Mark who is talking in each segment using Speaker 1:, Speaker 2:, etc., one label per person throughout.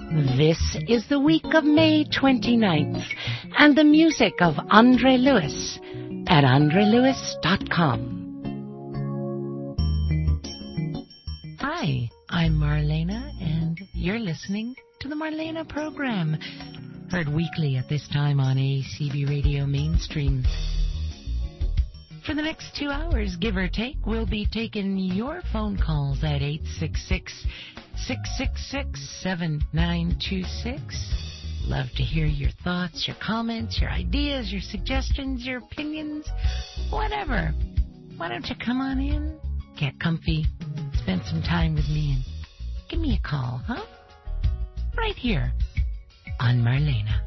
Speaker 1: This is the week of May 29th, and the music of Andre Lewis at andrelewis.com. Hi, I'm Marlena, and you're listening to the Marlena program, heard weekly at this time on ACB Radio Mainstream. For the next 2 hours, give or take, we'll be taking your phone calls at 866-666-7926. Love to hear your thoughts, your comments, your ideas, your suggestions, your opinions, whatever. Why don't you come on in, get comfy, spend some time with me, and give me a call, huh? Right here on Marlena.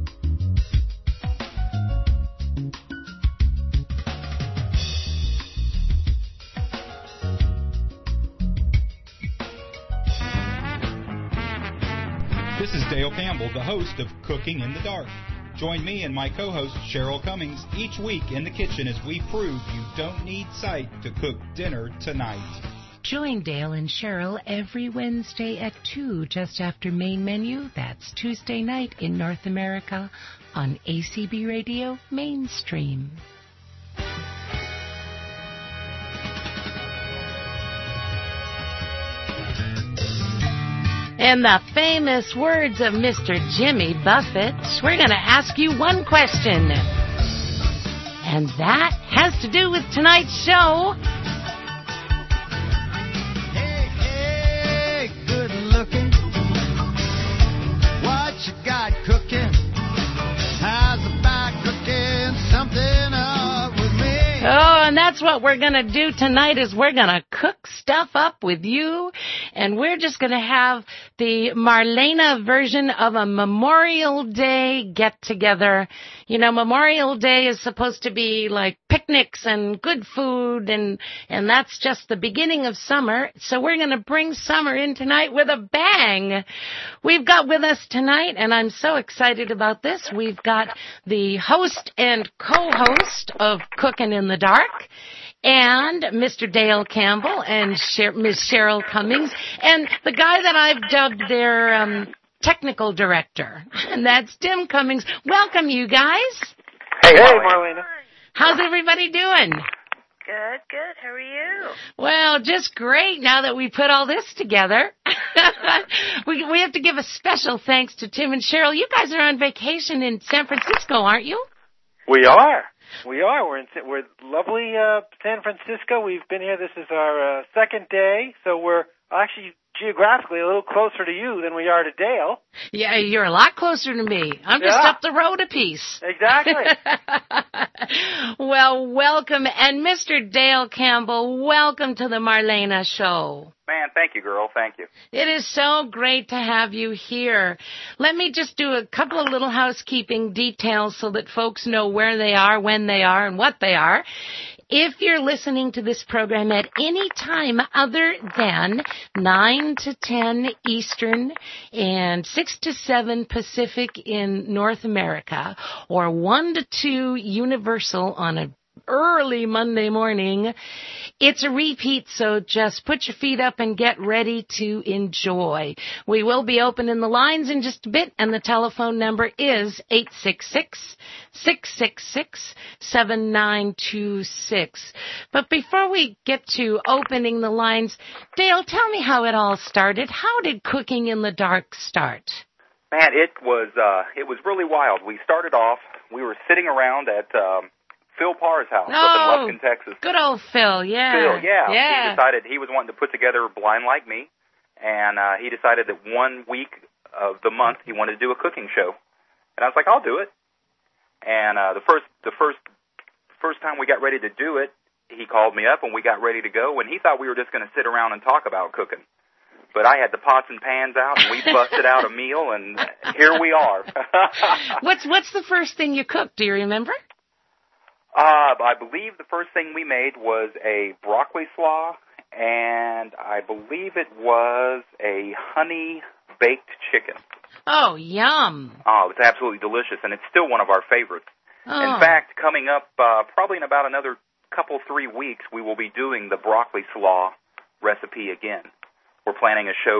Speaker 2: This is Dale Campbell, the host of Cooking in the Dark. Join me and my co-host Cheryl Cummings each week in the kitchen as we prove you don't need sight to cook dinner tonight.
Speaker 1: Join Dale and Cheryl every Wednesday at 2, just after main menu. That's Tuesday night in North America on ACB Radio Mainstream. In the famous words of Mr. Jimmy Buffett, we're going to ask you one question. And that has to do with tonight's show.
Speaker 3: Hey, good looking. What you got cooking? How's about cooking something up with me?
Speaker 1: Oh, and that's what we're going to do tonight is we're going to cook stuff up with you. And we're just going to have the Marlena version of a Memorial Day get-together. You know, Memorial Day is supposed to be like picnics and good food, and that's just the beginning of summer. So we're going to bring summer in tonight with a bang. We've got with us tonight, and I'm so excited about this, we've got the host and co-host of Cooking in the Dark, and Mr. Dale Campbell and Ms. Cheryl Cummings, and the guy that I've dubbed their technical director, and that's Tim Cummings. Welcome, you guys.
Speaker 4: Hey, Marlena.
Speaker 1: How's everybody doing?
Speaker 5: Good. How are you?
Speaker 1: Well, just great now that we put all this together. we have to give a special thanks to Tim and Cheryl. You guys are on vacation in San Francisco, aren't you?
Speaker 4: We are. We're in lovely San Francisco. We've been here. This is our second day, so we're actually geographically a little closer to you than we are to Dale.
Speaker 1: Yeah, you're a lot closer to me. I'm just up the road a piece.
Speaker 4: Exactly.
Speaker 1: Well, welcome. And Mr. Dale Campbell, welcome to the Marlena Show.
Speaker 6: Man, thank you, girl. Thank you.
Speaker 1: It is so great to have you here. Let me just do a couple of little housekeeping details so that folks know where they are, when they are, and what they are. If you're listening to this program at any time other than 9 to 10 Eastern and 6 to 7 Pacific in North America, or 1 to 2 Universal on a early Monday morning, it's a repeat, so just put your feet up and get ready to enjoy. We will be opening the lines in just a bit, and the telephone number is 866-666-7926. But before we get to opening the lines, Dale, tell me how it all started. How did Cooking in the Dark start?
Speaker 6: Man, it was really wild. We started off, we were sitting around at Phil Parr's house up in Lufkin, Texas.
Speaker 1: Good old Phil, yeah.
Speaker 6: Phil, yeah. He decided he was wanting to put together Blind Like Me, and he decided that 1 week of the month he wanted to do a cooking show. And I was like, I'll do it. And the first time we got ready to do it, he called me up and we got ready to go, and he thought we were just going to sit around and talk about cooking. But I had the pots and pans out, and we busted out a meal, and here we are.
Speaker 1: What's the first thing you cooked? Do you remember?
Speaker 6: I believe the first thing we made was a broccoli slaw, and I believe it was a honey-baked chicken.
Speaker 1: Oh, yum.
Speaker 6: Oh, it's absolutely delicious, and it's still one of our favorites.
Speaker 1: Oh.
Speaker 6: In fact, coming up probably in about another 3 weeks, we will be doing the broccoli slaw recipe again. We're planning a show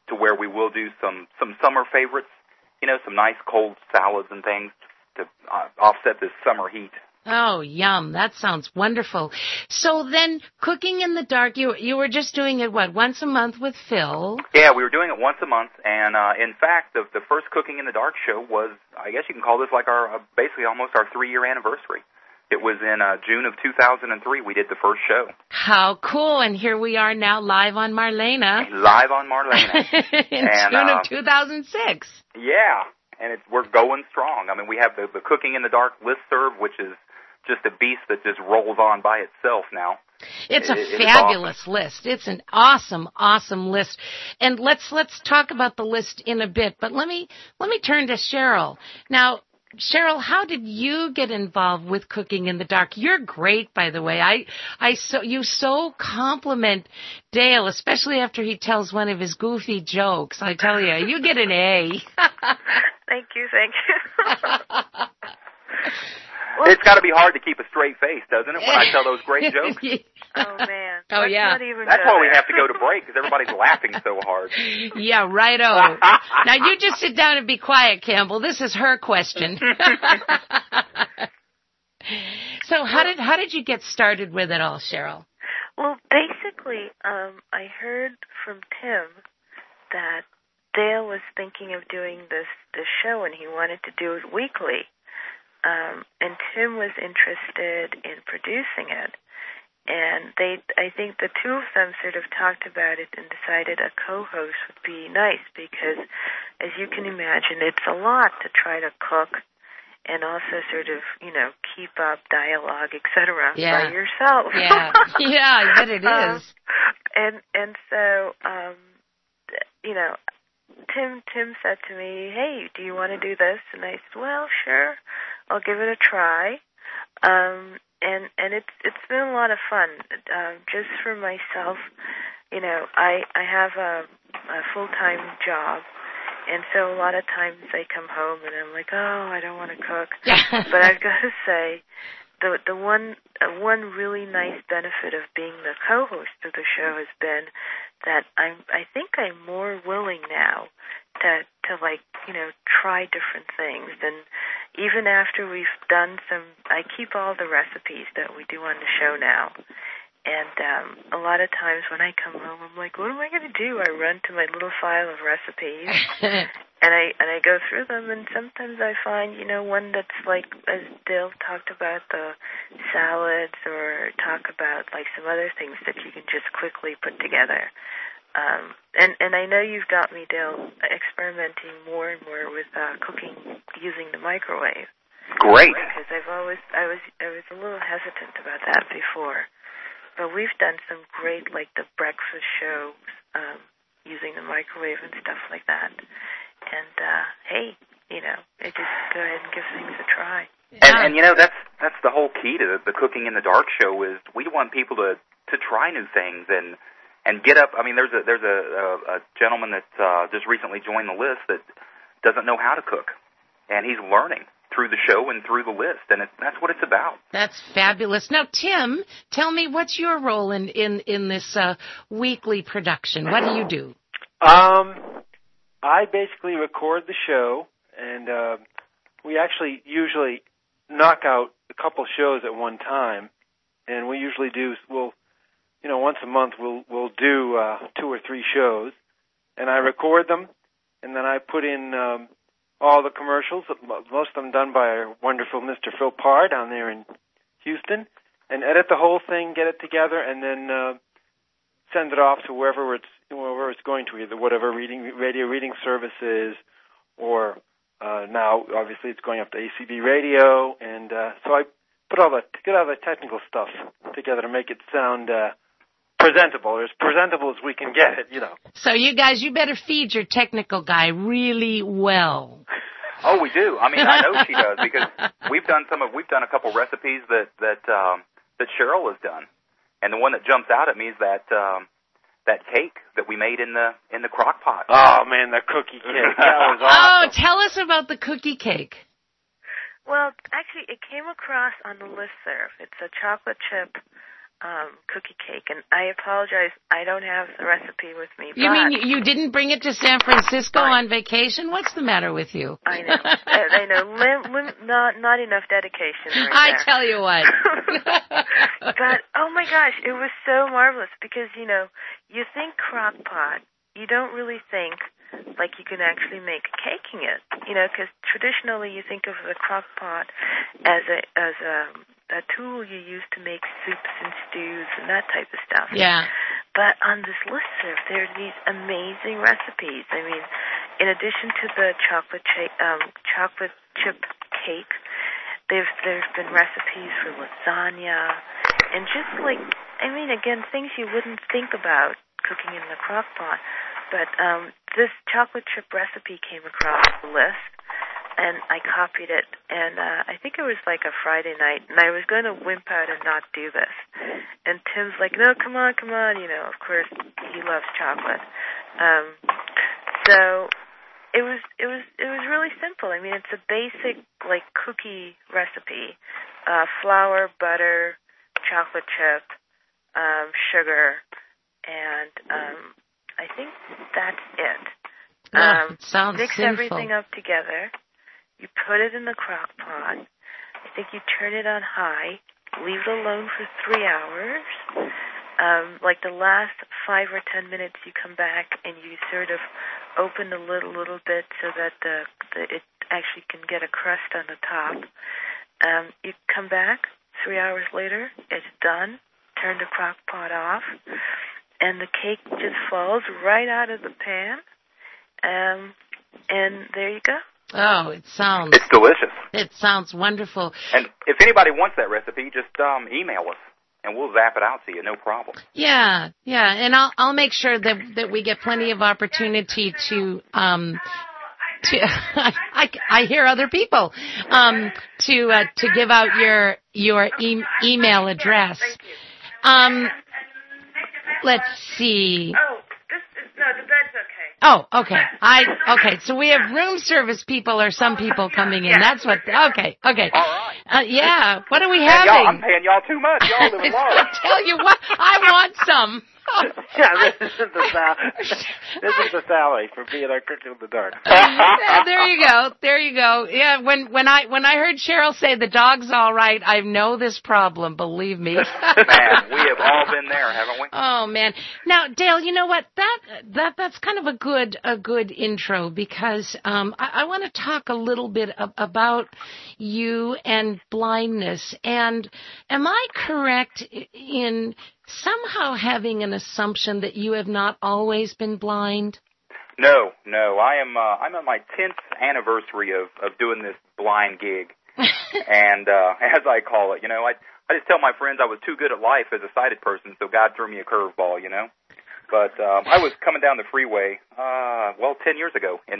Speaker 6: to where we will do some summer favorites, some nice cold salads and things to offset this summer heat.
Speaker 1: Oh, yum. That sounds wonderful. So then, Cooking in the Dark, you were just doing it, once a month with Phil?
Speaker 6: Yeah, we were doing it once a month, and in fact, the first Cooking in the Dark show was, I guess you can call this like our, basically almost our 3-year anniversary. It was in June of 2003 we did the first show.
Speaker 1: How cool, and here we are now live on Marlena.
Speaker 6: Live on Marlena.
Speaker 1: In June of 2006.
Speaker 6: Yeah, and we're going strong. I mean, we have the Cooking in the Dark listserv, which is just a beast that just rolls on by itself now.
Speaker 1: It's a fabulous list. It's an awesome, awesome list. And let's talk about the list in a bit, but let me turn to Cheryl. Now, Cheryl, how did you get involved with Cooking in the Dark? You're great, by the way. You so compliment Dale, especially after he tells one of his goofy jokes. I tell you, you get an A.
Speaker 5: Thank you.
Speaker 6: It's got to be hard to keep a straight face, doesn't it, when I tell those great jokes?
Speaker 5: Oh, man.
Speaker 1: Oh, yeah.
Speaker 6: That's why we have to go to break, because everybody's laughing so hard.
Speaker 1: Yeah, righto. Now, you just sit down and be quiet, Campbell. This is her question. So how did you get started with it all, Cheryl?
Speaker 5: Well, basically, I heard from Tim that Dale was thinking of doing this show, and he wanted to do it weekly. And Tim was interested in producing it. And I think the two of them sort of talked about it and decided a co-host would be nice because, as you can imagine, it's a lot to try to cook and also sort of, keep up dialogue, etc. by yourself.
Speaker 1: Yeah, I bet it is.
Speaker 5: And so, Tim said to me, "Hey, do you want to do this?" And I said, "Well, sure, I'll give it a try." And it's been a lot of fun. Just for myself, I have a full-time job, and so a lot of times I come home and I'm like, oh, I don't want to cook. But I've got to say, the one really nice benefit of being the co-host of the show has been that I think I'm more willing now to try different things. And even after we've done I keep all the recipes that we do on the show now. And a lot of times when I come home, I'm like, what am I going to do? I run to my little file of recipes, and I go through them, and sometimes I find, one that's like, as Dale talked about, the salads, or talk about like some other things that you can just quickly put together. And I know you've got me, Dale, experimenting more and more with cooking using the microwave.
Speaker 6: Great.
Speaker 5: Because I was a little hesitant about that before. But we've done some great, like the breakfast shows, using the microwave and stuff like that. And hey, just go ahead and give things a try.
Speaker 6: And that's the whole key to the Cooking in the Dark show is we want people to try new things and get up. I mean, there's a gentleman that just recently joined the list that doesn't know how to cook, and he's learning through the show and through the list, and that's what it's about.
Speaker 1: That's fabulous. Now, Tim, tell me, what's your role in this weekly production? What do you do?
Speaker 4: I basically record the show, and we actually usually knock out a couple shows at one time, and we usually once a month we'll do 2 or 3 shows, and I record them, and then I put in all the commercials, most of them done by our wonderful Mr. Phil Parr down there in Houston, and edit the whole thing, get it together, and then send it off to wherever it's going to, either whatever radio reading services, or now obviously it's going up to ACB radio, and so I get all the technical stuff together to make it sound presentable, or as presentable as we can get it,
Speaker 1: So you guys, you better feed your technical guy really well.
Speaker 6: Oh, we do. I mean, I know she does, because we've done a couple recipes that Cheryl has done, and the one that jumps out at me is that cake that we made in the crock pot.
Speaker 4: Oh man, that cookie cake, that was awesome.
Speaker 1: Oh, tell us about the cookie cake.
Speaker 5: Well, actually, it came across on the listserv. It's a chocolate chip cookie cake, and I apologize, I don't have the recipe with me.
Speaker 1: You mean you didn't bring it to San Francisco on vacation? What's the matter with you?
Speaker 5: I know. I know. Not enough dedication right
Speaker 1: I
Speaker 5: there.
Speaker 1: tell you what.
Speaker 5: But, oh my gosh, it was so marvelous because, you know, you think crock pot, you don't really think like you can actually make a cake in it, you know, because traditionally you think of the crock pot as a tool you use to make soups and stews and that type of stuff.
Speaker 1: Yeah.
Speaker 5: But on this listserv, there are these amazing recipes. I mean, in addition to the chocolate chip cake, there's been recipes for lasagna and just like, I mean, again, things you wouldn't think about cooking in the crock pot. But this chocolate chip recipe came across the list, and I copied it. And I think it was like a Friday night, and I was going to wimp out and not do this. And Tim's like, no, come on. You know, of course, he loves chocolate. So it was really simple. I mean, it's a basic like cookie recipe: flour, butter, chocolate chip, sugar, and I think that's it.
Speaker 1: It sounds
Speaker 5: mix
Speaker 1: sinful.
Speaker 5: everything up together. You put it in the crock pot. I think you turn it on high. Leave it alone for 3 hours. Like the last 5 or 10 minutes, you come back and you sort of open a little bit so that it actually can get a crust on the top. You come back 3 hours later. It's done. Turn the crock pot off. And the cake just falls right out of the pan. And there you go.
Speaker 1: Oh, it's
Speaker 6: delicious.
Speaker 1: It sounds wonderful.
Speaker 6: And if anybody wants that recipe, just email us, and we'll zap it out to you, no problem.
Speaker 1: Yeah, and I'll make sure that we get plenty of opportunity to I hear other people to give out your email address. Let's see.
Speaker 5: The bed's okay.
Speaker 1: Oh, okay. Okay. So we have room service people or some people coming in. That's what. Okay.
Speaker 6: All right.
Speaker 1: Yeah. What are we
Speaker 6: Man,
Speaker 1: having?
Speaker 6: I'm paying y'all too much. Y'all live alone.
Speaker 1: I tell you what, I want some.
Speaker 4: Yeah, this is the salary for being our Cook in the Dark.
Speaker 1: There you go. Yeah, when I heard Cheryl say the dog's all right, I know this problem, believe me.
Speaker 6: Man, we have all been there, haven't we?
Speaker 1: Oh man. Now, Dale, you know what? That's kind of a good intro because I want to talk a little bit about you and blindness. And am I correct in somehow having an assumption that you have not always been blind?
Speaker 6: No. I'm at my 10th anniversary of doing this blind gig. And as I call it, you know, I just tell my friends I was too good at life as a sighted person, so God threw me a curveball, you know. But I was coming down the freeway, 10 years ago in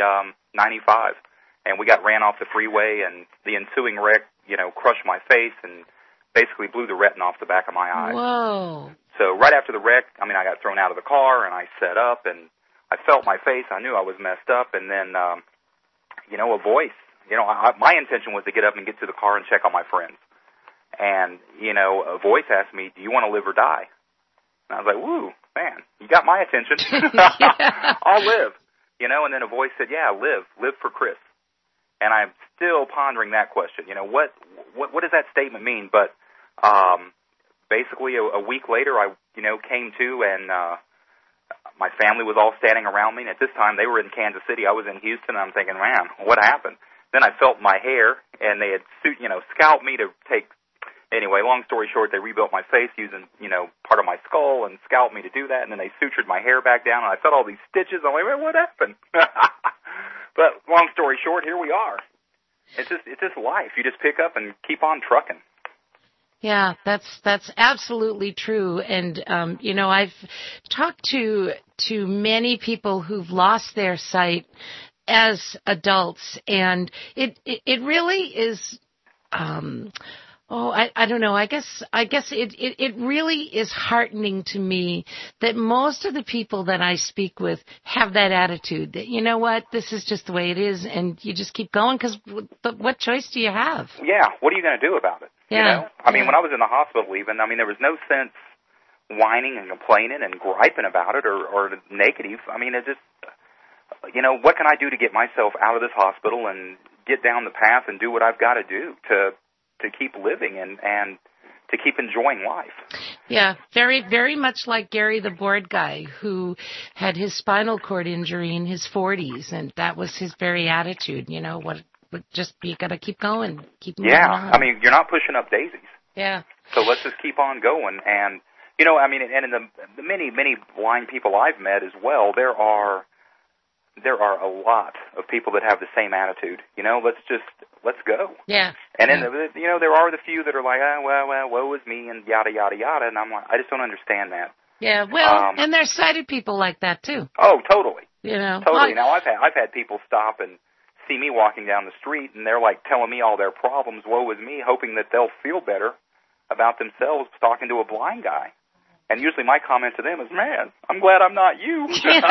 Speaker 6: 95, and we got ran off the freeway, and the ensuing wreck, you know, crushed my face and basically blew the retina off the back of my eye.
Speaker 1: Whoa. So
Speaker 6: right after the wreck, I got thrown out of the car, and I sat up, and I felt my face. I knew I was messed up, and then, a voice. You know, my intention was to get up and get to the car and check on my friends. And, you know, a voice asked me, do you want to live or die? And I was like, woo, man, you got my attention. I'll live. You know, and then a voice said, yeah, live for Chris. And I'm still pondering that question. You know, what does that statement mean? But basically a week later, I, you know, came to, and my family was all standing around me. And at this time, they were in Kansas City. I was in Houston, and I'm thinking, man, what happened? Then I felt my hair, and they had, you know, scalped me to take. Anyway, long story short, they rebuilt my face using, you know, part of my skull and scalped me to do that, and then they sutured my hair back down, and I felt all these stitches. I'm like, man, what happened? But long story short, here we are. It's just life. You just pick up and keep on trucking.
Speaker 1: Yeah, that's absolutely true. And you know, I've talked to many people who've lost their sight as adults, and it really is Oh, I don't know. I guess it really is heartening to me that most of the people that I speak with have that attitude that, you know what, this is just the way it is, and you just keep going, because what choice do you have?
Speaker 6: Yeah, what are you going to do about it?
Speaker 1: Yeah.
Speaker 6: You know? I mean, when I was in the hospital even, I mean, there was no sense whining and complaining and griping about it or negative. I mean, it just, you know, what can I do to get myself out of this hospital and get down the path and do what I've got to do to keep living and to keep enjoying life.
Speaker 1: Yeah, very, very much like Gary the board guy who had his spinal cord injury in his 40s, and that was his very attitude. You know, you got to keep going, keep moving on.
Speaker 6: I mean, you're not pushing up daisies.
Speaker 1: Yeah.
Speaker 6: So let's just keep on going. And, you know, I mean, and in the many, many blind people I've met as well, there are a lot of people that have the same attitude. You know, let's go.
Speaker 1: Yeah.
Speaker 6: And then, you know, there are the few that are like, well, woe is me, and yada, yada, yada. And I'm like, I just don't understand that.
Speaker 1: Yeah, well, and there's sighted people like that, too.
Speaker 6: Oh, totally.
Speaker 1: You know.
Speaker 6: Totally. Now, I've had people stop and see me walking down the street, and they're like telling me all their problems, woe is me, hoping that they'll feel better about themselves talking to a blind guy. And usually my comment to them is, man, I'm glad I'm not you.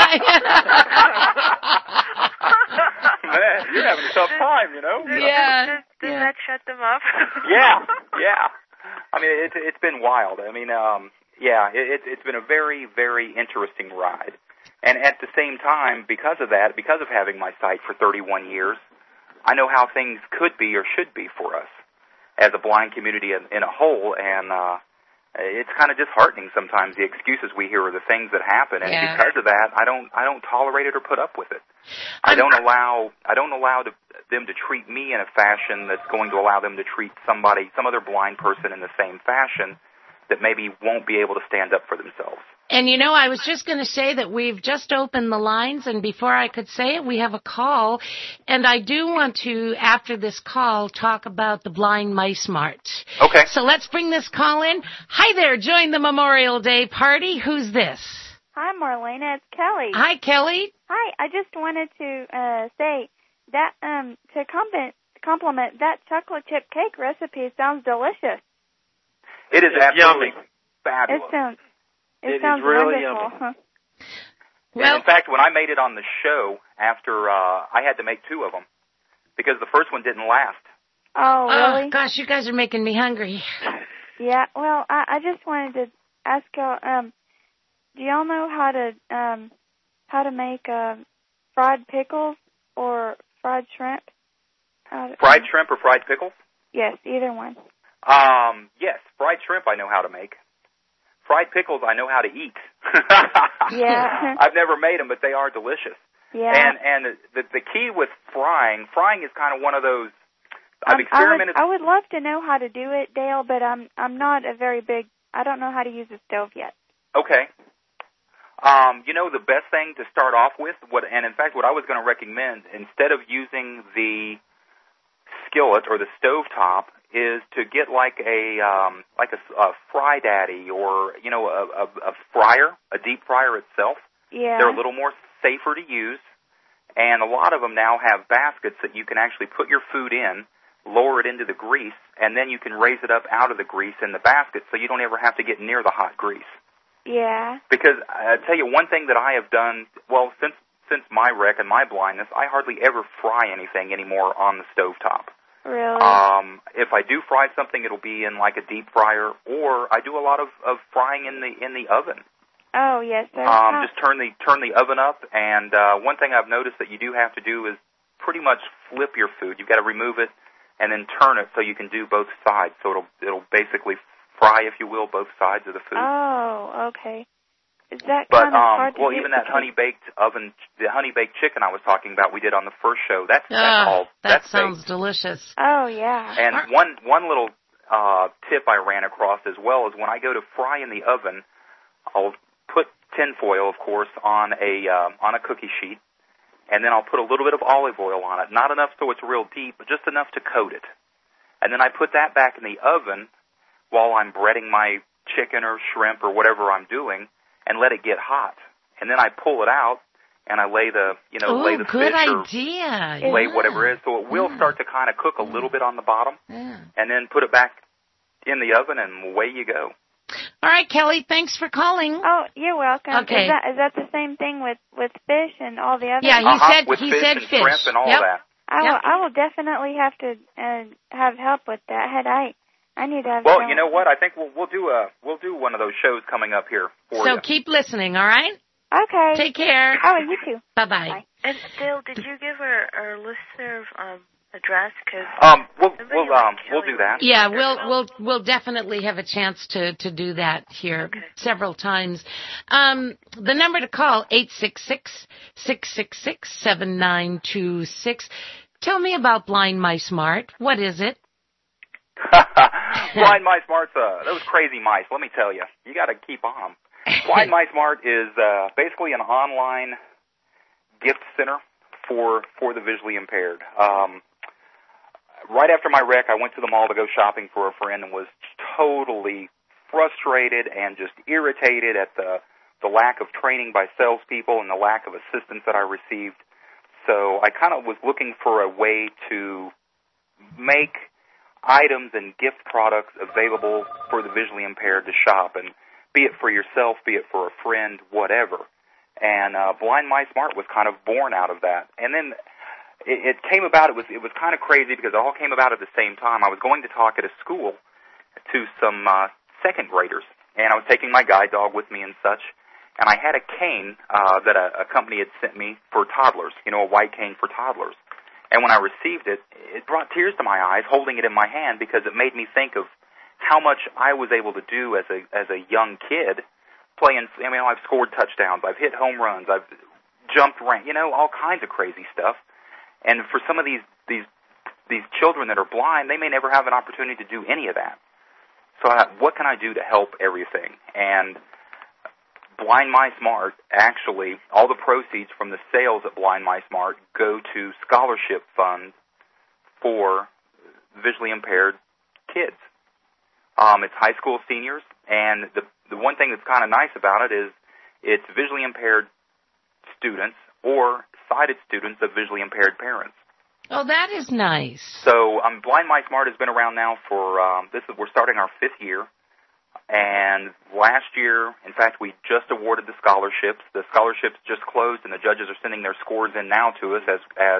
Speaker 6: Man, you're having a tough time, you know?
Speaker 1: Yeah.
Speaker 5: Does that shut them up?
Speaker 6: Yeah. I mean, it's been wild. I mean, it's been a very, very interesting ride. And at the same time, because of having my sight for 31 years, I know how things could be or should be for us as a blind community in a whole, and it's kind of disheartening sometimes, the excuses we hear or the things that happen, and because of that, I don't tolerate it or put up with it. I don't allow them to treat me in a fashion that's going to allow them to treat some other blind person in the same fashion that maybe won't be able to stand up for themselves.
Speaker 1: And, you know, I was just going to say that we've just opened the lines, and before I could say it, we have a call. And I do want to, after this call, talk about the Blind Mice March.
Speaker 6: Okay.
Speaker 1: So let's bring this call in. Hi there, join the Memorial Day party. Who's this?
Speaker 7: Hi, Marlena. It's Kelly.
Speaker 1: Hi, Kelly.
Speaker 7: Hi. I just wanted to say that to compliment that chocolate chip cake recipe sounds delicious.
Speaker 6: It is absolutely fabulous.
Speaker 7: It sounds
Speaker 4: really
Speaker 7: wonderful.
Speaker 4: yummy.
Speaker 1: Well,
Speaker 6: in fact, when I made it on the show, after I had to make 2 of them because the first one didn't last.
Speaker 7: Oh, really?
Speaker 1: Oh, gosh, you guys are making me hungry.
Speaker 7: Yeah. Well, I just wanted to ask y'all. Do y'all know how to make fried pickles or fried shrimp?
Speaker 6: Fried shrimp or fried pickles?
Speaker 7: Yes, either one.
Speaker 6: Yes, fried shrimp I know how to make. Fried pickles I know how to eat.
Speaker 7: Yeah.
Speaker 6: I've never made them, but they are delicious.
Speaker 7: Yeah.
Speaker 6: And the key with frying is kind of one of those. I've experimented.
Speaker 7: I would love to know how to do it, Dale, but I'm not a very big. I don't know how to use a stove yet.
Speaker 6: Okay. You know, the best thing to start off with, and in fact what I was going to recommend, instead of using the skillet or the stovetop, is to get like a Fry Daddy or, you know, a fryer, a deep fryer itself.
Speaker 7: Yeah.
Speaker 6: They're a little more safer to use, and a lot of them now have baskets that you can actually put your food in, lower it into the grease, and then you can raise it up out of the grease in the basket so you don't ever have to get near the hot grease.
Speaker 7: Yeah.
Speaker 6: Because I tell you, one thing that I have done, well, since my wreck and my blindness, I hardly ever fry anything anymore on the stovetop.
Speaker 7: Really?
Speaker 6: If I do fry something, it'll be in like a deep fryer, or I do a lot of frying in the oven.
Speaker 7: Oh, yes, sir.
Speaker 6: Just turn the oven up, and one thing I've noticed that you do have to do is pretty much flip your food. You've got to remove it and then turn it so you can do both sides. So it'll basically fry, if you will, both sides of the food.
Speaker 7: Oh, okay. Is that
Speaker 6: but
Speaker 7: kind of hard to do?
Speaker 6: even that the honey baked chicken I was talking about, we did on the first show. That
Speaker 1: sounds
Speaker 6: baked.
Speaker 1: Delicious.
Speaker 7: Oh, yeah.
Speaker 6: And one little tip I ran across as well is when I go to fry in the oven, I'll put tinfoil, of course, on a cookie sheet, and then I'll put a little bit of olive oil on it. Not enough so it's real deep, but just enough to coat it. And then I put that back in the oven while I'm breading my chicken or shrimp or whatever I'm doing, and let it get hot. And then I pull it out, and I lay the fish or lay whatever it is. So it will start to kind of cook a little bit on the bottom, and then put it back in the oven, and away you go.
Speaker 1: All right, Kelly, thanks for calling.
Speaker 7: Oh, you're welcome.
Speaker 1: Okay.
Speaker 7: Is that the same thing with fish and all the other?
Speaker 1: Yeah,
Speaker 6: With
Speaker 1: he
Speaker 6: fish
Speaker 1: said
Speaker 6: and
Speaker 1: fish.
Speaker 6: shrimp and all
Speaker 1: Yep.
Speaker 6: that.
Speaker 7: I will definitely have to have help with that. I need to have.
Speaker 6: Well,
Speaker 7: some-
Speaker 6: you know what? I think we'll do one of those shows coming up here for you.
Speaker 1: So keep listening, all right?
Speaker 7: Okay.
Speaker 1: Take care.
Speaker 7: Oh, you too.
Speaker 1: Bye-bye.
Speaker 7: Bye.
Speaker 5: And Dale, did you give our listener address? Cause
Speaker 6: We'll do that.
Speaker 1: Yeah, we'll definitely have a chance to do that here several times. The number to call 866-666-7926. Tell me about Blind Mice Mart. What is it?
Speaker 6: Blind Mice Mart's those crazy mice. Let me tell you, you got to keep on them. Blind Mice Mart is basically an online gift center for the visually impaired. Right after my wreck, I went to the mall to go shopping for a friend and was totally frustrated and just irritated at the lack of training by salespeople and the lack of assistance that I received. So I kind of was looking for a way to make items and gift products available for the visually impaired to shop, and be it for yourself, be it for a friend, whatever. And Blind Mice Mart was kind of born out of that. And then it came about, it was kind of crazy because it all came about at the same time. I was going to talk at a school to some second graders, and I was taking my guide dog with me and such, and I had a cane that a company had sent me for toddlers, a white cane for toddlers. And when I received it, it brought tears to my eyes holding it in my hand because it made me think of how much I was able to do as a young kid playing. I've scored touchdowns, I've hit home runs, I've jumped rank, all kinds of crazy stuff. And for some of these children that are blind, they may never have an opportunity to do any of that. So I thought, what can I do to help everything? And Blind Mice Mart, actually, all the proceeds from the sales at Blind Mice Mart go to scholarship funds for visually impaired kids. It's high school seniors, and the one thing that's kind of nice about it is it's visually impaired students or sighted students of visually impaired parents.
Speaker 1: Oh, that is nice.
Speaker 6: So Blind Mice Mart has been around now for, we're starting our 5th year. And last year, in fact, we just awarded the scholarships. The scholarships just closed, and the judges are sending their scores in now to us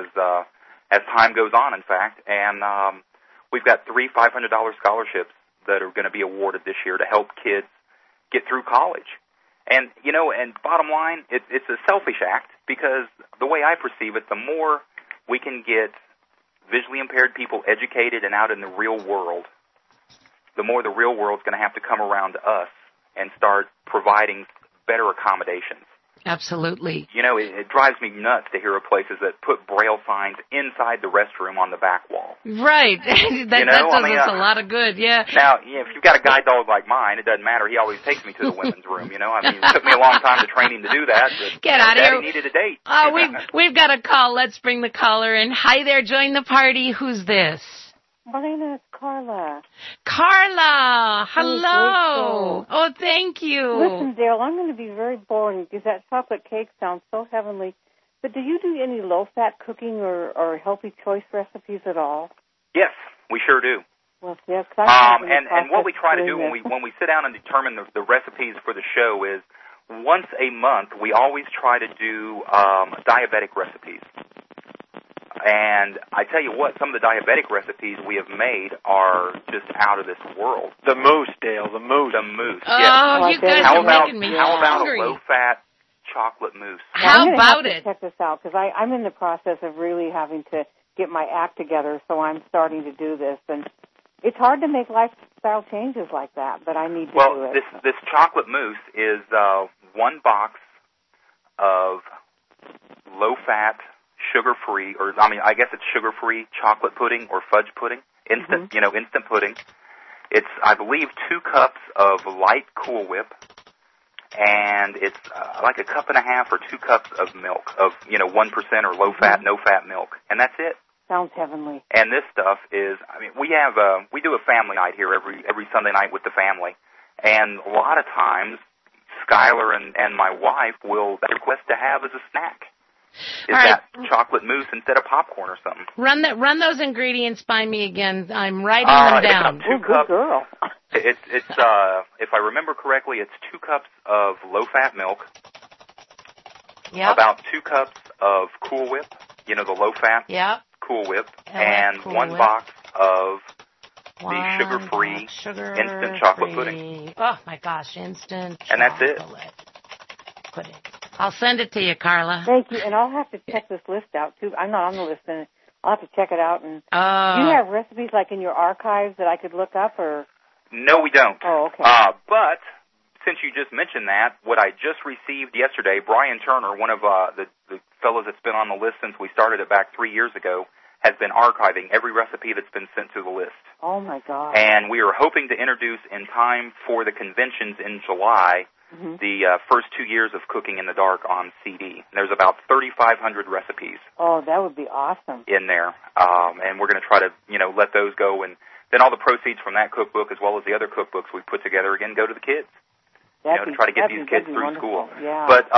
Speaker 6: as time goes on, in fact. And we've got 3 $500 scholarships that are going to be awarded this year to help kids get through college. And, and bottom line, it's a selfish act because the way I perceive it, the more we can get visually impaired people educated and out in the real world, the more the real world's going to have to come around to us and start providing better accommodations.
Speaker 1: Absolutely.
Speaker 6: It drives me nuts to hear of places that put Braille signs inside the restroom on the back wall.
Speaker 1: Right. that does us a lot of good, yeah.
Speaker 6: Now, if you've got a guide dog like mine, it doesn't matter. He always takes me to the women's room, It took me a long time to train him to do that. But,
Speaker 1: Get out of here.
Speaker 6: Daddy needed a date.
Speaker 1: Oh, we've got a call. Let's bring the caller in. Hi there. Join the party. Who's this?
Speaker 8: My name is Carla.
Speaker 1: Carla, hello. Oh, thank you.
Speaker 8: Listen, Dale, I'm going to be very boring because that chocolate cake sounds so heavenly. But do you do any low-fat cooking or healthy choice recipes at all?
Speaker 6: Yes, we sure do.
Speaker 8: Well, yes.
Speaker 6: And what we try to do when we sit down and determine the recipes for the show is once a month we always try to do diabetic recipes. And I tell you what, some of the diabetic recipes we have made are just out of this world.
Speaker 4: The mousse, Dale, the mousse.
Speaker 6: The mousse,
Speaker 1: oh,
Speaker 6: yes.
Speaker 1: You guys are making me
Speaker 6: How about
Speaker 1: hungry.
Speaker 6: a low-fat chocolate mousse?
Speaker 1: How about
Speaker 8: it? Check this out, because I'm in the process of really having to get my act together, so I'm starting to do this. And it's hard to make lifestyle changes like that, but I need to do it.
Speaker 6: Well, this chocolate mousse is 1 box of low-fat, sugar-free, I guess it's sugar-free chocolate pudding or fudge pudding, instant pudding. It's, I believe, 2 cups of light Cool Whip, and it's like 1.5 cups or 2 cups of milk, of 1% or low-fat, no-fat milk, and that's it.
Speaker 8: Sounds heavenly. we do a family night here every Sunday night with the family, and a lot of times Skylar and my wife will request to have as a snack.
Speaker 6: is that chocolate mousse instead of popcorn or something.
Speaker 1: Run those ingredients by me again. I'm writing them down.
Speaker 6: It's about 2 cups. Good girl. It's if I remember correctly, it's 2 cups of low-fat milk.
Speaker 1: Yep.
Speaker 6: About 2 cups of Cool Whip, the low-fat Cool Whip, and
Speaker 1: Cool
Speaker 6: 1
Speaker 1: Whip.
Speaker 6: box of the sugar-free instant chocolate pudding.
Speaker 1: Oh, my gosh, instant
Speaker 6: and that's it.
Speaker 1: Pudding. I'll send it to you, Carla.
Speaker 8: Thank you, and I'll have to check this list out, too. I'm not on the list, and I'll have to check it out. And do you have recipes, like, in your archives that I could look up, or?
Speaker 6: No, we don't.
Speaker 8: Oh, okay.
Speaker 6: But since you just mentioned that, what I just received yesterday, Brian Turner, one of the fellows that's been on the list since we started it back 3 years ago, has been archiving every recipe that's been sent to the list.
Speaker 8: Oh, my God.
Speaker 6: And we are hoping to introduce in time for the conventions in July the first 2 years of Cooking in the Dark on CD. There's about 3,500 recipes.
Speaker 8: Oh, that would be awesome.
Speaker 6: In there. And we're going to try to, let those go. And then all the proceeds from that cookbook, as well as the other cookbooks we put together, again, go to the kids. To try to get these kids through school.
Speaker 8: Yeah.
Speaker 6: But,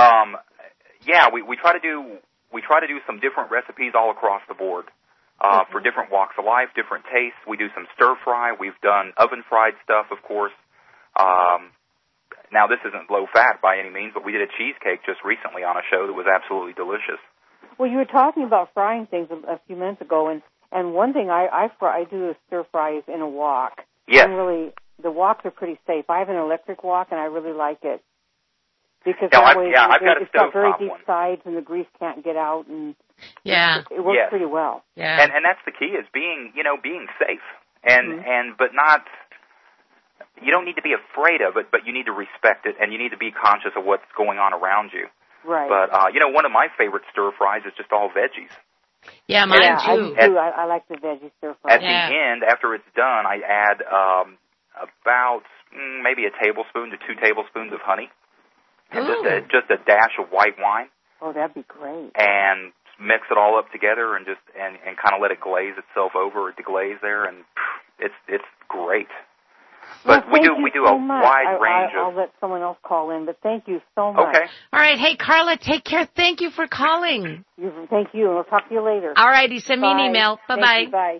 Speaker 6: we try to do some different recipes all across the board. For different walks of life, different tastes. We do some stir fry. We've done oven fried stuff, of course. Now, this isn't low fat by any means, but we did a cheesecake just recently on a show that was absolutely delicious.
Speaker 8: Well, you were talking about frying things a few minutes ago, and one thing I do a stir fry is in a wok.
Speaker 6: Yes.
Speaker 8: And the woks are pretty safe. I have an electric wok, and I really like it. Because
Speaker 6: I've
Speaker 8: got
Speaker 6: a stove
Speaker 8: very
Speaker 6: top
Speaker 8: deep
Speaker 6: one.
Speaker 8: Sides, and the grease can't get out, and it works pretty well.
Speaker 1: Yeah.
Speaker 6: And that's the key is being safe and but not. You don't need to be afraid of it, but you need to respect it, and you need to be conscious of what's going on around you.
Speaker 8: Right.
Speaker 6: But one of my favorite stir fries is just all veggies.
Speaker 1: Yeah, mine too.
Speaker 8: I like the veggie stir fry.
Speaker 6: At the end, after it's done, I add about maybe a tablespoon to 2 tablespoons of honey. And just a dash of white wine.
Speaker 8: Oh, that'd be great.
Speaker 6: And mix it all up together and and kind of let it glaze itself over at the glaze there, and it's great. But we do a wide range of.
Speaker 8: I'll let someone else call in, but thank you so much.
Speaker 6: Okay.
Speaker 1: All right, hey Carla, take care. Thank you for calling.
Speaker 8: Thank you, and we'll talk to you later.
Speaker 1: All righty, send me an email. Bye-bye.
Speaker 8: Bye.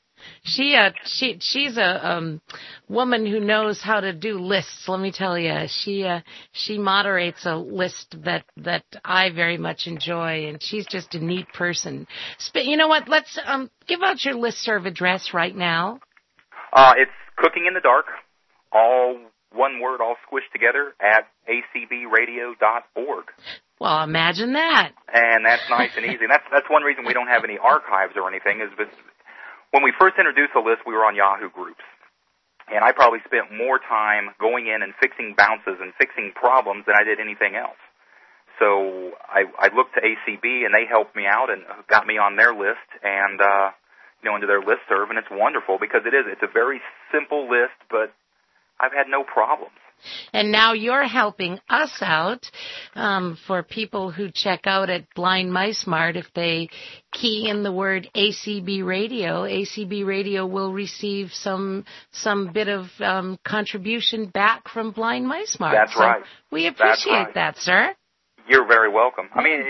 Speaker 1: She's a woman who knows how to do lists. Let me tell you, she moderates a list that I very much enjoy, and she's just a neat person. You know what? Let's give out your listserv address right now.
Speaker 6: It's Cooking in the Dark, all one word, all squished together at acbradio.org.
Speaker 1: Well, imagine that.
Speaker 6: And that's nice and easy. And that's one reason we don't have any archives or anything is because when we first introduced the list, we were on Yahoo groups. And I probably spent more time going in and fixing bounces and fixing problems than I did anything else. So I looked to ACB, and they helped me out and got me on their list and, into their listserv. And it's wonderful because it's a very simple list, but I've had no problems.
Speaker 1: And now you're helping us out for people who check out at Blind Mice Mart. If they key in the word ACB Radio will receive some bit of contribution back from Blind Mice Mart.
Speaker 6: That's right.
Speaker 1: We appreciate that, sir.
Speaker 6: You're very welcome. I mean,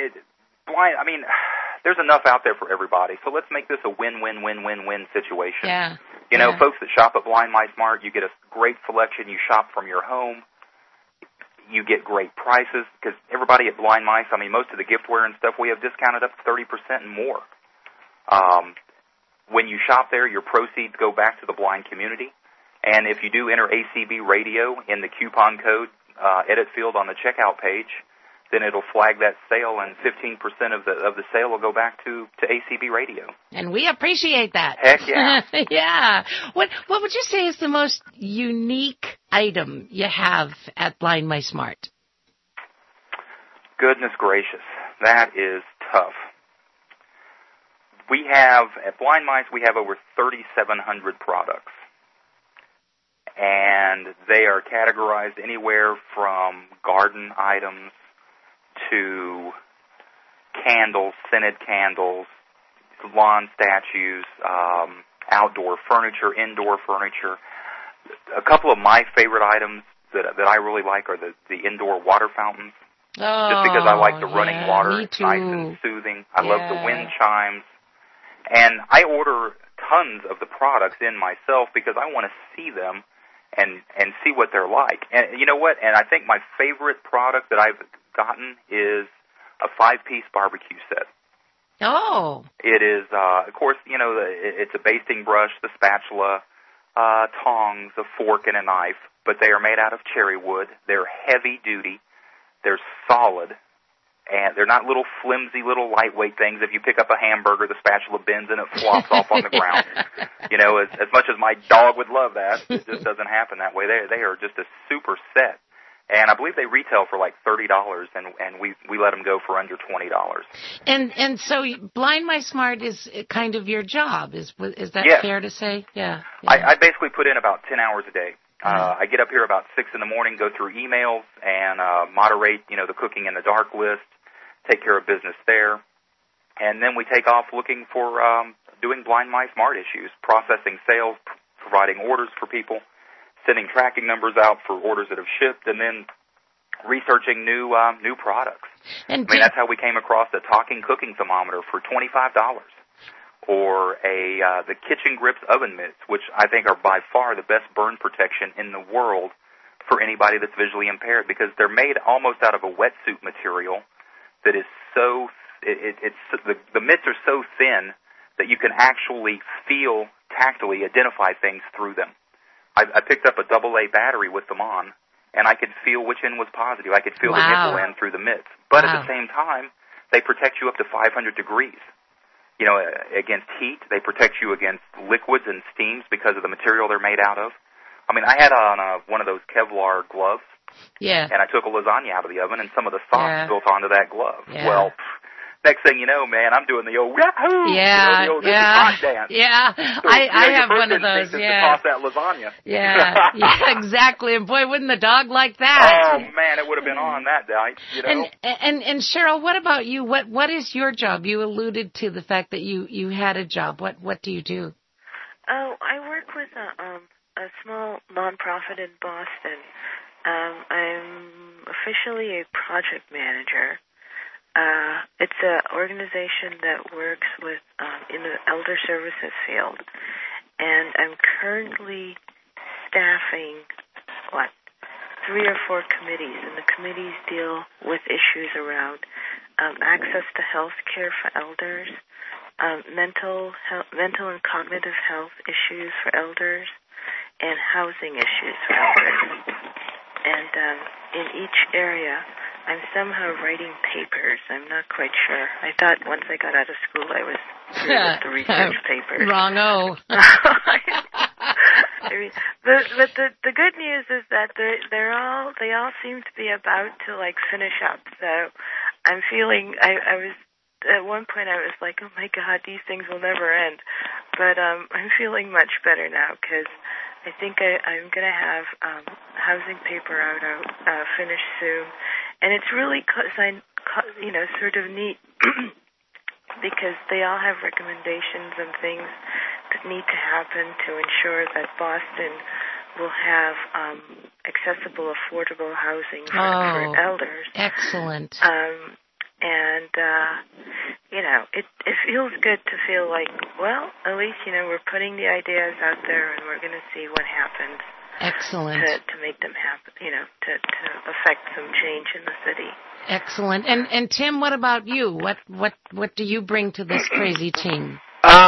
Speaker 6: there's enough out there for everybody, so let's make this a win-win-win-win-win situation.
Speaker 1: Yeah.
Speaker 6: Folks that shop at Blind Mice Mart, you get a great selection. You shop from your home. You get great prices because everybody at Blind Mice, most of the giftware and stuff, we have discounted up to 30% and more. When you shop there, your proceeds go back to the blind community. And if you do enter ACB Radio in the coupon code edit field on the checkout page, then it'll flag that sale, and 15% of the sale will go back to ACB Radio.
Speaker 1: And we appreciate that.
Speaker 6: Heck yeah.
Speaker 1: Yeah. What would you say is the most unique item you have at Blind Mice Mart?
Speaker 6: Goodness gracious, that is tough. At Blind Mice, we have over 3,700 products. And they are categorized anywhere from garden items to candles, scented candles, lawn statues, outdoor furniture, indoor furniture. A couple of my favorite items that I really like are the indoor water fountains. just because I like the running water. It's nice and soothing. I love the wind chimes. And I order tons of the products in myself because I want to see them and see what they're like. And you know what? And I think my favorite product that I've gotten is a 5-piece barbecue set.
Speaker 1: Oh.
Speaker 6: It is, of course, you know, it's a basting brush, the spatula, tongs, a fork, and a knife, but they are made out of cherry wood. They're heavy duty. They're solid. And they're not little flimsy, little lightweight things. If you pick up a hamburger, the spatula bends and it flops off on the ground. You know, as much as my dog would love that, it just doesn't happen that way. They are just a super set. And I believe they retail for like $30, and we let them go for under $20. And
Speaker 1: so Blind My Smart is kind of your job. Is that fair to say? Yeah.
Speaker 6: I basically put in about 10 hours a day. I get up here about 6 in the morning, go through emails, and moderate, you know, the Cooking in the Dark list, take care of business there, and then we take off looking for doing Blind My Smart issues, processing sales, providing orders for people, sending tracking numbers out for orders that have shipped, and then researching new products. That's how we came across the talking cooking thermometer for $25, or the Kitchen Grips oven mitts, which I think are by far the best burn protection in the world for anybody that's visually impaired, because they're made almost out of a wetsuit material that is so the mitts are so thin that you can actually feel, tactily identify things through them. I picked up a AA battery with them on, and I could feel which end was positive. I could feel the nickel end through the mitts. But at the same time, they protect you up to 500 degrees. You know, against heat. They protect you against liquids and steams because of the material they're made out of. I mean, I had on one of those Kevlar gloves.
Speaker 1: Yeah.
Speaker 6: And I took a lasagna out of the oven, and some of the sauce built onto that glove.
Speaker 1: Yeah.
Speaker 6: Well, next thing you know, man, I'm doing the old yahoo!
Speaker 1: Yeah,
Speaker 6: you know, the old hot dance.
Speaker 1: Yeah,
Speaker 6: so,
Speaker 1: I have one of those.
Speaker 6: To toss that lasagna.
Speaker 1: Yeah, exactly. And boy, wouldn't the dog like that?
Speaker 6: Oh man, it would have been on that night. You know.
Speaker 1: And Cheryl, what about you? What is your job? You alluded to the fact that you had a job. What do you do?
Speaker 5: Oh, I work with a small nonprofit in Boston. I'm officially a project manager. It's an organization that works with in the elder services field, and I'm currently staffing 3 or 4 committees, and the committees deal with issues around access to health care for elders, mental and cognitive health issues for elders, and housing issues for elders. And in each area, I'm somehow writing papers. I'm not quite sure. I thought once I got out of school I was through with the research papers.
Speaker 1: Wrong-o.
Speaker 5: But the good news is that they all seem to be about to finish up. So I'm feeling I was at one point I was like, oh my God, these things will never end. But I'm feeling much better now because I think I'm going to have housing paper out finished soon. And it's really sort of neat because they all have recommendations and things that need to happen to ensure that Boston will have accessible, affordable housing for elders.
Speaker 1: Excellent.
Speaker 5: It feels good to feel like, well, at least, we're putting the ideas out there and we're going to see what happens.
Speaker 1: Excellent.
Speaker 5: To make them happen, to affect some change in the city.
Speaker 1: Excellent. And Tim, what about you? What do you bring to this crazy team?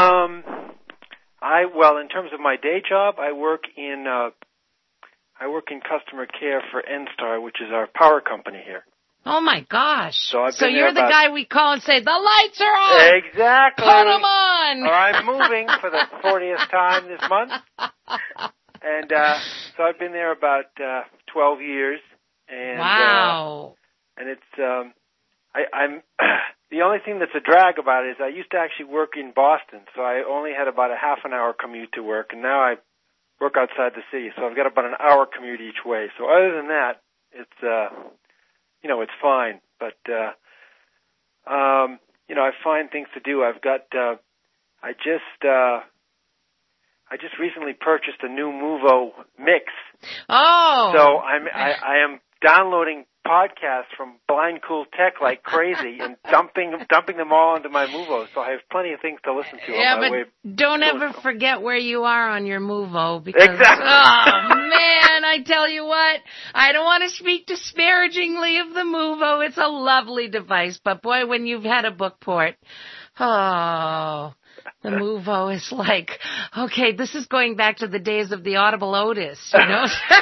Speaker 4: In terms of my day job, I work in customer care for NSTAR, which is our power company here.
Speaker 1: Oh my gosh!
Speaker 4: So
Speaker 1: you're the guy we call and say the lights are on.
Speaker 4: Exactly.
Speaker 1: Put them on.
Speaker 4: I'm moving for the 40th time this month. And so I've been there about 12 years. And,
Speaker 1: wow.
Speaker 4: And it's I'm the only thing that's a drag about it is I used to actually work in Boston, so I only had about a half an hour commute to work, and now I work outside the city, so I've got about an hour commute each way. So other than that, it's it's fine. But I find things to do. I've got I just recently purchased a new Movo mix.
Speaker 1: Oh.
Speaker 4: So I am downloading podcasts from Blind Cool Tech like crazy and dumping them all into my Movo. So I have plenty of things to listen to on my way.
Speaker 1: Don't ever forget where you are on your Movo. Because,
Speaker 4: exactly.
Speaker 1: Oh, man, I tell you what, I don't want to speak disparagingly of the Movo. It's a lovely device. But, boy, when you've had a book port, the Movo is like, okay, this is going back to the days of the Audible Otis, you know?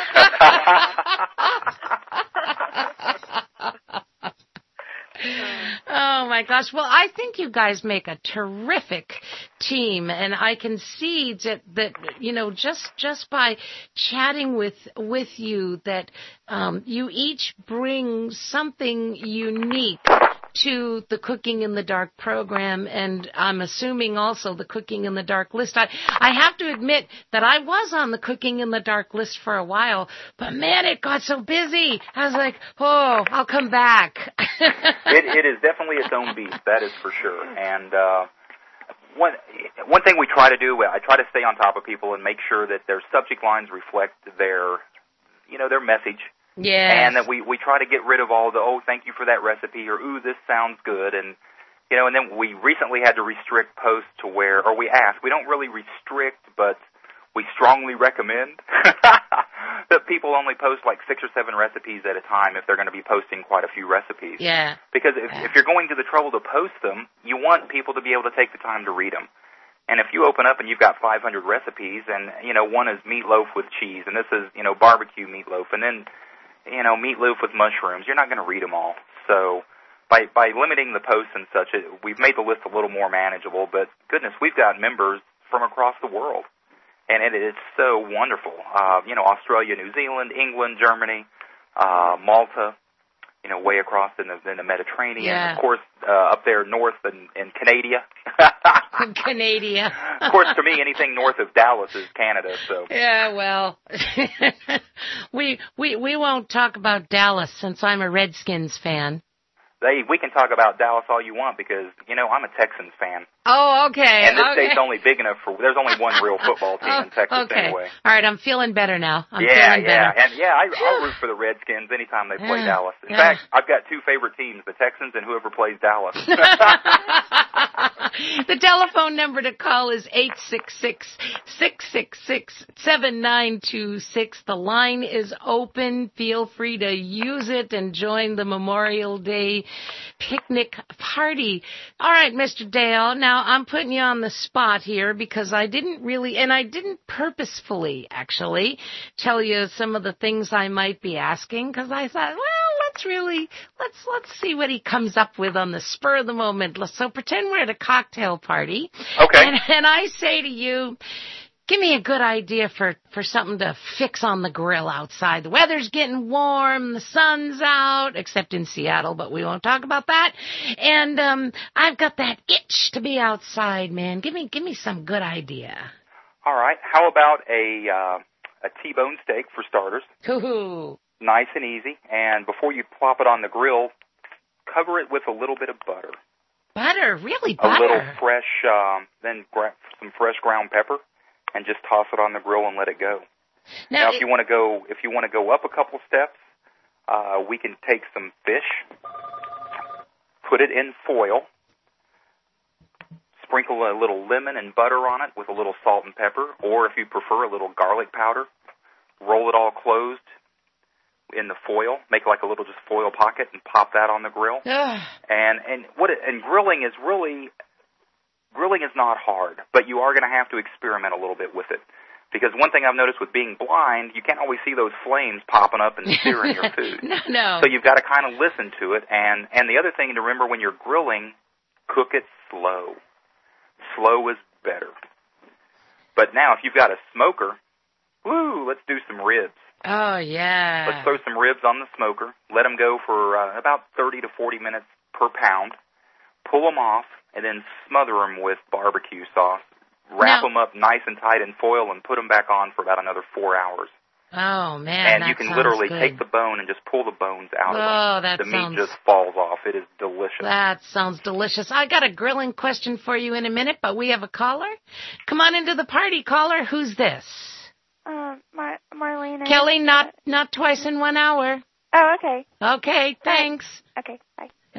Speaker 1: Oh, my gosh. Well, I think you guys make a terrific team, and I can see that you know, just by chatting with you that you each bring something unique to the Cooking in the Dark program, and I'm assuming also the Cooking in the Dark list. I have to admit that I was on the Cooking in the Dark list for a while, but man, it got so busy. I was like, I'll come back.
Speaker 6: It is definitely its own beast, that is for sure. And one thing we try to do, I try to stay on top of people and make sure that their subject lines reflect their message.
Speaker 1: Yeah.
Speaker 6: And that we try to get rid of all the, thank you for that recipe, or, ooh, this sounds good. And, you know, and then we recently had to restrict posts to where, or we asked, we don't really restrict, but we strongly recommend that people only post like 6 or 7 recipes at a time if they're going to be posting quite a few recipes.
Speaker 1: Yeah.
Speaker 6: Because if you're going to the trouble to post them, you want people to be able to take the time to read them. And if you open up and you've got 500 recipes, and, you know, one is meatloaf with cheese, and this is, you know, barbecue meatloaf, and then, you know, meatloaf with mushrooms, you're not going to read them all. So by limiting the posts and such, we've made the list a little more manageable. But goodness, we've got members from across the world, and it is so wonderful. You know, Australia, New Zealand, England, Germany, Malta, you know, way across in the Mediterranean.
Speaker 1: Yeah.
Speaker 6: Of course, up there north in Canada.
Speaker 1: Canada.
Speaker 6: Of course, to me, anything north of Dallas is Canada. So.
Speaker 1: Yeah, well, we won't talk about Dallas since I'm a Redskins fan.
Speaker 6: We can talk about Dallas all you want because, you know, I'm a Texans fan.
Speaker 1: Oh, okay.
Speaker 6: And this state's only big enough there's only one real football team in Texas anyway.
Speaker 1: All right, I'm feeling better now.
Speaker 6: I'll root for the Redskins anytime they play Dallas. In fact, I've got 2 favorite teams, the Texans and whoever plays Dallas.
Speaker 1: The telephone number to call is 866-666-7926. The line is open. Feel free to use it and join the Memorial Day picnic party. All right, Mr. Dale, now I'm putting you on the spot here because I didn't purposefully, actually, tell you some of the things I might be asking because I thought, well, let's see what he comes up with on the spur of the moment. So pretend we're at a cocktail party.
Speaker 6: Okay.
Speaker 1: And I say to you, give me a good idea for something to fix on the grill outside. The weather's getting warm, the sun's out, except in Seattle, but we won't talk about that. And I've got that itch to be outside, man. Give me some good idea.
Speaker 6: All right. How about a T-bone steak for starters?
Speaker 1: Hoo-hoo.
Speaker 6: Nice and easy. And before you plop it on the grill, cover it with a little bit of butter.
Speaker 1: Butter? Really, butter?
Speaker 6: A little fresh, some fresh ground pepper, and just toss it on the grill and let it go. Now if you want to go up a couple steps, we can take some fish, put it in foil, sprinkle a little lemon and butter on it with a little salt and pepper, or if you prefer, a little garlic powder. Roll it all closed in the foil, make like a little just foil pocket, and pop that on the grill. And grilling is not hard, but you are going to have to experiment a little bit with it. Because one thing I've noticed with being blind, you can't always see those flames popping up and searing your food.
Speaker 1: No.
Speaker 6: So you've got to kind of listen to it. And the other thing to remember when you're grilling, cook it slow. Slow is better. But now if you've got a smoker, let's do some ribs.
Speaker 1: Oh, yeah.
Speaker 6: Let's throw some ribs on the smoker. Let them go for about 30 to 40 minutes per pound. Pull them off, and then smother them with barbecue sauce. Wrap them up nice and tight in foil and put them back on for about another 4 hours.
Speaker 1: Oh, man,
Speaker 6: and you can literally take the bone and just pull the bones out of them. The meat just falls off. It is delicious.
Speaker 1: That sounds delicious. I got a grilling question for you in a minute, but we have a caller. Come on into the party, caller. Who's this?
Speaker 7: Marlena.
Speaker 1: Kelly, not twice in 1 hour.
Speaker 7: Oh, okay.
Speaker 1: Okay, thanks.
Speaker 7: Okay, bye.
Speaker 5: Can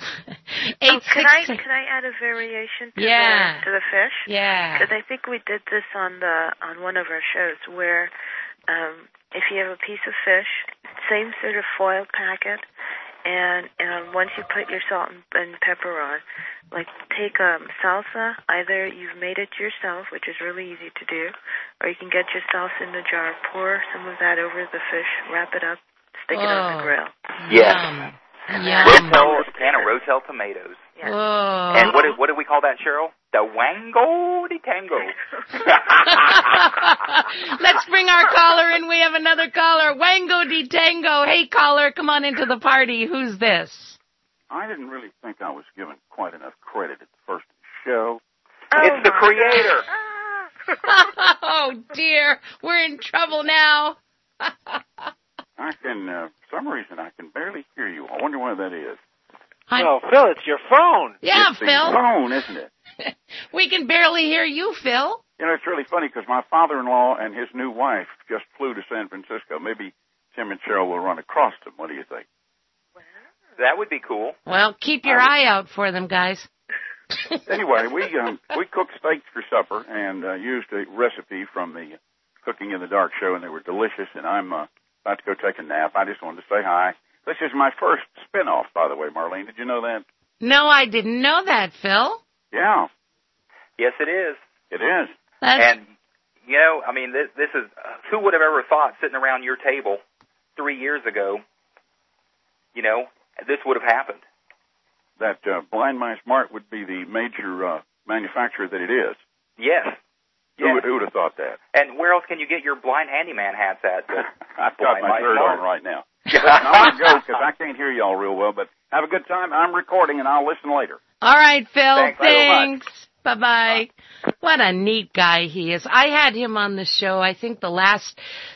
Speaker 5: I add a variation to the fish?
Speaker 1: Yeah.
Speaker 5: Because I think we did this on one of our shows where if you have a piece of fish, same sort of foil packet, and once you put your salt and pepper on, like take salsa. Either you've made it yourself, which is really easy to do, or you can get your salsa in a jar, pour some of that over the fish, wrap it up, stick it on the grill.
Speaker 6: Yes.
Speaker 1: Yum.
Speaker 6: Can of Rotel tomatoes.
Speaker 5: Yeah.
Speaker 1: Whoa.
Speaker 6: And what did we call that, Cheryl? The Wango de Tango.
Speaker 1: Let's bring our caller in. We have another caller. Wango de Tango. Hey, caller, come on into the party. Who's this?
Speaker 9: I didn't really think I was given quite enough credit at the first show.
Speaker 6: It's the creator.
Speaker 1: Oh, dear. We're in trouble now.
Speaker 9: I can, for some reason, I can barely hear you. I wonder why that is.
Speaker 4: Oh, Phil, it's your phone.
Speaker 1: Yeah,
Speaker 9: it's
Speaker 1: Phil.
Speaker 9: the phone, isn't it?
Speaker 1: We can barely hear you, Phil.
Speaker 9: You know, it's really funny because my father-in-law and his new wife just flew to San Francisco. Maybe Tim and Cheryl will run across them. What do you think?
Speaker 6: That would be cool.
Speaker 1: Well, keep your eye out for them, guys.
Speaker 9: Anyway, we cooked steaks for supper and used a recipe from the Cooking in the Dark show, and they were delicious, and I'm about to go take a nap. I just wanted to say hi. This is my first spin-off, by the way, Marlene. Did you know that?
Speaker 1: No, I didn't know that, Phil.
Speaker 9: Yeah.
Speaker 6: Yes, it is.
Speaker 9: It is.
Speaker 6: And, you know, I mean, this is, who would have ever thought sitting around your table 3 years ago, you know, this would have happened?
Speaker 9: That Blind Mice Mart would be the major manufacturer that it is.
Speaker 6: Yes.
Speaker 9: Who would have thought that?
Speaker 6: And where else can you get your blind handyman hats at?
Speaker 9: I've got my shirt on right now. I'm going to go because I can't hear y'all real well, but have a good time. I'm recording, and I'll listen later.
Speaker 1: All right, Phil.
Speaker 6: Thanks.
Speaker 1: Bye-bye. What a neat guy he is. I had him on the show, I think the last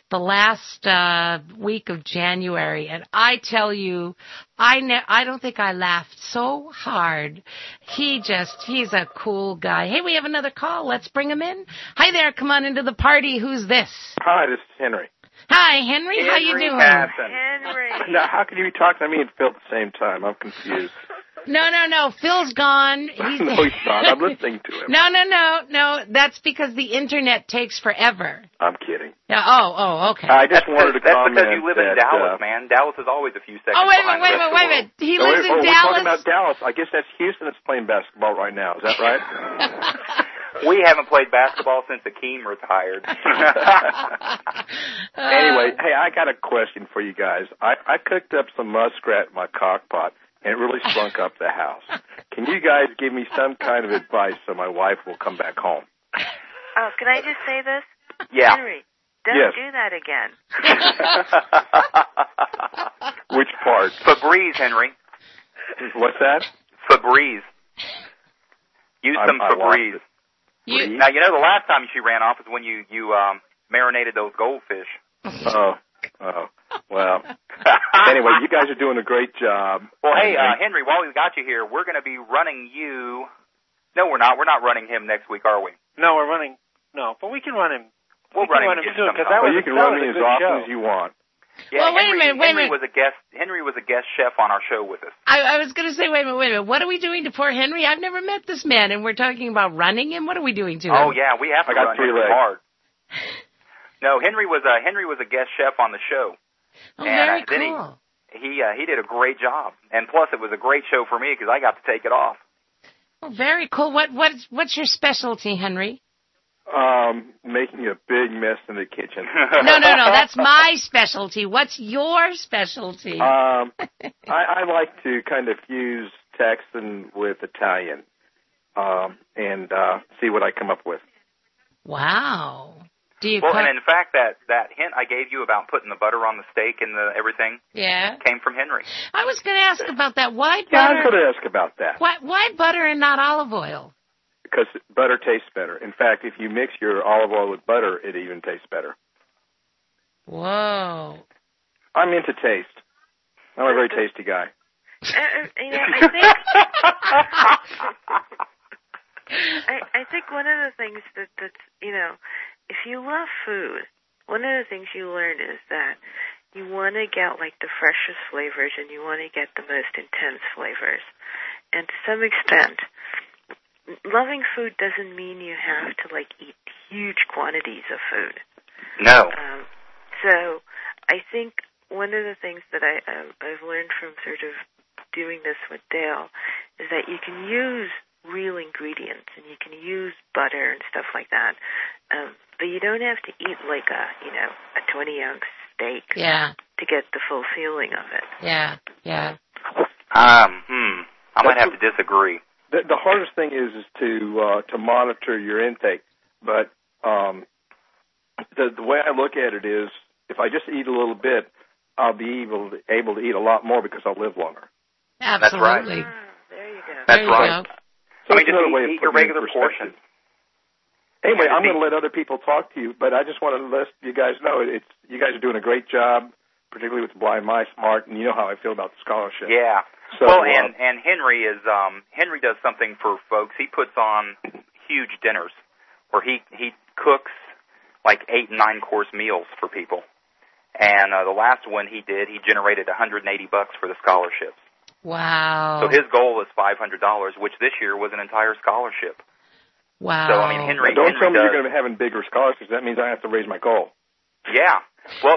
Speaker 1: week of January, and I tell you, I don't think I laughed so hard. He's a cool guy. Hey, we have another call. Let's bring him in. Hi there. Come on into the party. Who's this?
Speaker 10: Hi, this is Henry.
Speaker 1: Hi, Henry. How you doing?
Speaker 5: Henry.
Speaker 10: Now, how can you be talking to me and Phil at the same time? I'm confused.
Speaker 1: No. Phil's gone.
Speaker 10: No, he's not. I'm listening to him.
Speaker 1: No. That's because the internet takes forever.
Speaker 10: I'm kidding.
Speaker 1: Yeah. Oh, okay.
Speaker 10: I just wanted to comment.
Speaker 6: That's because you live in Dallas, man. Dallas is always a few seconds behind.
Speaker 1: Wait a minute. He lives in
Speaker 10: Dallas.
Speaker 1: Dallas.
Speaker 10: We're talking about Dallas. I guess that's Houston that's playing basketball right now. Is that right?
Speaker 6: We haven't played basketball since Akeem retired.
Speaker 10: Anyway, hey, I got a question for you guys. I cooked up some muskrat in my crock pot, and it really sprunk up the house. Can you guys give me some kind of advice so my wife will come back home?
Speaker 5: Oh, can I just say this?
Speaker 6: Yeah.
Speaker 5: Henry, don't do that again.
Speaker 10: Which part?
Speaker 6: Febreze, Henry.
Speaker 10: What's that?
Speaker 6: Febreze. Use some Febreze. Now, you know, the last time she ran off is when you marinated those goldfish.
Speaker 10: Oh. Well, anyway, you guys are doing a great job.
Speaker 6: Well, hey, Henry, while we've got you here, we're going to be running you. No, we're not. We're not running him next week, are we?
Speaker 4: No, we're running. No, but we can run him.
Speaker 6: We'll run him
Speaker 4: soon because that was.
Speaker 10: You can run me as often as you want.
Speaker 6: Yeah,
Speaker 1: well, wait a minute.
Speaker 6: Henry was a guest chef on our show with us.
Speaker 1: I was going to say, wait a minute. What are we doing to poor Henry? I've never met this man, and we're talking about running him. What are we doing to him?
Speaker 6: Oh yeah, we have to run him hard. No, Henry was a guest chef on the show.
Speaker 1: Oh, very cool.
Speaker 6: He did a great job, and plus it was a great show for me because I got to take it off.
Speaker 1: Oh, very cool. What's your specialty, Henry?
Speaker 10: Making a big mess in the kitchen.
Speaker 1: No. That's my specialty. What's your specialty?
Speaker 10: I like to kind of fuse Texan with Italian, and see what I come up with.
Speaker 1: Wow.
Speaker 6: And in fact, that hint I gave you about putting the butter on the steak and everything, came from Henry.
Speaker 1: I was going to ask about that. Why butter?
Speaker 10: Yeah, I was going to ask about that.
Speaker 1: Why butter and not olive oil?
Speaker 10: Because butter tastes better. In fact, if you mix your olive oil with butter, it even tastes better.
Speaker 1: Whoa.
Speaker 10: I'm into taste. I'm a very tasty guy.
Speaker 5: I think one of the things that's, if you love food, one of the things you learn is that you want to get like the freshest flavors and you want to get the most intense flavors. And to some extent, loving food doesn't mean you have to like eat huge quantities of food.
Speaker 6: No.
Speaker 5: So I think one of the things that I've learned from sort of doing this with Dale is that you can use real ingredients and you can use butter and stuff like that, but you don't have to eat like a 20-ounce steak to get the full feeling of it.
Speaker 1: Yeah.
Speaker 6: I might have to disagree.
Speaker 10: The hardest thing is to monitor your intake, but the way I look at it is, if I just eat a little bit, I'll be able to eat a lot more because I'll live longer.
Speaker 1: Absolutely.
Speaker 6: That's right.
Speaker 5: There you go.
Speaker 6: That's right.
Speaker 10: So
Speaker 6: just eat your regular portion.
Speaker 10: Anyway, I'm going to let other people talk to you, but I just want to let you guys know you guys are doing a great job, particularly with Blind My Smart, and you know how I feel about the scholarship.
Speaker 6: Yeah.
Speaker 10: So,
Speaker 6: and Henry Henry does something for folks. He puts on huge dinners where he cooks like 8 and 9 course meals for people. And the last one he did, he generated $180 for the scholarships.
Speaker 1: Wow.
Speaker 6: So his goal is $500, which this year was an entire scholarship.
Speaker 1: Wow.
Speaker 6: So, I mean, Henry
Speaker 10: don't tell me
Speaker 6: does.
Speaker 10: you're going to be having bigger scholarships. That means I have to raise my goal.
Speaker 6: Yeah. Well,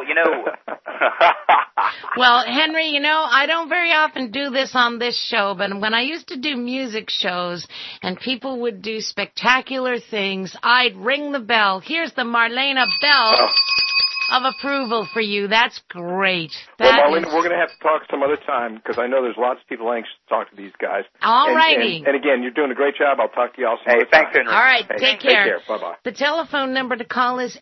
Speaker 1: Well, Henry, I don't very often do this on this show, but when I used to do music shows and people would do spectacular things, I'd ring the bell. Here's the Marlena bell of approval for you. That's great.
Speaker 10: Marlena, we're going to have to talk some other time because I know there's lots of people anxious to talk to these guys.
Speaker 1: All righty.
Speaker 10: And again, you're doing a great job. I'll talk to you all some other time.
Speaker 6: Thanks, Henry.
Speaker 1: All right, take care.
Speaker 10: Take care. Bye-bye.
Speaker 1: The telephone number to call is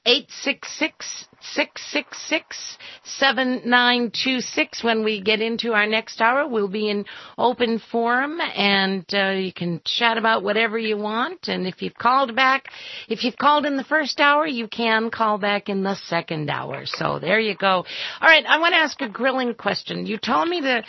Speaker 1: 866-666-7926. When we get into our next hour, we'll be in open forum, and you can chat about whatever you want. And if you've called in the first hour, you can call back in the second hour. So there you go. All right, I want to ask a grilling question. You told me to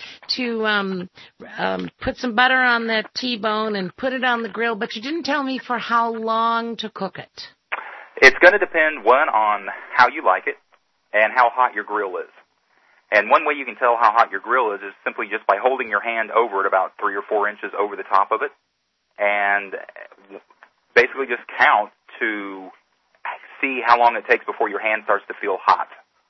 Speaker 1: put some butter on the T-bone and put it on the grill, but you didn't tell me for how long to cook it.
Speaker 6: It's going to depend, one, on how you like it and how hot your grill is. And one way you can tell how hot your grill is simply just by holding your hand over it about 3 or 4 inches over the top of it and basically just count to see how long it takes before your hand starts to feel hot.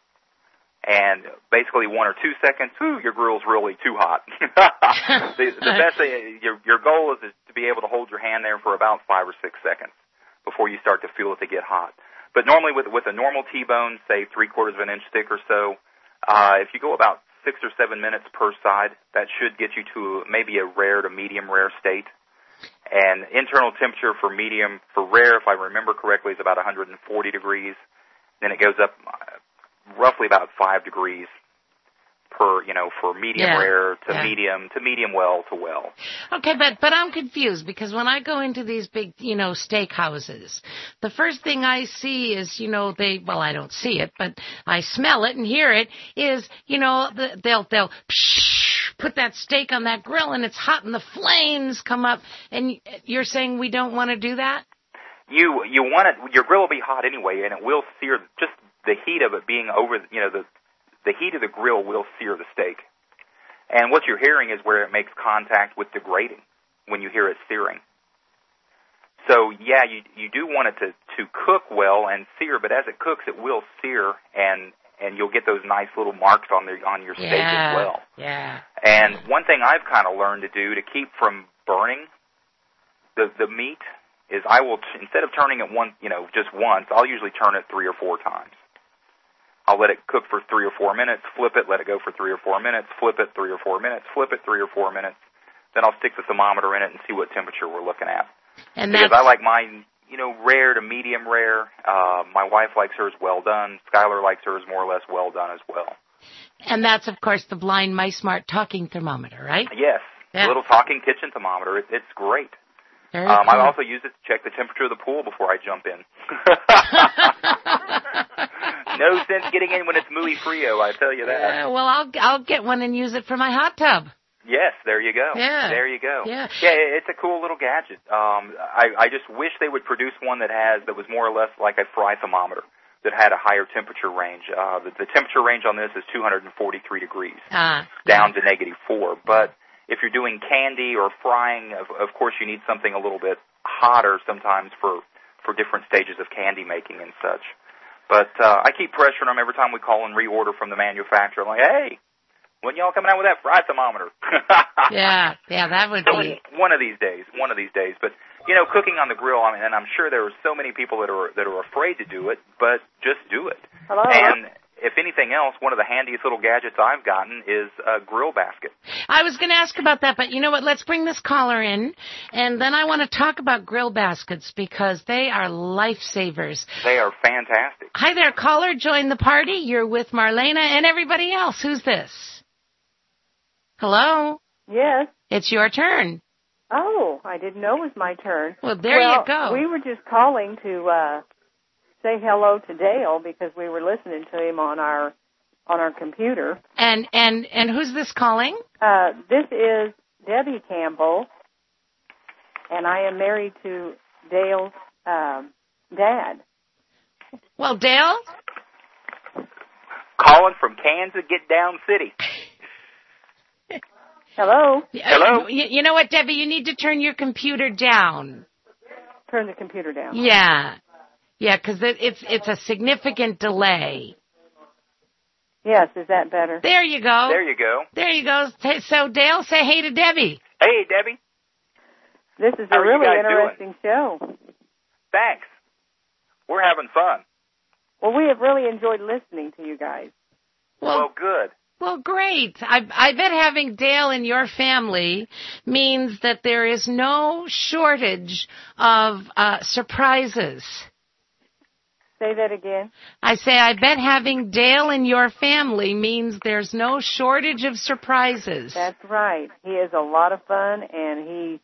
Speaker 6: And basically 1 or 2 seconds, your grill's really too hot. The best thing, your goal is to be able to hold your hand there for about 5 or 6 seconds before you start to feel it to get hot. But normally with a normal T-bone, say 3/4 of an inch thick or so, if you go about 6 or 7 minutes per side, that should get you to maybe a rare to medium rare state. And internal temperature for rare, if I remember correctly, is about 140 degrees. Then it goes up roughly about 5 degrees for medium rare to medium well to well.
Speaker 1: Okay, but I'm confused because when I go into these big, steak houses, the first thing I see is, I don't see it, but I smell it and hear it, is, they'll put that steak on that grill and it's hot and the flames come up, and you're saying we don't want to do that?
Speaker 6: You want it, your grill will be hot anyway, and it will sear, just the heat of it being over, the heat of the grill will sear the steak. And what you're hearing is where it makes contact with the grating when you hear it searing. So, yeah, you do want it to cook well and sear, but as it cooks, it will sear, and you'll get those nice little marks on your steak as well.
Speaker 1: Yeah.
Speaker 6: And one thing I've kind of learned to do to keep from burning the meat is I will, instead of turning it just once, I'll usually turn it 3 or 4 times. I'll let it cook for 3 or 4 minutes, flip it, let it go for 3 or 4 minutes, flip it 3 or 4 minutes, flip it 3 or 4 minutes. Then I'll stick the thermometer in it and see what temperature we're looking at.
Speaker 1: And
Speaker 6: because I like mine, rare to medium rare. My wife likes hers well done. Skylar likes hers more or less well done as well.
Speaker 1: And that's, of course, the Blind My Smart talking thermometer, right?
Speaker 6: Yes.
Speaker 1: Yeah.
Speaker 6: A little talking kitchen thermometer. It's great.
Speaker 1: Very cool.
Speaker 6: I also use it to check the temperature of the pool before I jump in. No sense getting in when it's muy frio, I tell you that.
Speaker 1: Yeah, well, I'll get one and use it for my hot tub.
Speaker 6: Yes, there you go.
Speaker 1: Yeah.
Speaker 6: There you go.
Speaker 1: Yeah.
Speaker 6: Yeah, it's a cool little gadget. I just wish they would produce one that was more or less like a fry thermometer. that had a higher temperature range. The temperature range on this is 243 degrees, down to -4. But if you're doing candy or frying, of course you need something a little bit hotter sometimes for different stages of candy making and such. But I keep pressuring them every time we call and reorder from the manufacturer. I'm like, hey, when y'all coming out with that fry thermometer?
Speaker 1: Yeah, that would be
Speaker 6: one of these days. But cooking on the grill. I mean, and I'm sure there are so many people that are afraid to do it, but just do it.
Speaker 8: Hello.
Speaker 6: And if anything else, one of the handiest little gadgets I've gotten is a grill basket.
Speaker 1: I was going to ask about that, but you know what? Let's bring this caller in, and then I want to talk about grill baskets because they are lifesavers.
Speaker 6: They are fantastic.
Speaker 1: Hi there, caller. Join the party. You're with Marlena and everybody else. Who's this? Hello?
Speaker 8: Yes.
Speaker 1: It's your turn.
Speaker 8: Oh, I didn't know it was my turn.
Speaker 1: Well, there you go.
Speaker 8: We were just calling to say hello to Dale because we were listening to him on our computer.
Speaker 1: And who's this calling?
Speaker 8: This is Debbie Campbell, and I am married to Dale's dad.
Speaker 1: Well, Dale?
Speaker 6: Calling from Kansas, get down city.
Speaker 8: Hello?
Speaker 6: Hello?
Speaker 1: You know what, Debbie? You need to turn your computer down.
Speaker 8: Turn the computer down.
Speaker 1: Yeah, because it's a significant delay.
Speaker 8: Yes, is that better?
Speaker 1: There you go.
Speaker 6: There you go.
Speaker 1: So, Dale, say hey to Debbie.
Speaker 6: Hey, Debbie.
Speaker 8: This is a really interesting show.
Speaker 6: Thanks. We're having fun.
Speaker 8: Well, we have really enjoyed listening to you guys.
Speaker 6: Well, good.
Speaker 1: Well, great. I bet having Dale in your family means that there is no shortage of surprises.
Speaker 8: Say that again.
Speaker 7: I say, I bet having Dale in your family means there's no shortage of surprises.
Speaker 8: That's right. He is a lot of fun, and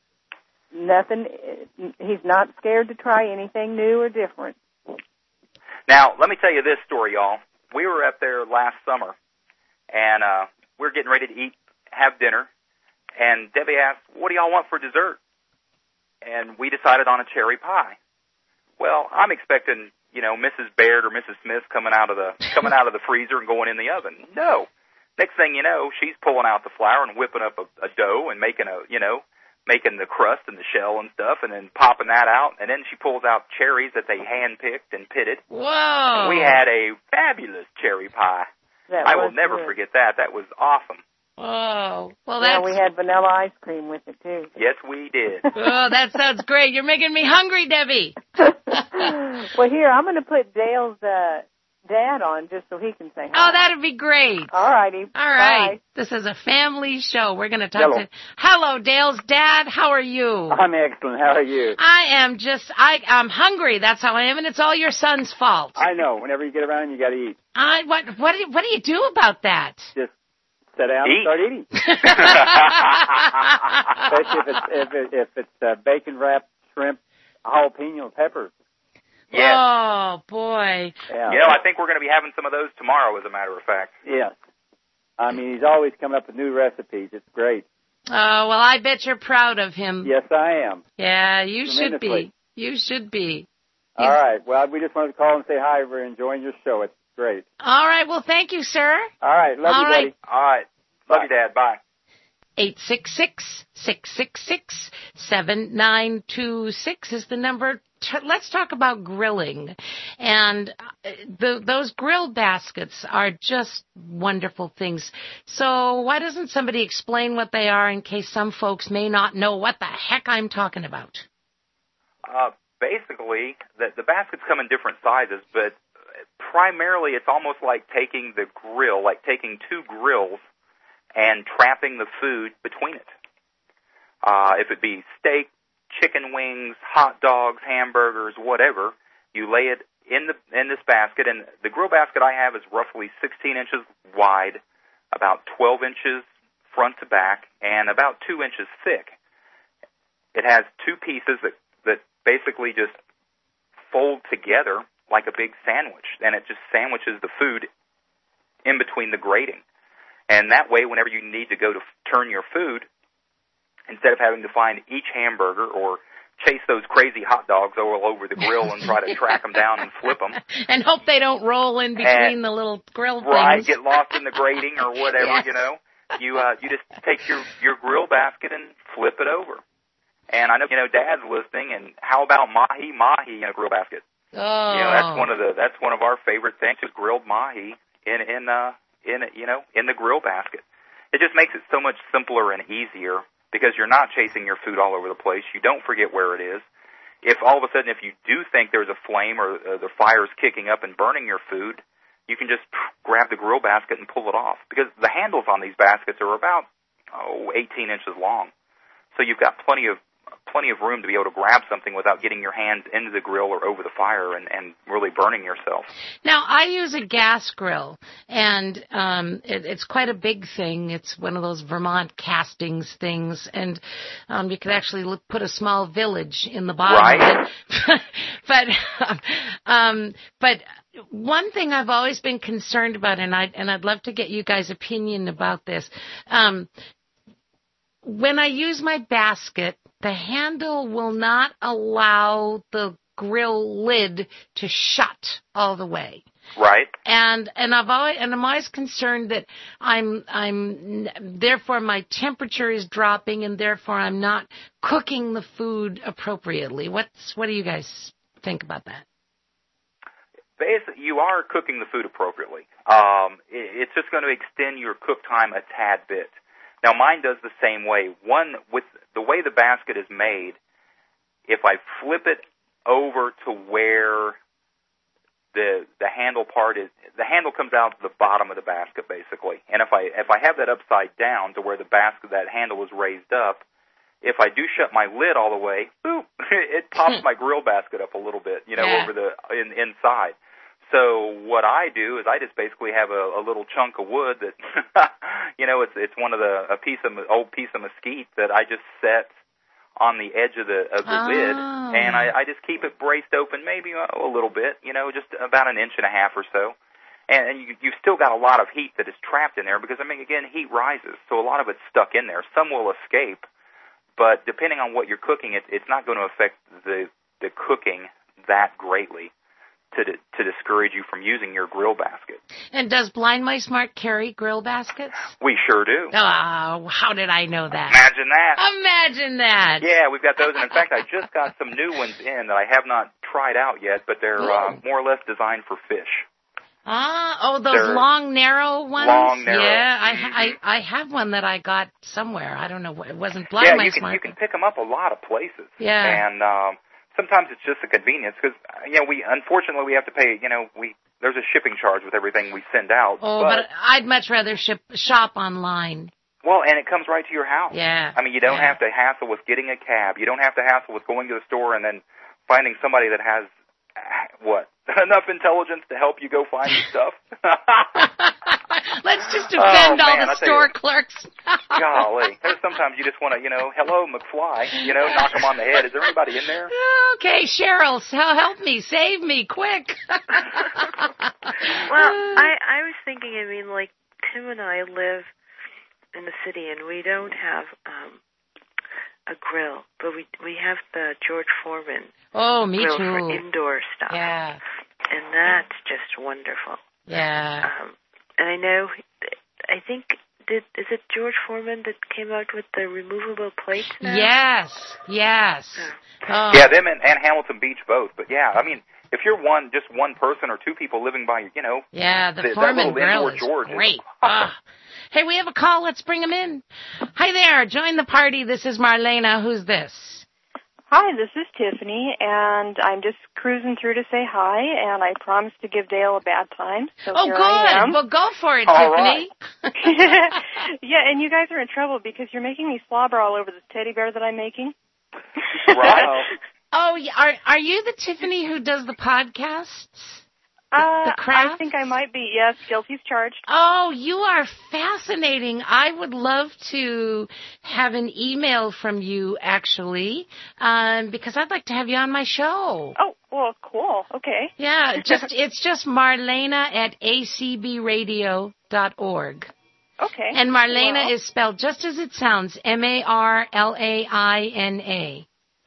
Speaker 8: he's not scared to try anything new or different.
Speaker 6: Now, let me tell you this story, y'all. We were up there last summer, and we were getting ready to have dinner, and Debbie asked, what do y'all want for dessert? And we decided on a cherry pie. Well, I'm expecting, Mrs. Baird or Mrs. Smith coming out of the freezer and going in the oven. No. Next thing you know, she's pulling out the flour and whipping up a dough and making the crust and the shell and stuff, and then popping that out. And then she pulls out cherries that they hand-picked and pitted.
Speaker 1: Whoa!
Speaker 6: We had a fabulous cherry pie. I will never forget that. That was awesome.
Speaker 1: Oh, well,
Speaker 8: we had vanilla ice cream with it, too.
Speaker 6: Yes, we did.
Speaker 1: Oh, that sounds great. You're making me hungry, Debbie.
Speaker 8: Well, here, I'm going to put Dale's dad on just so he can say hi.
Speaker 1: Oh, that'd be great.
Speaker 8: All righty.
Speaker 1: All right.
Speaker 8: Bye.
Speaker 1: This is a family show. We're going to talk to... Hello, Dale's dad. How are you?
Speaker 11: I'm excellent. How are you?
Speaker 1: I'm hungry. That's how I am, and it's all your son's fault.
Speaker 11: I know. Whenever you get around, you got to eat.
Speaker 1: What do you do about that?
Speaker 11: Just sit down and start eating. Especially if it's bacon wrapped shrimp, jalapeno peppers.
Speaker 6: Yes.
Speaker 1: Oh, boy.
Speaker 11: Yeah.
Speaker 6: I think we're going to be having some of those tomorrow, as a matter of fact.
Speaker 11: Yes. I mean, he's always coming up with new recipes. It's great.
Speaker 1: Oh, well, I bet you're proud of him.
Speaker 11: Yes, I am.
Speaker 1: Yeah, you should be. You should be.
Speaker 11: All right. Well, we just wanted to call and say hi. We're enjoying your show. It's great.
Speaker 1: All right. Well, thank you, sir.
Speaker 11: All right. Love you, buddy.
Speaker 6: All right. Love you, Dad. Bye.
Speaker 1: 866-666-7926 is the number. Let's talk about grilling. And those grill baskets are just wonderful things. So why doesn't somebody explain what they are in case some folks may not know what the heck I'm talking about?
Speaker 6: Basically, the baskets come in different sizes, but primarily it's almost like taking the grill, like taking two grills and trapping the food between it. If it be steak, chicken wings, hot dogs, hamburgers, whatever, you lay it in this basket. And the grill basket I have is roughly 16 inches wide, about 12 inches front to back, and about 2 inches thick. It has two pieces that basically just fold together like a big sandwich, and it just sandwiches the food in between the grating. And that way, whenever you need to go to turn your food, instead of having to find each hamburger or chase those crazy hot dogs all over the grill and try to track them down and flip them.
Speaker 1: And hope they don't roll in between the little grill things.
Speaker 6: Right, get lost in the grating or whatever, you know. You just take your grill basket and flip it over. And I know, Dad's listening, and how about mahi in a grill basket?
Speaker 1: Oh.
Speaker 6: That's one of our favorite things, is grilled mahi in the grill basket. It just makes it so much simpler and easier because you're not chasing your food all over the place. You don't forget where it is. If all of a sudden, if you do think there's a flame or the fire's kicking up and burning your food, you can just grab the grill basket and pull it off, because the handles on these baskets are about 18 inches long. So you've got plenty of room to be able to grab something without getting your hands into the grill or over the fire and really burning yourself.
Speaker 1: Now, I use a gas grill, and it's quite a big thing. It's one of those Vermont castings things, and you could actually put a small village in the bottom of it. But one thing I've always been concerned about, and I'd love to get you guys' opinion about this. When I use my basket, the handle will not allow the grill lid to shut all the way.
Speaker 6: Right.
Speaker 1: And I'm always concerned that I'm therefore my temperature is dropping, and therefore I'm not cooking the food appropriately. What do you guys think about that?
Speaker 6: Basically, you are cooking the food appropriately. It's just going to extend your cook time a tad bit. Now, mine does the same way. One, with the way the basket is made, if I flip it over to where the handle part is, the handle comes out the bottom of the basket, basically. And if I have that upside down to where that handle is raised up, if I do shut my lid all the way, it pops my grill basket up a little bit, over the inside. So what I do is I just basically have a little chunk of wood that, it's one of old piece of mesquite that I just set on the edge of the lid, and I just keep it braced open maybe a little bit, just about 1.5 inches or so. And you've still got a lot of heat that is trapped in there because, again, heat rises, so a lot of it's stuck in there. Some will escape, but depending on what you're cooking, it's not going to affect the cooking that greatly to discourage you from using your grill basket.
Speaker 1: And does Blind Mice Mark carry grill baskets?
Speaker 6: We sure do.
Speaker 1: Oh, how did I know that?
Speaker 6: Imagine that. Yeah, we've got those. And in fact, I just got some new ones in that I have not tried out yet, but they're more or less designed for fish.
Speaker 1: Those long, narrow ones?
Speaker 6: Long, narrow.
Speaker 1: Yeah, I have one that I got somewhere. I don't know. It wasn't Blind Mice Mark.
Speaker 6: You can pick them up a lot of places.
Speaker 1: Yeah.
Speaker 6: And sometimes it's just a convenience because, unfortunately we have to pay, there's a shipping charge with everything we send out.
Speaker 1: Oh, but I'd much rather shop online.
Speaker 6: Well, and it comes right to your house.
Speaker 1: Yeah.
Speaker 6: You don't have to hassle with getting a cab. You don't have to hassle with going to the store and then finding somebody that has, enough intelligence to help you go find your stuff.
Speaker 1: Let's just offend all the store clerks.
Speaker 6: Golly. There's sometimes you just want to, hello, McFly, knock them on the head. Is there anybody in there?
Speaker 1: Okay, Cheryl, help me, save me, quick.
Speaker 5: Well, I was thinking, Tim and I live in the city, and we don't have a grill, but we have the George Foreman
Speaker 1: grill
Speaker 5: for indoor stuff.
Speaker 1: Yeah.
Speaker 5: And that's just wonderful.
Speaker 1: Yeah.
Speaker 5: And I think, is it George Foreman that came out with the removable plates now?
Speaker 1: Yes.
Speaker 6: Oh. Yeah, them and Hamilton Beach both. But yeah, if you're just one person or two people living by,
Speaker 1: Yeah, the Foreman grill is great. Hey, we have a call. Let's bring him in. Hi there. Join the party. This is Marlena. Who's this?
Speaker 12: Hi, this is Tiffany, and I'm just cruising through to say hi, and I promised to give Dale a bad time, so here
Speaker 1: good.
Speaker 12: I am.
Speaker 1: Well, go for it, Tiffany.
Speaker 12: Right. Yeah, and you guys are in trouble because you're making me slobber all over the teddy bear that I'm making.
Speaker 6: Wow.
Speaker 1: Oh, are you the Tiffany who does the podcasts? The craft?
Speaker 12: I think I might be, yes. Guilty's charged.
Speaker 1: Oh, you are fascinating. I would love to have an email from you, actually, because I'd like to have you on my show.
Speaker 12: Oh, well, cool. Okay.
Speaker 1: Yeah, it's just Marlena at acbradio.org.
Speaker 12: Okay.
Speaker 1: And Marlena is spelled just as it sounds, Marlaina.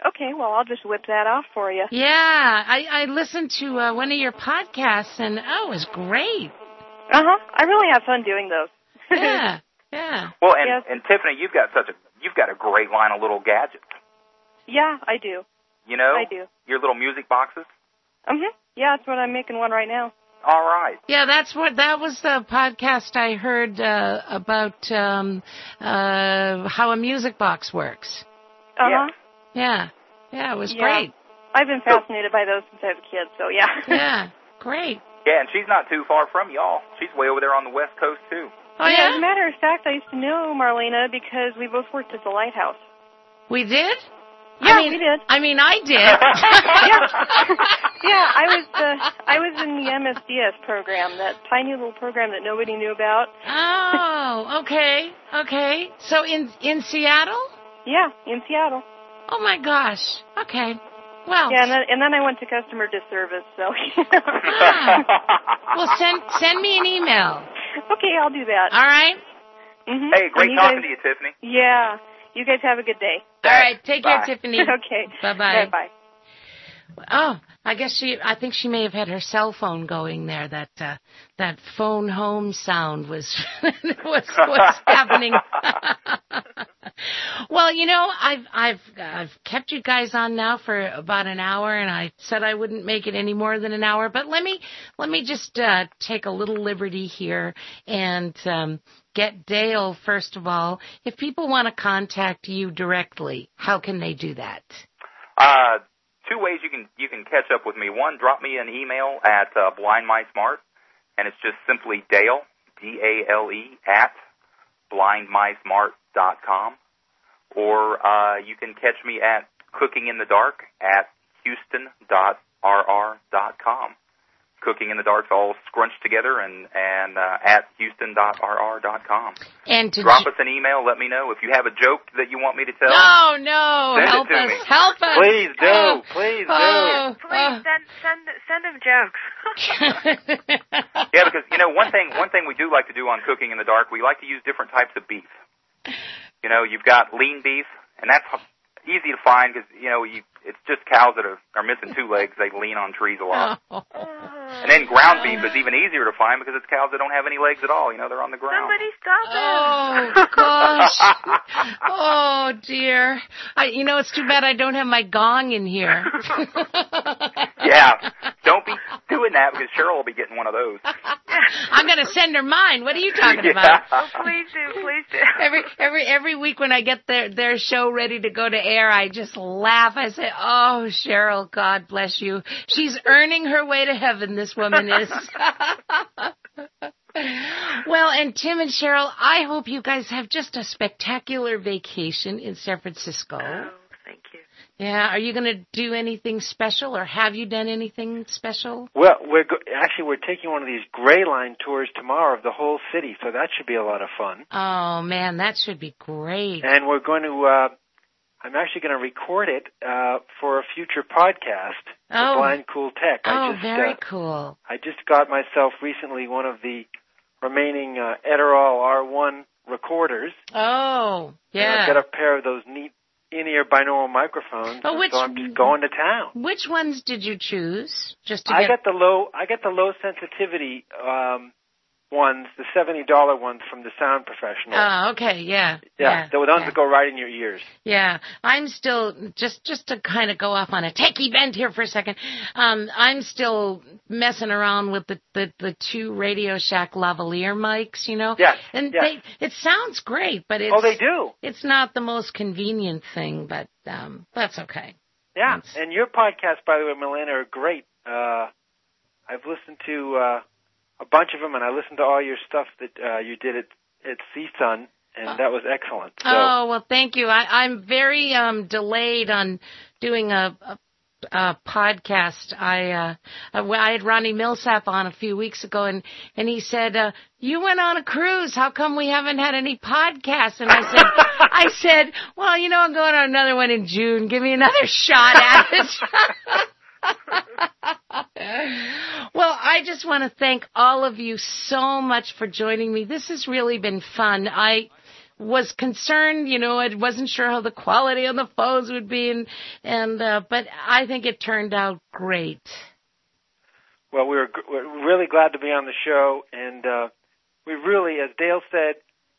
Speaker 12: Okay, well, I'll just whip that off for you.
Speaker 1: Yeah, I listened to one of your podcasts, and it was great.
Speaker 12: I really have fun doing those.
Speaker 1: Yeah.
Speaker 6: Well, and Tiffany, you've got a great line of little gadgets.
Speaker 12: Yeah, I do.
Speaker 6: You know?
Speaker 12: I do.
Speaker 6: Your little music boxes?
Speaker 12: Yeah, that's what I'm making one right now.
Speaker 6: All right.
Speaker 1: Yeah, that was the podcast I heard about how a music box works. Yeah, it was great.
Speaker 12: I've been fascinated by those since I was a kid, so yeah.
Speaker 1: Yeah, great.
Speaker 6: Yeah, and she's not too far from y'all. She's way over there on the West Coast, too.
Speaker 1: Oh, yeah?
Speaker 12: As a matter of fact, I used to know Marlena because we both worked at the Lighthouse.
Speaker 1: We did?
Speaker 12: Yeah, we did.
Speaker 1: I mean, I did.
Speaker 12: Yeah, I was in the MSDS program, that tiny little program that nobody knew about.
Speaker 1: Oh, okay. So in Seattle?
Speaker 12: Yeah, in Seattle.
Speaker 1: Oh my gosh. Okay. Well.
Speaker 12: Yeah, and then I went to customer disservice. So.
Speaker 1: Well, send me an email.
Speaker 12: Okay, I'll do that.
Speaker 1: All right.
Speaker 6: Hey, great talking to you, Tiffany.
Speaker 12: Yeah. You guys have a good day.
Speaker 1: All right. Take care, Tiffany.
Speaker 12: Okay.
Speaker 1: Bye-bye.
Speaker 12: Bye-bye.
Speaker 1: Oh, I think she may have had her cell phone going there. That phone home sound was was happening. Well, I've kept you guys on now for about an hour, and I said I wouldn't make it any more than an hour. But let me just take a little liberty here and get Dale first of all. If people want to contact you directly, how can they do that?
Speaker 6: Two ways you can catch up with me. One, drop me an email at Blind My Smart, and it's just simply Dale, D-A-L-E, at blindmysmart.com. Or you can catch me at Cooking in the Dark at houston.rr.com. Cooking in the Dark's all scrunched together and at houston.rr.com.
Speaker 1: And
Speaker 6: drop us an email. Let me know if you have a joke that you want me to tell.
Speaker 1: No,
Speaker 6: help us,
Speaker 1: help us.
Speaker 4: Please do, please do.
Speaker 5: Please send them jokes.
Speaker 6: Yeah, because one thing we do like to do on Cooking in the Dark, we like to use different types of beef. You've got lean beef, and that's easy to find because it's just cows that are missing two legs. They lean on trees a lot. And then ground beef is even easier to find because it's cows that don't have any legs at all. They're on the ground.
Speaker 5: Somebody stop it!
Speaker 1: Oh gosh! Oh dear! It's too bad I don't have my gong in here.
Speaker 6: Yeah, don't be doing that because Cheryl will be getting one of those.
Speaker 1: I'm going to send her mine. What are you talking about?
Speaker 5: Oh, please do.
Speaker 1: Every week when I get their show ready to go to air, I just laugh. I say, "Oh, Cheryl, God bless you. She's earning her way to heaven. This woman is." Well, and Tim and Cheryl, I hope you guys have just a spectacular vacation in San Francisco.
Speaker 5: Oh, thank you.
Speaker 1: Yeah, are you going to do anything special, or have you done anything special?
Speaker 4: Well, we're taking one of these Gray Line tours tomorrow of the whole city, so that should be a lot of fun.
Speaker 1: Oh man, that should be great.
Speaker 4: And we're going to, I'm actually going to record it for a future podcast.
Speaker 1: Oh,
Speaker 4: Blind Cool Tech.
Speaker 1: Very cool.
Speaker 4: I just got myself recently one of the remaining Edirol R1 recorders.
Speaker 1: Oh, yeah.
Speaker 4: And I've got a pair of those neat in-ear binaural microphones, so I'm just going to town.
Speaker 1: Which ones did you choose?
Speaker 4: I got the low sensitivity ones, the $70 ones from the Sound Professional.
Speaker 1: Oh, okay, yeah.
Speaker 4: The ones that go right in your ears.
Speaker 1: Yeah, I'm still, just to kind of go off on a techie bent here for a second, I'm still messing around with the two Radio Shack lavalier mics,
Speaker 4: Yes.
Speaker 1: And it sounds great, but
Speaker 4: they do.
Speaker 1: It's not the most convenient thing, but that's okay.
Speaker 4: Yeah, and your podcasts, by the way, Milena, are great. I've listened to a bunch of them, and I listened to all your stuff that you did at CSUN, and that was excellent. So.
Speaker 1: Oh, well, thank you. I'm very delayed on doing a podcast. I had Ronnie Millsap on a few weeks ago, and he said, "You went on a cruise. How come we haven't had any podcasts?" And I said, "Well, I'm going on another one in June. Give me another shot at it." Well, I just want to thank all of you so much for joining me. This has really been fun. was concerned, I wasn't sure how the quality on the phones would be, but I think it turned out great.
Speaker 4: Well, we're really glad to be on the show, and we really, as Dale said,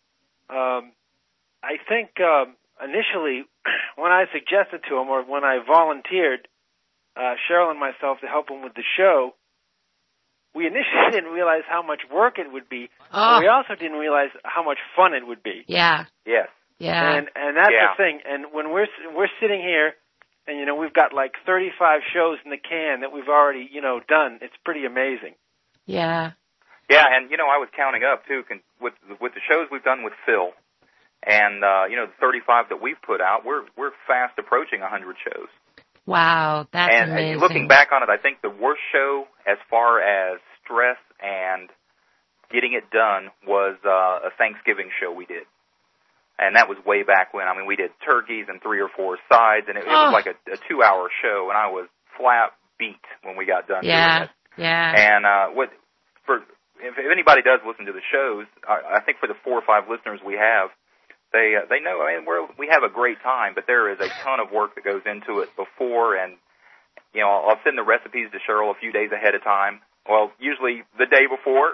Speaker 4: I think initially when I suggested to him, or when I volunteered Cheryl and myself to help him with the show, we initially didn't realize how much work it would be. Oh. We also didn't realize how much fun it would be.
Speaker 1: Yeah.
Speaker 6: Yes.
Speaker 1: Yeah.
Speaker 4: And that's the thing. And when we're sitting here, and we've got like 35 shows in the can that we've already done. It's pretty amazing.
Speaker 1: Yeah.
Speaker 6: Yeah, and I was counting up too with the shows we've done with Phil, and the 35 that we've put out. We're fast approaching 100 shows.
Speaker 1: Wow, that's amazing.
Speaker 6: And looking back on it, I think the worst show as far as stress and getting it done was a Thanksgiving show we did. And that was way back when. I mean, we did turkeys and 3 or 4 sides, and it was like a 2-hour show, and I was flat beat when we got done doing it.
Speaker 1: Yeah.
Speaker 6: And if anybody does listen to the shows, I think for the 4 or 5 listeners we have, they know. I mean, we have a great time, but there is a ton of work that goes into it before, and I'll send the recipes to Cheryl a few days ahead of time. Well, usually the day before.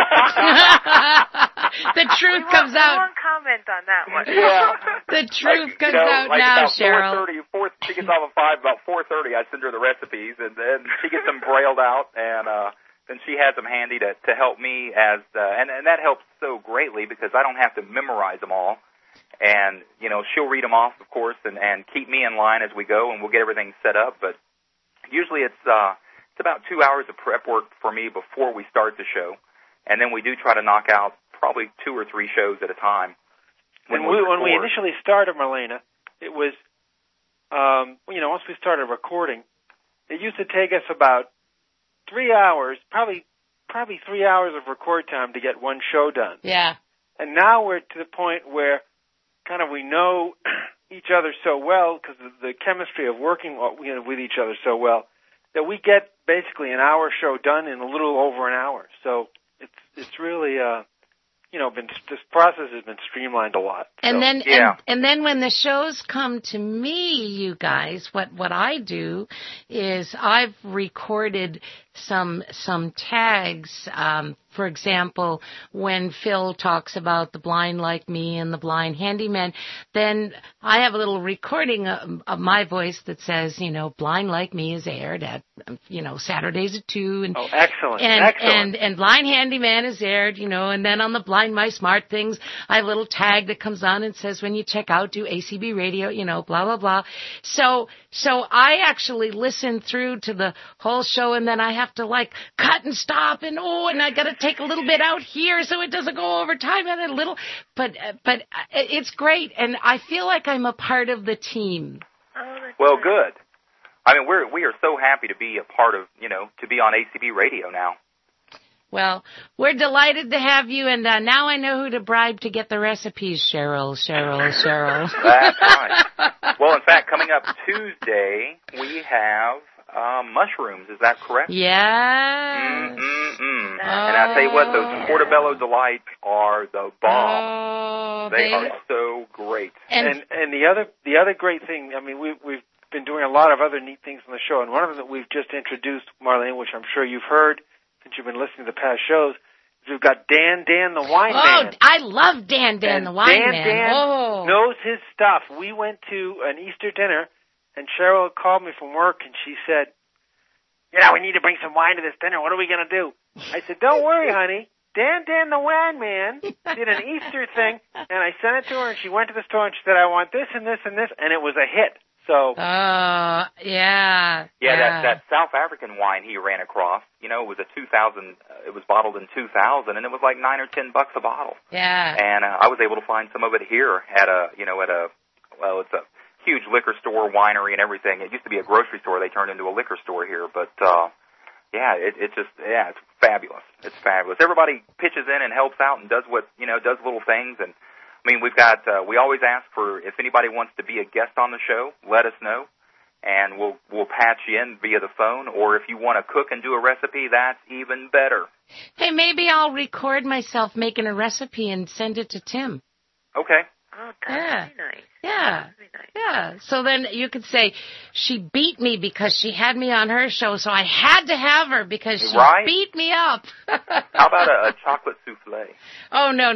Speaker 1: The truth comes out.
Speaker 5: We won't comment on that one.
Speaker 6: Yeah.
Speaker 1: The truth comes out now, Cheryl.
Speaker 6: She gets off at 5. About 4:30, I send her the recipes, and then she gets them brailled out, and then she has them handy to help me and that helps so greatly because I don't have to memorize them all. And she'll read them off, of course, and keep me in line as we go, and we'll get everything set up. But usually it's about 2 hours of prep work for me before we start the show, and then we do try to knock out probably 2 or 3 shows at a time.
Speaker 4: When we initially started, Marlena, it was once we started recording, it used to take us about 3 hours, probably 3 hours of record time to get one show done.
Speaker 1: Yeah.
Speaker 4: And now we're to the point where kind of we know each other so well because of the chemistry of working with each other so well that we get basically an hour show done in a little over an hour. So it's really this process has been streamlined a lot.
Speaker 1: And
Speaker 4: so,
Speaker 1: then
Speaker 4: yeah.
Speaker 1: and then when the shows come to me, you guys, what I do is I've recorded some tags. For example, when Phil talks about the blind like me and the blind handyman, then I have a little recording of my voice that says, blind like me is aired at, Saturdays at 2. And,
Speaker 4: excellent.
Speaker 1: And blind handyman is aired, and then on the Blind My Smart Things, I have a little tag that comes on and says, when you check out, do ACB radio, blah, blah, blah. So I actually listen through to the whole show, and then I have to cut and stop and I got to take a little bit out here so it doesn't go over time and a little, but it's great, and I feel like I'm a part of the team.
Speaker 6: Well, good. I mean, we are so happy to be a part of, to be on ACB radio now.
Speaker 1: Well, we're delighted to have you, and now I know who to bribe to get the recipes, Cheryl.
Speaker 6: That's right. Well, in fact, coming up Tuesday, we have mushrooms. Is that correct?
Speaker 1: Yeah.
Speaker 6: And I tell you what, those Portobello Delights are the bomb. They are so great.
Speaker 4: And the other great thing, I mean, we've been doing a lot of other neat things on the show, and one of them that we've just introduced, Marlene, which I'm sure you've heard since you've been listening to the past shows, is we've got Dan the Wine Man.
Speaker 1: Oh, I love Dan the Wine Man.
Speaker 4: Dan knows his stuff. We went to an Easter dinner, and Cheryl called me from work, and she said, we need to bring some wine to this dinner. What are we going to do? I said, don't worry, honey. Dan the Wine Man did an Easter thing, and I sent it to her, and she went to the store, and she said, I want this and this and this, and it was a hit. So.
Speaker 1: Yeah.
Speaker 6: Yeah, that South African wine he ran across, it was a 2000, it was bottled in 2000, and it was like $9 or $10 a bottle.
Speaker 1: Yeah.
Speaker 6: And I was able to find some of it here at it's a huge liquor store, winery, and everything. It used to be a grocery store. They turned into a liquor store here, but it's fabulous. It's fabulous. Everybody pitches in and helps out and does does little things. And I mean, we always ask for if anybody wants to be a guest on the show, let us know, and we'll patch you in via the phone. Or if you want to cook and do a recipe, that's even better.
Speaker 1: Hey, maybe I'll record myself making a recipe and send it to Tim.
Speaker 6: Okay.
Speaker 5: Oh, that'd be nice.
Speaker 1: Yeah.
Speaker 5: That'd be nice.
Speaker 1: Yeah. So then you could say, she beat me because she had me on her show, so I had to have her because she beat me up.
Speaker 6: How about a chocolate souffle?
Speaker 1: Oh, no.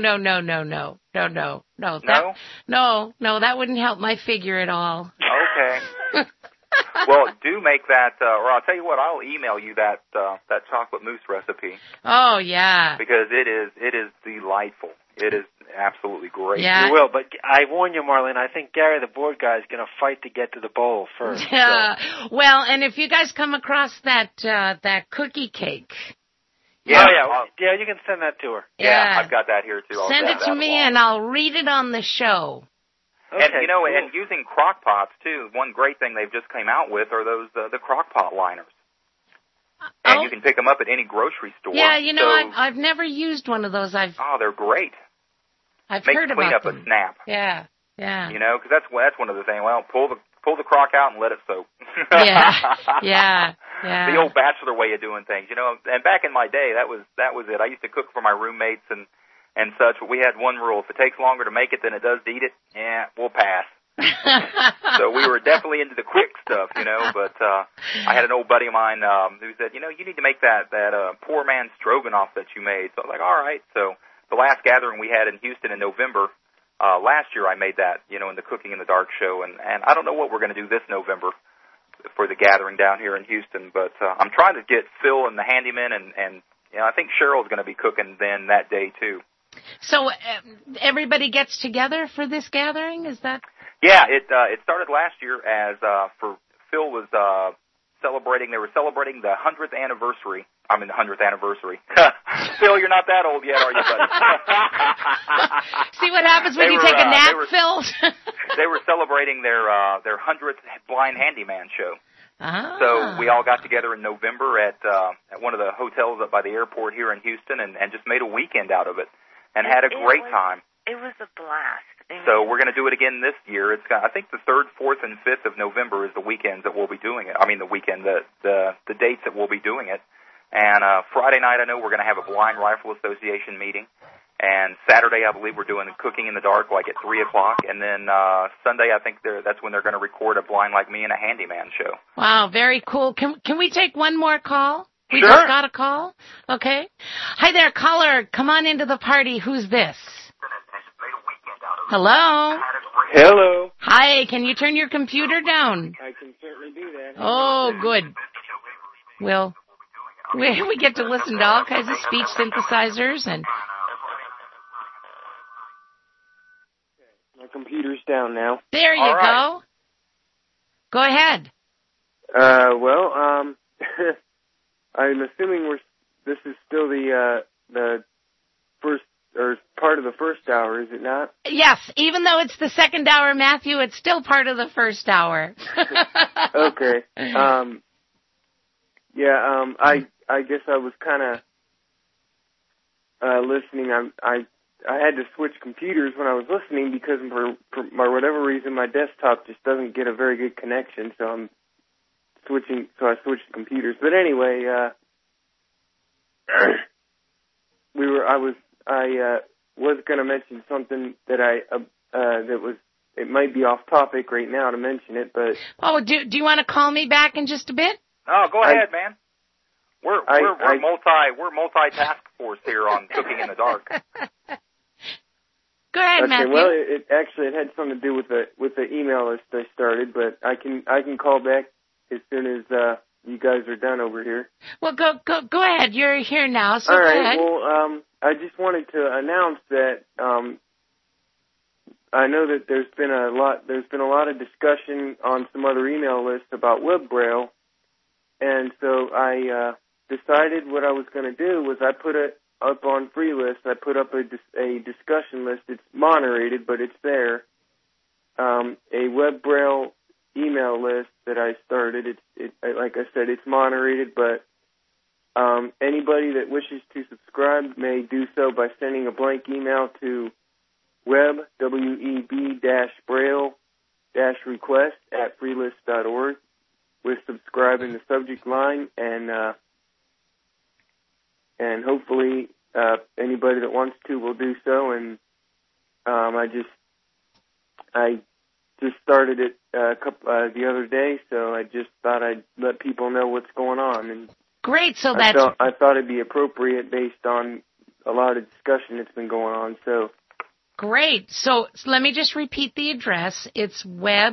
Speaker 1: That wouldn't help my figure at all.
Speaker 6: Okay. Well, do make that, or I'll tell you what, I'll email you that chocolate mousse recipe.
Speaker 1: Oh, yeah.
Speaker 6: Because it is delightful. It is absolutely great.
Speaker 1: Yeah.
Speaker 4: You will, but I warn you, Marlene, I think Gary, the board guy, is going to fight to get to the bowl first.
Speaker 1: Yeah. So. Well, and if you guys come across that cookie cake.
Speaker 6: Yeah,
Speaker 4: yeah, you can send that to her.
Speaker 6: Yeah, I've got that here, too.
Speaker 1: Send it to me, and I'll read it on the show.
Speaker 6: Okay, and, cool. And using crock pots, too, one great thing they've just came out with are those the crock pot liners. And you can pick them up at any grocery store.
Speaker 1: Yeah, I've never used one of those.
Speaker 6: They're great.
Speaker 1: I've heard about them.
Speaker 6: Clean up a snap.
Speaker 1: Yeah.
Speaker 6: Because that's one of the things. Well, pull the crock out and let it soak.
Speaker 1: Yeah.
Speaker 6: The old bachelor way of doing things, And back in my day, that was it. I used to cook for my roommates and such. But we had one rule: if it takes longer to make it than it does to eat it, we'll pass. So we were definitely into the quick stuff, but I had an old buddy of mine who said, you need to make that poor man stroganoff that you made. So I was like, all right. So the last gathering we had in Houston in November last year, I made that, in the Cooking in the Dark show, and I don't know what we're going to do this November for the gathering down here in Houston, but I'm trying to get Phil and the handyman, and I think Cheryl's going to be cooking then that day too.
Speaker 1: So everybody gets together for this gathering? Is that?
Speaker 6: Yeah, it started last year as for Phil was celebrating. They were celebrating the 100th anniversary. I mean, the 100th anniversary. Phil, you're not that old yet, are you, buddy?
Speaker 1: See what happens when you take a nap, Phil?
Speaker 6: They were celebrating their 100th blind handyman show.
Speaker 1: Ah.
Speaker 6: So we all got together in November at one of the hotels up by the airport here in Houston and just made a weekend out of it and had a great time.
Speaker 5: It was a blast.
Speaker 6: So we're going to do it again this year. I think the 3rd, 4th, and 5th of November is the weekends that we'll be doing it. I mean, the dates that we'll be doing it. And Friday night, I know we're going to have a Blind Rifle Association meeting. And Saturday, I believe we're doing Cooking in the Dark, like at 3 o'clock. And then Sunday, I think that's when they're going to record a Blind Like Me and a Handyman show.
Speaker 1: Wow, very cool. Can we take one more call? We
Speaker 6: Sure.
Speaker 1: just got a call? Okay. Hi there, caller. Come on into the party. Who's this? Hello?
Speaker 13: Hello.
Speaker 1: Hi, can you turn your computer down?
Speaker 13: I can certainly do that.
Speaker 1: Oh, good. Well, we get to listen to all kinds of speech synthesizers and...
Speaker 13: My computer's down now.
Speaker 1: There you go. Go ahead.
Speaker 13: I'm assuming this is still the first or part of the first hour, is it not?
Speaker 1: Yes, even though it's the second hour, Matthew, it's still part of the first hour.
Speaker 13: Okay. I guess I was kind of listening. I had to switch computers when I was listening because for whatever reason my desktop just doesn't get a very good connection, so I switched computers. But anyway, I was going to mention something that it might be off topic right now to mention it, but
Speaker 1: do you want to call me back in just a bit?
Speaker 6: Oh, go ahead, man. We're multi-task force here on Cooking in the Dark.
Speaker 1: Go ahead,
Speaker 13: okay,
Speaker 1: Matthew.
Speaker 13: Well, it had something to do with the email list I started, but I can call back as soon as you guys are done over here.
Speaker 1: Well, go ahead. You're here now, so
Speaker 13: all
Speaker 1: go
Speaker 13: right.
Speaker 1: ahead.
Speaker 13: Well, I just wanted to announce that I know that there's been a lot of discussion on some other email lists about WebBraille, and so I decided what I was going to do was I put it up on FreeList. I put up a discussion list. It's moderated, but it's there. A WebBraille email list that I started. Like I said, it's moderated, but anybody that wishes to subscribe may do so by sending a blank email to web-braille-request@freelist.org with subscribe in the subject line, and hopefully anybody that wants to will do so, and I just started it the other day, so I just thought I'd let people know what's going on. And
Speaker 1: great. So
Speaker 13: I thought it'd be appropriate based on a lot of discussion that's been going on. So
Speaker 1: great. So let me just repeat the address. It's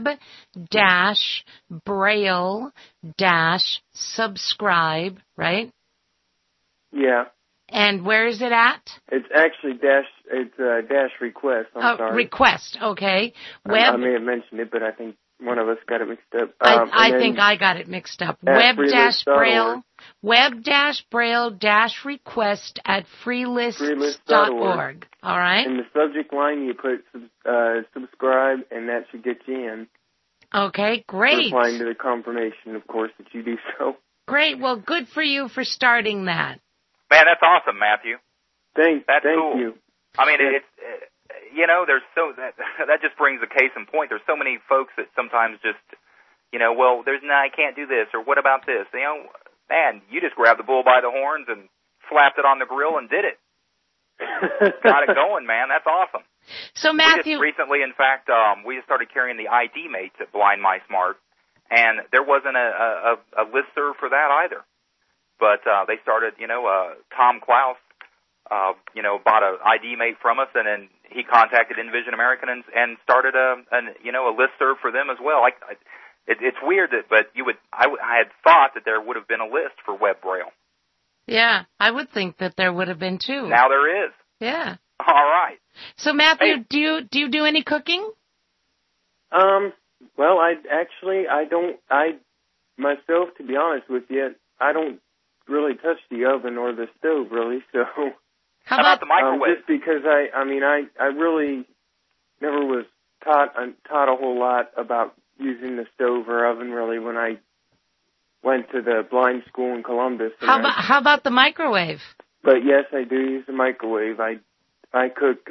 Speaker 1: web-braille-subscribe, right?
Speaker 13: Yeah.
Speaker 1: And where is it at?
Speaker 13: It's actually dash request. I'm sorry.
Speaker 1: Request, okay.
Speaker 13: I may have mentioned it, but I think one of us got it mixed up.
Speaker 1: I think I got it mixed up. Web-braille-request at freelist.org. All right?
Speaker 13: In the subject line, you put subscribe, and that should get you in.
Speaker 1: Okay, great.
Speaker 13: Replying to the confirmation, of course, that you do so.
Speaker 1: Great. Well, good for you for starting that.
Speaker 6: Man, that's awesome, Matthew.
Speaker 13: Thank
Speaker 6: cool.
Speaker 13: you.
Speaker 6: I mean, it's there's that just brings a case in point. There's so many folks that sometimes just, well, I can't do this, or what about this? Man, you just grabbed the bull by the horns and slapped it on the grill and did it. Got it going, man. That's awesome.
Speaker 1: So, Matthew,
Speaker 6: recently, in fact, we just started carrying the ID Mates at Blind My Smart, and there wasn't a listserv for that either. But they started, Tom Klaus, bought an ID Mate from us, and then he contacted Envision American and started a listserv for them as well. It's weird but I had thought that there would have been a list for Web Braille.
Speaker 1: Yeah, I would think that there would have been too.
Speaker 6: Now there is.
Speaker 1: Yeah.
Speaker 6: All right.
Speaker 1: So Matthew, do you do any cooking?
Speaker 13: Well, I don't myself, to be honest with you, I don't really touch the oven or the stove really, so
Speaker 6: how about the microwave?
Speaker 13: Just because I really never was taught a whole lot about using the stove or oven really when I went to the blind school in Columbus.
Speaker 1: How about the microwave?
Speaker 13: But yes, I do use the microwave. I cook.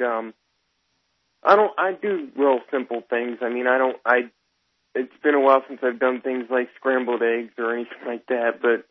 Speaker 13: I do real simple things. I mean, it's been a while since I've done things like scrambled eggs or anything like that, but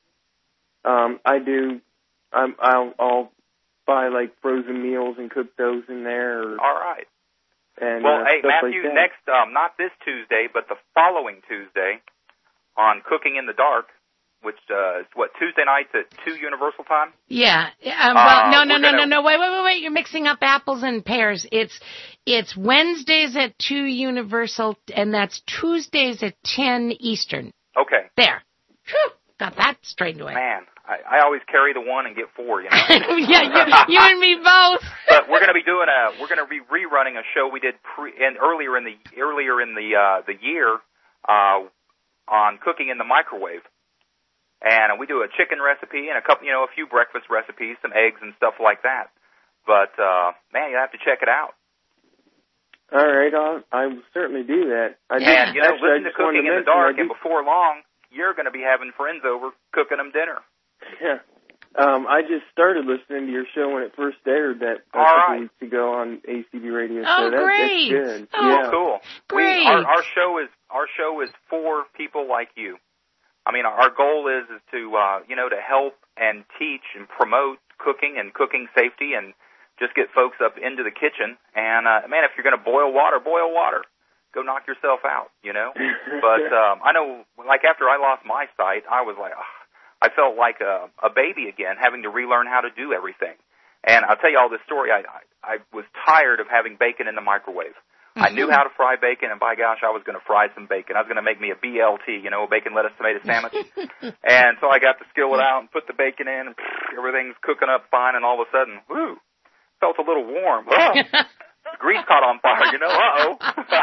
Speaker 13: I'll buy like frozen meals and cook those in there.
Speaker 6: All right.
Speaker 13: And,
Speaker 6: well, hey, Matthew,
Speaker 13: like
Speaker 6: next, not this Tuesday, but the following Tuesday on Cooking in the Dark, which is Tuesday nights at 2 Universal Time?
Speaker 1: Yeah. Well, no. Wait. You're mixing up apples and pears. It's Wednesdays at 2 Universal, and that's Tuesdays at 10 Eastern.
Speaker 6: Okay.
Speaker 1: There. Whew. Got that straightened away.
Speaker 6: Man, I always carry the one and get 4,
Speaker 1: Yeah, you and me both.
Speaker 6: But we're going to be rerunning a show we did earlier in the year on cooking in the microwave. And we do a chicken recipe and a few breakfast recipes, some eggs and stuff like that. But man, you have to check it out.
Speaker 13: All right, I will certainly do that.
Speaker 6: Listen to Cooking in the Dark, and before long, you're going to be having friends over cooking them dinner.
Speaker 13: Yeah. I just started listening to your show when it first aired a couple weeks ago on ACB Radio.
Speaker 1: Oh,
Speaker 13: so
Speaker 1: great!
Speaker 13: That's good.
Speaker 6: Oh,
Speaker 13: yeah.
Speaker 6: Cool.
Speaker 1: Great.
Speaker 6: Our show is for people like you. I mean, our goal is to to help and teach and promote cooking and cooking safety, and just get folks up into the kitchen. And man, if you're going to boil water. Go knock yourself out, But I know, like after I lost my sight, I was like, I felt like a baby again, having to relearn how to do everything. And I'll tell you all this story. I was tired of having bacon in the microwave. I knew how to fry bacon, and by gosh, I was going to fry some bacon. I was going to make me a BLT, a bacon, lettuce, tomato sandwich. And so I got the skillet out and put the bacon in, and everything's cooking up fine, and all of a sudden, whoo, felt a little warm. Grease caught on fire, uh-oh.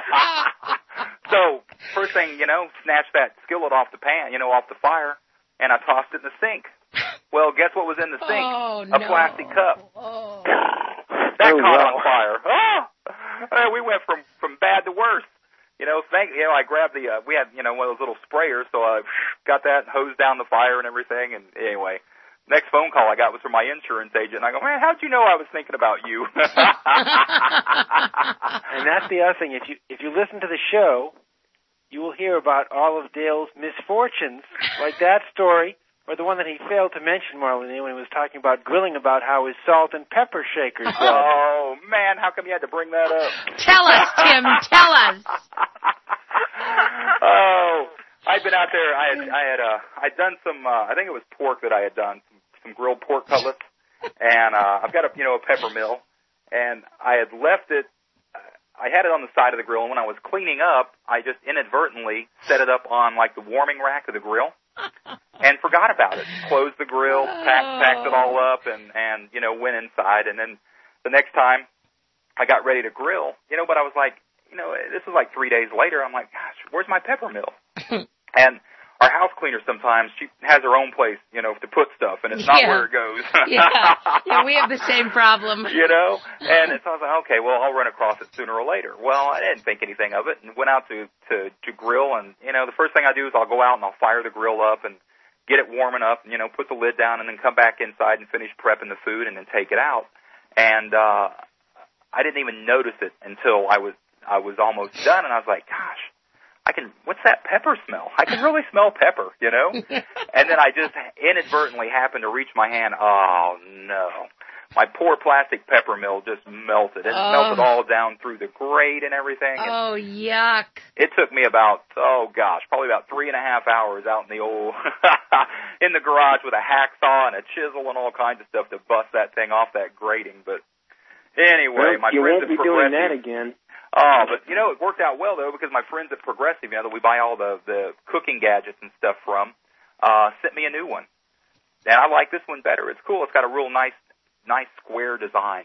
Speaker 6: So, first thing, snatched that skillet off the pan, off the fire, and I tossed it in the sink. Well, guess what was in the sink? A plastic cup. That caught on fire. We went from bad to worse. I grabbed we had, one of those little sprayers, so I got that and hosed down the fire and everything, and anyway. Next phone call I got was from my insurance agent, and I go, man, how'd you know I was thinking about you?
Speaker 4: And that's the other thing. If you listen to the show, you will hear about all of Dale's misfortunes, like that story or the one that he failed to mention, Marlene, when he was talking about grilling, about how his salt and pepper shakers.
Speaker 6: Oh man, how come you had to bring that up?
Speaker 1: Tell us, Tim. Tell us.
Speaker 6: Oh, I'd been out there. I'd done some. I think it was pork that I had done, some grilled pork cutlets, and I've got a pepper mill, and I had left it. I had it on the side of the grill, and when I was cleaning up, I just inadvertently set it up on like the warming rack of the grill, and forgot about it. Closed the grill, packed it all up, and went inside. And then the next time I got ready to grill, but I was like, this was like 3 days later. I'm like, gosh, where's my pepper mill? And our house cleaner sometimes, she has her own place, to put stuff, and it's not where it goes.
Speaker 1: Yeah, we have the same problem.
Speaker 6: And so I was like, okay, well, I'll run across it sooner or later. Well, I didn't think anything of it, and went out to grill, and, the first thing I do is I'll go out and I'll fire the grill up and get it warming up, and, put the lid down, and then come back inside and finish prepping the food and then take it out. And I didn't even notice it until I was almost done, and I was like, gosh, what's that pepper smell? I can really smell pepper, And then I just inadvertently happened to reach my hand. Oh, no. My poor plastic pepper mill just melted. It melted all down through the grate and everything.
Speaker 1: Oh, yuck.
Speaker 6: It took me probably about 3.5 hours out in the old, in the garage with a hacksaw and a chisel and all kinds of stuff to bust that thing off that grating. But anyway, my friends at Progressive.
Speaker 13: You won't be doing that again.
Speaker 6: Oh, but, it worked out well, though, because my friends at Progressive, that we buy all the cooking gadgets and stuff from, sent me a new one. And I like this one better. It's cool. It's got a real nice square design.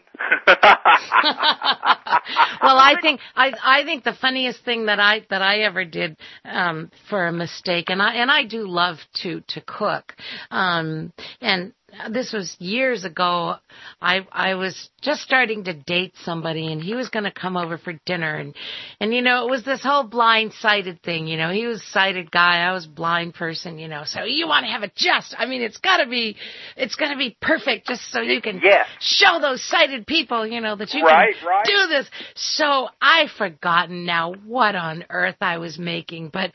Speaker 1: Well, I think the funniest thing that I ever did for a mistake, and I do love to cook, and this was years ago. I was just starting to date somebody, and he was going to come over for dinner, and it was this whole blind-sighted thing. He was a sighted guy, I was a blind person. So you want to have it just. I mean, it's got to be perfect, just so you can show those sighted people, that you can do this. So I've forgotten now what on earth I was making, but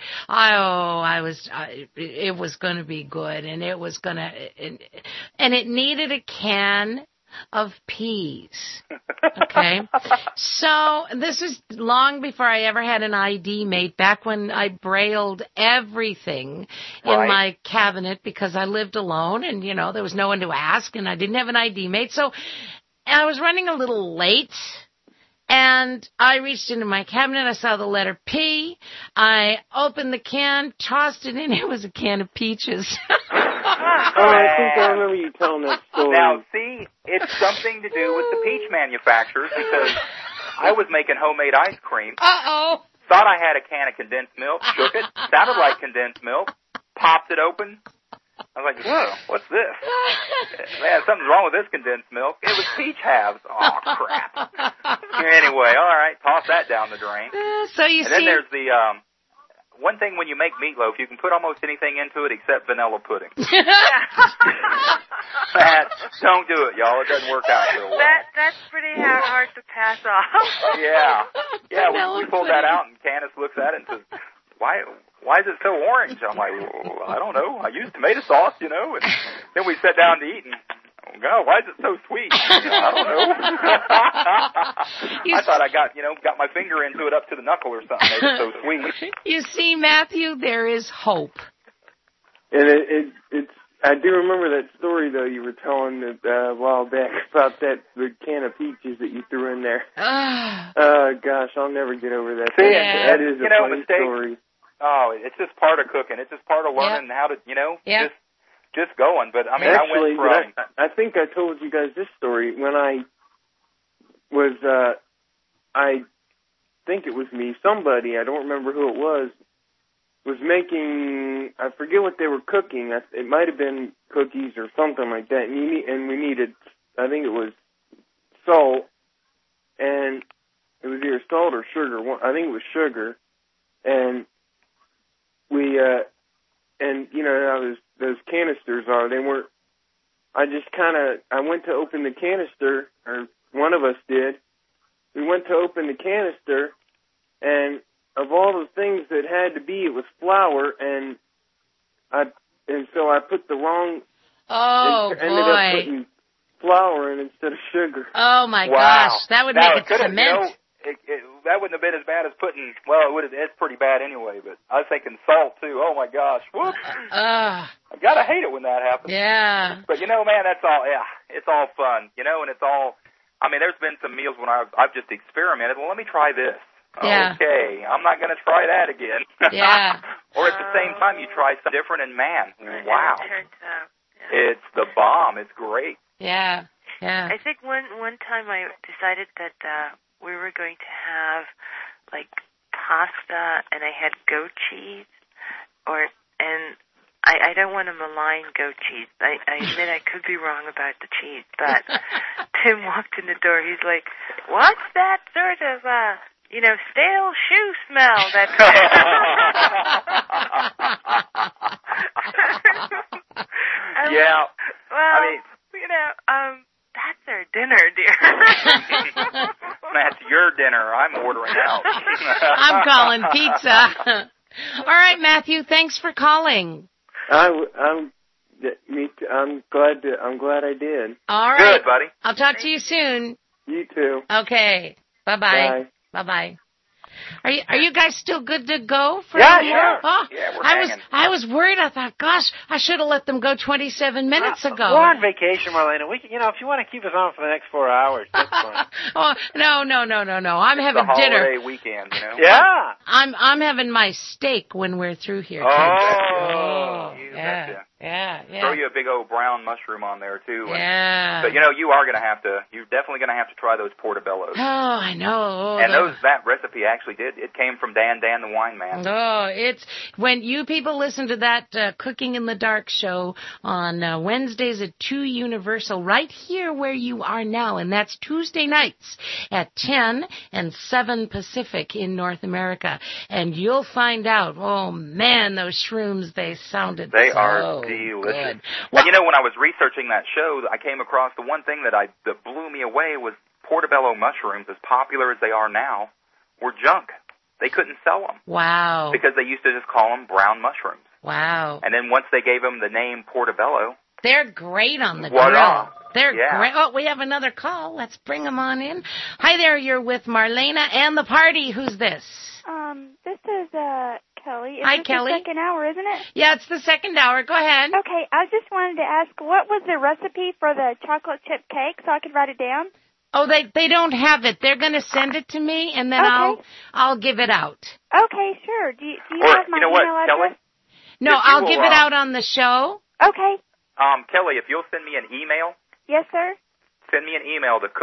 Speaker 1: it was going to be good, and it was going to. And it needed a can of peas. Okay? So this is long before I ever had an ID made, back when I brailled everything in my cabinet because I lived alone and, there was no one to ask and I didn't have an ID made. So I was running a little late. And I reached into my cabinet, I saw the letter P, I opened the can, tossed it in, it was a can of peaches.
Speaker 13: I think I remember you telling that story.
Speaker 6: Now, see, it's something to do with the peach manufacturers, because I was making homemade ice cream.
Speaker 1: Uh-oh.
Speaker 6: Thought I had a can of condensed milk, shook it, sounded like condensed milk, popped it open. I was like, whoa, what's this? Man, something's wrong with this condensed milk. It was peach halves. Oh, crap. Anyway, all right, toss that down the drain. And then there's the one thing when you make meatloaf, you can put almost anything into it except vanilla pudding. Don't do it, y'all. It doesn't work out real well.
Speaker 5: That's pretty hard to pass off.
Speaker 6: Yeah, we pulled that out, and Candace looks at it and says, why is it so orange? I'm like, well, I don't know. I used tomato sauce, And then we sat down to eat, and God, why is it so sweet? I don't know. I thought I got my finger into it up to the knuckle or something. Made it so sweet.
Speaker 1: You see, Matthew, there is hope.
Speaker 13: And it's. I do remember that story though you were telling a while back about the can of peaches that you threw in there. Gosh, I'll never get over that. That is a funny story.
Speaker 6: Oh, it's just part of cooking. It's just part of learning how to, just going. But I mean,
Speaker 13: actually,
Speaker 6: I went from.
Speaker 13: I think I told you guys this story when I was. I think it was me. Somebody, I don't remember who it was making. I forget what they were cooking. It might have been cookies or something like that. And we needed. I think it was salt, and it was either salt or sugar. I think it was sugar, and we how those canisters are. They weren't. I went to open the canister, or one of us did. We went to open the canister, and of all the things that had to be, it was flour, and I and so I put the wrong.
Speaker 1: Oh,
Speaker 13: ended up putting flour in instead of sugar.
Speaker 1: Oh my gosh, that would make it cement.
Speaker 6: That wouldn't have been as bad as putting. Well, it's pretty bad anyway. But I was thinking salt too. Oh my gosh, whoops! I gotta hate it when that happens.
Speaker 1: Yeah.
Speaker 6: But man, that's all. Yeah, it's all fun, and it's all. I mean, there's been some meals when I've just experimented. Well, let me try this.
Speaker 1: Yeah.
Speaker 6: Okay, I'm not going to try that again.
Speaker 1: Yeah.
Speaker 6: Or at the same time, you try something different, and man, wow, it's the bomb. It's great.
Speaker 1: Yeah. Yeah.
Speaker 5: I think one time I decided that we were going to have like pasta, and I had goat cheese, and I don't want to malign goat cheese. I admit I could be wrong about the cheese, but Tim walked in the door. He's like, "What's that sort of stale shoe smell?" That.
Speaker 6: Yeah.
Speaker 5: Well, that's our dinner, dear.
Speaker 6: That's your dinner. I'm ordering out.
Speaker 1: I'm calling pizza. All right, Matthew. Thanks for calling.
Speaker 13: I'm glad I did.
Speaker 1: All right.
Speaker 6: Good, buddy.
Speaker 1: I'll talk to you soon.
Speaker 13: You too.
Speaker 1: Okay. Bye-bye.
Speaker 13: Bye.
Speaker 1: Bye-bye. Are you guys still good to go? For
Speaker 6: yeah.
Speaker 1: Oh,
Speaker 6: yeah, we're hanging.
Speaker 1: I was worried. I thought, gosh, I should have let them go 27 minutes ago.
Speaker 4: We're on vacation, Marlena. We, if you want to keep us on for the next 4 hours, that's fine.
Speaker 1: Oh, no. I'm having
Speaker 6: it's a
Speaker 1: dinner.
Speaker 6: holiday weekend,
Speaker 4: Yeah.
Speaker 1: I'm having my steak when we're through here.
Speaker 6: Oh,
Speaker 1: yeah.
Speaker 6: Throw you a big old brown mushroom on there too.
Speaker 1: Yeah.
Speaker 6: But you're definitely gonna have to try those portobellos.
Speaker 1: Oh, I know.
Speaker 6: And that recipe actually it came from Dan the Wine Man.
Speaker 1: Oh, it's when you people listen to that Cooking in the Dark show on Wednesdays at 2 Universal, right here where you are now, and that's Tuesday nights at 10 and 7 Pacific in North America, and you'll find out. Oh man, those shrooms, they sounded
Speaker 6: They
Speaker 1: so
Speaker 6: are delicious.
Speaker 1: good. Well,
Speaker 6: and when I was researching that show, I came across the one thing that blew me away was portobello mushrooms, as popular as they are now, were junk. They couldn't sell them.
Speaker 1: Wow.
Speaker 6: Because they used to just call them brown mushrooms.
Speaker 1: Wow.
Speaker 6: And then once they gave them the name portobello,
Speaker 1: they're great on the
Speaker 6: voila.
Speaker 1: grill. They're great. Oh, we have another call. Let's bring them on in. Hi there, you're with Marlena and the party. Who's this?
Speaker 7: This is Kelly.
Speaker 1: Hi, Kelly.
Speaker 7: The second hour, isn't it?
Speaker 1: Yeah, it's the second hour. Go ahead.
Speaker 7: Okay, I just wanted to ask, what was the recipe for the chocolate chip cake so I could write it down?
Speaker 1: Oh, they don't have it. They're going to send it to me, and then I'll give it out.
Speaker 7: Okay, sure. Do you have my email address?
Speaker 6: Kelly?
Speaker 1: No, I'll give it out on the show.
Speaker 7: Okay.
Speaker 6: Kelly, if you'll send me an email.
Speaker 7: Yes, sir.
Speaker 6: Send me an email to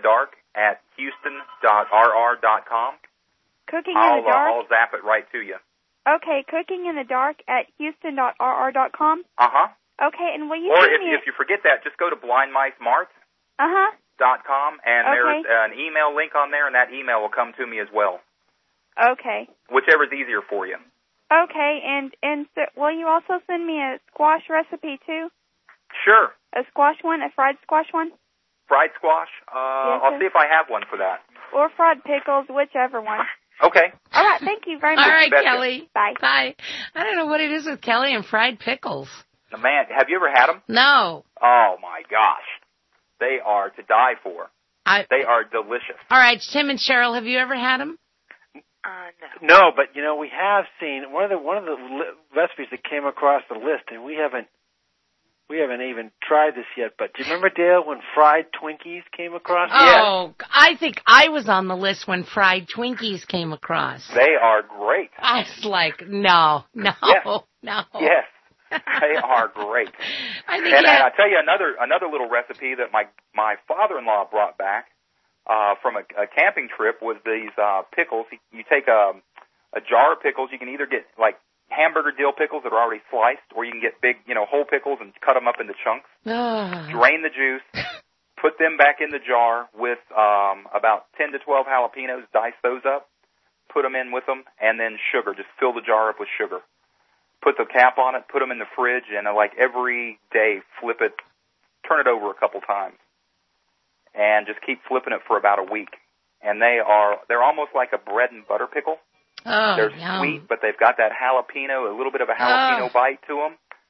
Speaker 6: cookinginthedark@houston.rr.com.
Speaker 7: Cooking in the Dark?
Speaker 6: I'll zap it right to you.
Speaker 7: Okay, cookinginthedark@houston.rr.com.
Speaker 6: Uh-huh.
Speaker 7: Okay, and will you
Speaker 6: Or
Speaker 7: send me
Speaker 6: if you forget that, just go to blindmicemarts.com, and there's an email link on there, and that email will come to me as well.
Speaker 7: Okay.
Speaker 6: Whichever's easier for you.
Speaker 7: Okay, and so will you also send me a squash recipe, too?
Speaker 6: Sure.
Speaker 7: A squash one, a fried squash one?
Speaker 6: Fried squash?
Speaker 7: Yes,
Speaker 6: I'll see if I have one for that.
Speaker 7: Or fried pickles, whichever one.
Speaker 6: Okay.
Speaker 7: All right, thank you very much.
Speaker 1: All right, Kelly.
Speaker 7: Bye.
Speaker 1: Bye. I don't know what it is with Kelly and fried pickles.
Speaker 6: Man, have you ever had them?
Speaker 1: No.
Speaker 6: Oh, my gosh. They are to die for. They are delicious.
Speaker 1: All right, Tim and Cheryl, have you ever had them?
Speaker 4: No. No, but we have seen one of the recipes that came across the list, and we haven't even tried this yet. But do you remember, Dale, when fried Twinkies came across?
Speaker 1: Oh, yes. I think I was on the list when fried Twinkies came across.
Speaker 6: They are great.
Speaker 1: I was like, no.
Speaker 6: Yes.
Speaker 1: No.
Speaker 6: Yes. They are great. And I'll tell you another little recipe that my father-in-law brought back from a camping trip was these pickles. You take a jar of pickles. You can either get like hamburger dill pickles that are already sliced, or you can get big, whole pickles and cut them up into chunks. Drain the juice, put them back in the jar with about 10 to 12 jalapenos, dice those up, put them in with them, and then sugar. Just fill the jar up with sugar. Put the cap on it, put them in the fridge, and like every day flip it, turn it over a couple times, and just keep flipping it for about a week. And they're almost like a bread and butter pickle.
Speaker 1: Oh,
Speaker 6: they're sweet, but they've got that jalapeno, a little bit of a jalapeno bite to them.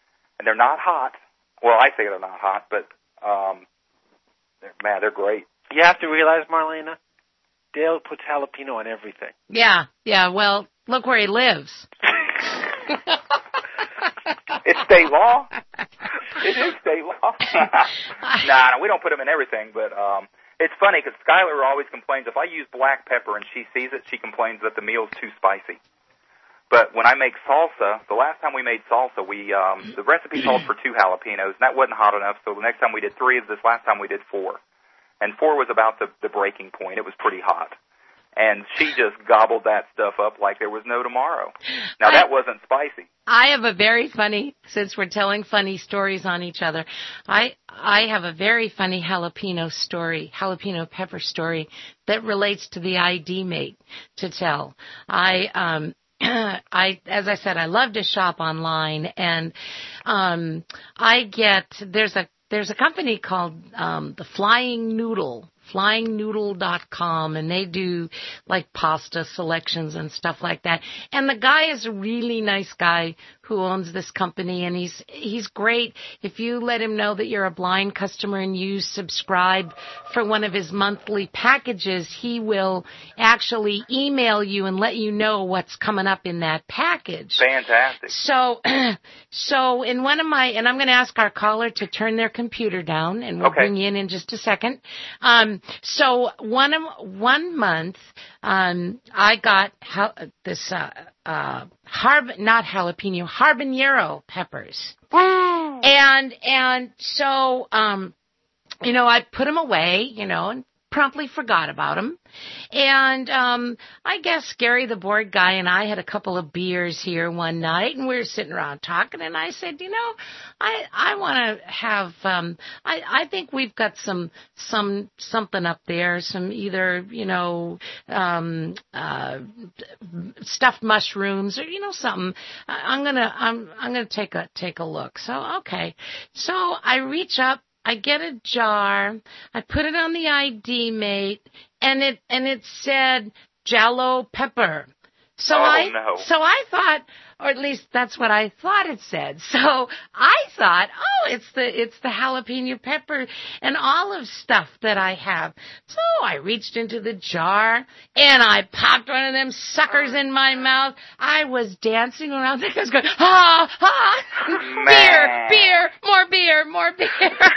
Speaker 6: and they're not hot. Well, I say they're not hot, but they're great.
Speaker 4: You have to realize, Marlena, Dale puts jalapeno on everything.
Speaker 1: Yeah. Well, look where he lives.
Speaker 6: It's state law. It is state law. No, we don't put them in everything, but it's funny because Skylar always complains. If I use black pepper and she sees it, she complains that the meal's too spicy. But when I make salsa, the last time we made salsa, the recipe called for 2 jalapenos, and that wasn't hot enough, so the next time we did 3, this last time we did 4. And 4 was about the breaking point. It was pretty hot. And she just gobbled that stuff up like there was no tomorrow. Now, that wasn't spicy.
Speaker 1: I have a very funny, since we're telling funny stories on each other, I have a very funny jalapeno pepper story that relates to the ID mate to tell. As I said, I love to shop online, and there's a company called the Flying Noodle, flyingnoodle.com, and they do like pasta selections and stuff like that. And the guy is a really nice guy who owns this company, and he's great. If you let him know that you're a blind customer and you subscribe for one of his monthly packages, he will actually email you and let you know what's coming up in that package.
Speaker 6: Fantastic.
Speaker 1: So in one of my, and I'm going to ask our caller to turn their computer down, and we'll bring you in just a second. So one month, I got this, not jalapeno, habanero peppers. And so, I put them away, and promptly forgot about them. And I guess Gary, the board guy, and I had a couple of beers here one night, and we were sitting around talking, and I said, I want to have, I think we've got something up there, some either, stuffed mushrooms or, something. I'm gonna take a look. So, okay. So I reach up, I get a jar, I put it on the ID mate, and it said Jalo pepper. So I thought, or at least that's what I thought it said. So I thought, it's the jalapeno pepper and olive stuff that I have. So I reached into the jar and I popped one of them suckers in my mouth. I was dancing around there. I was going, beer, more beer.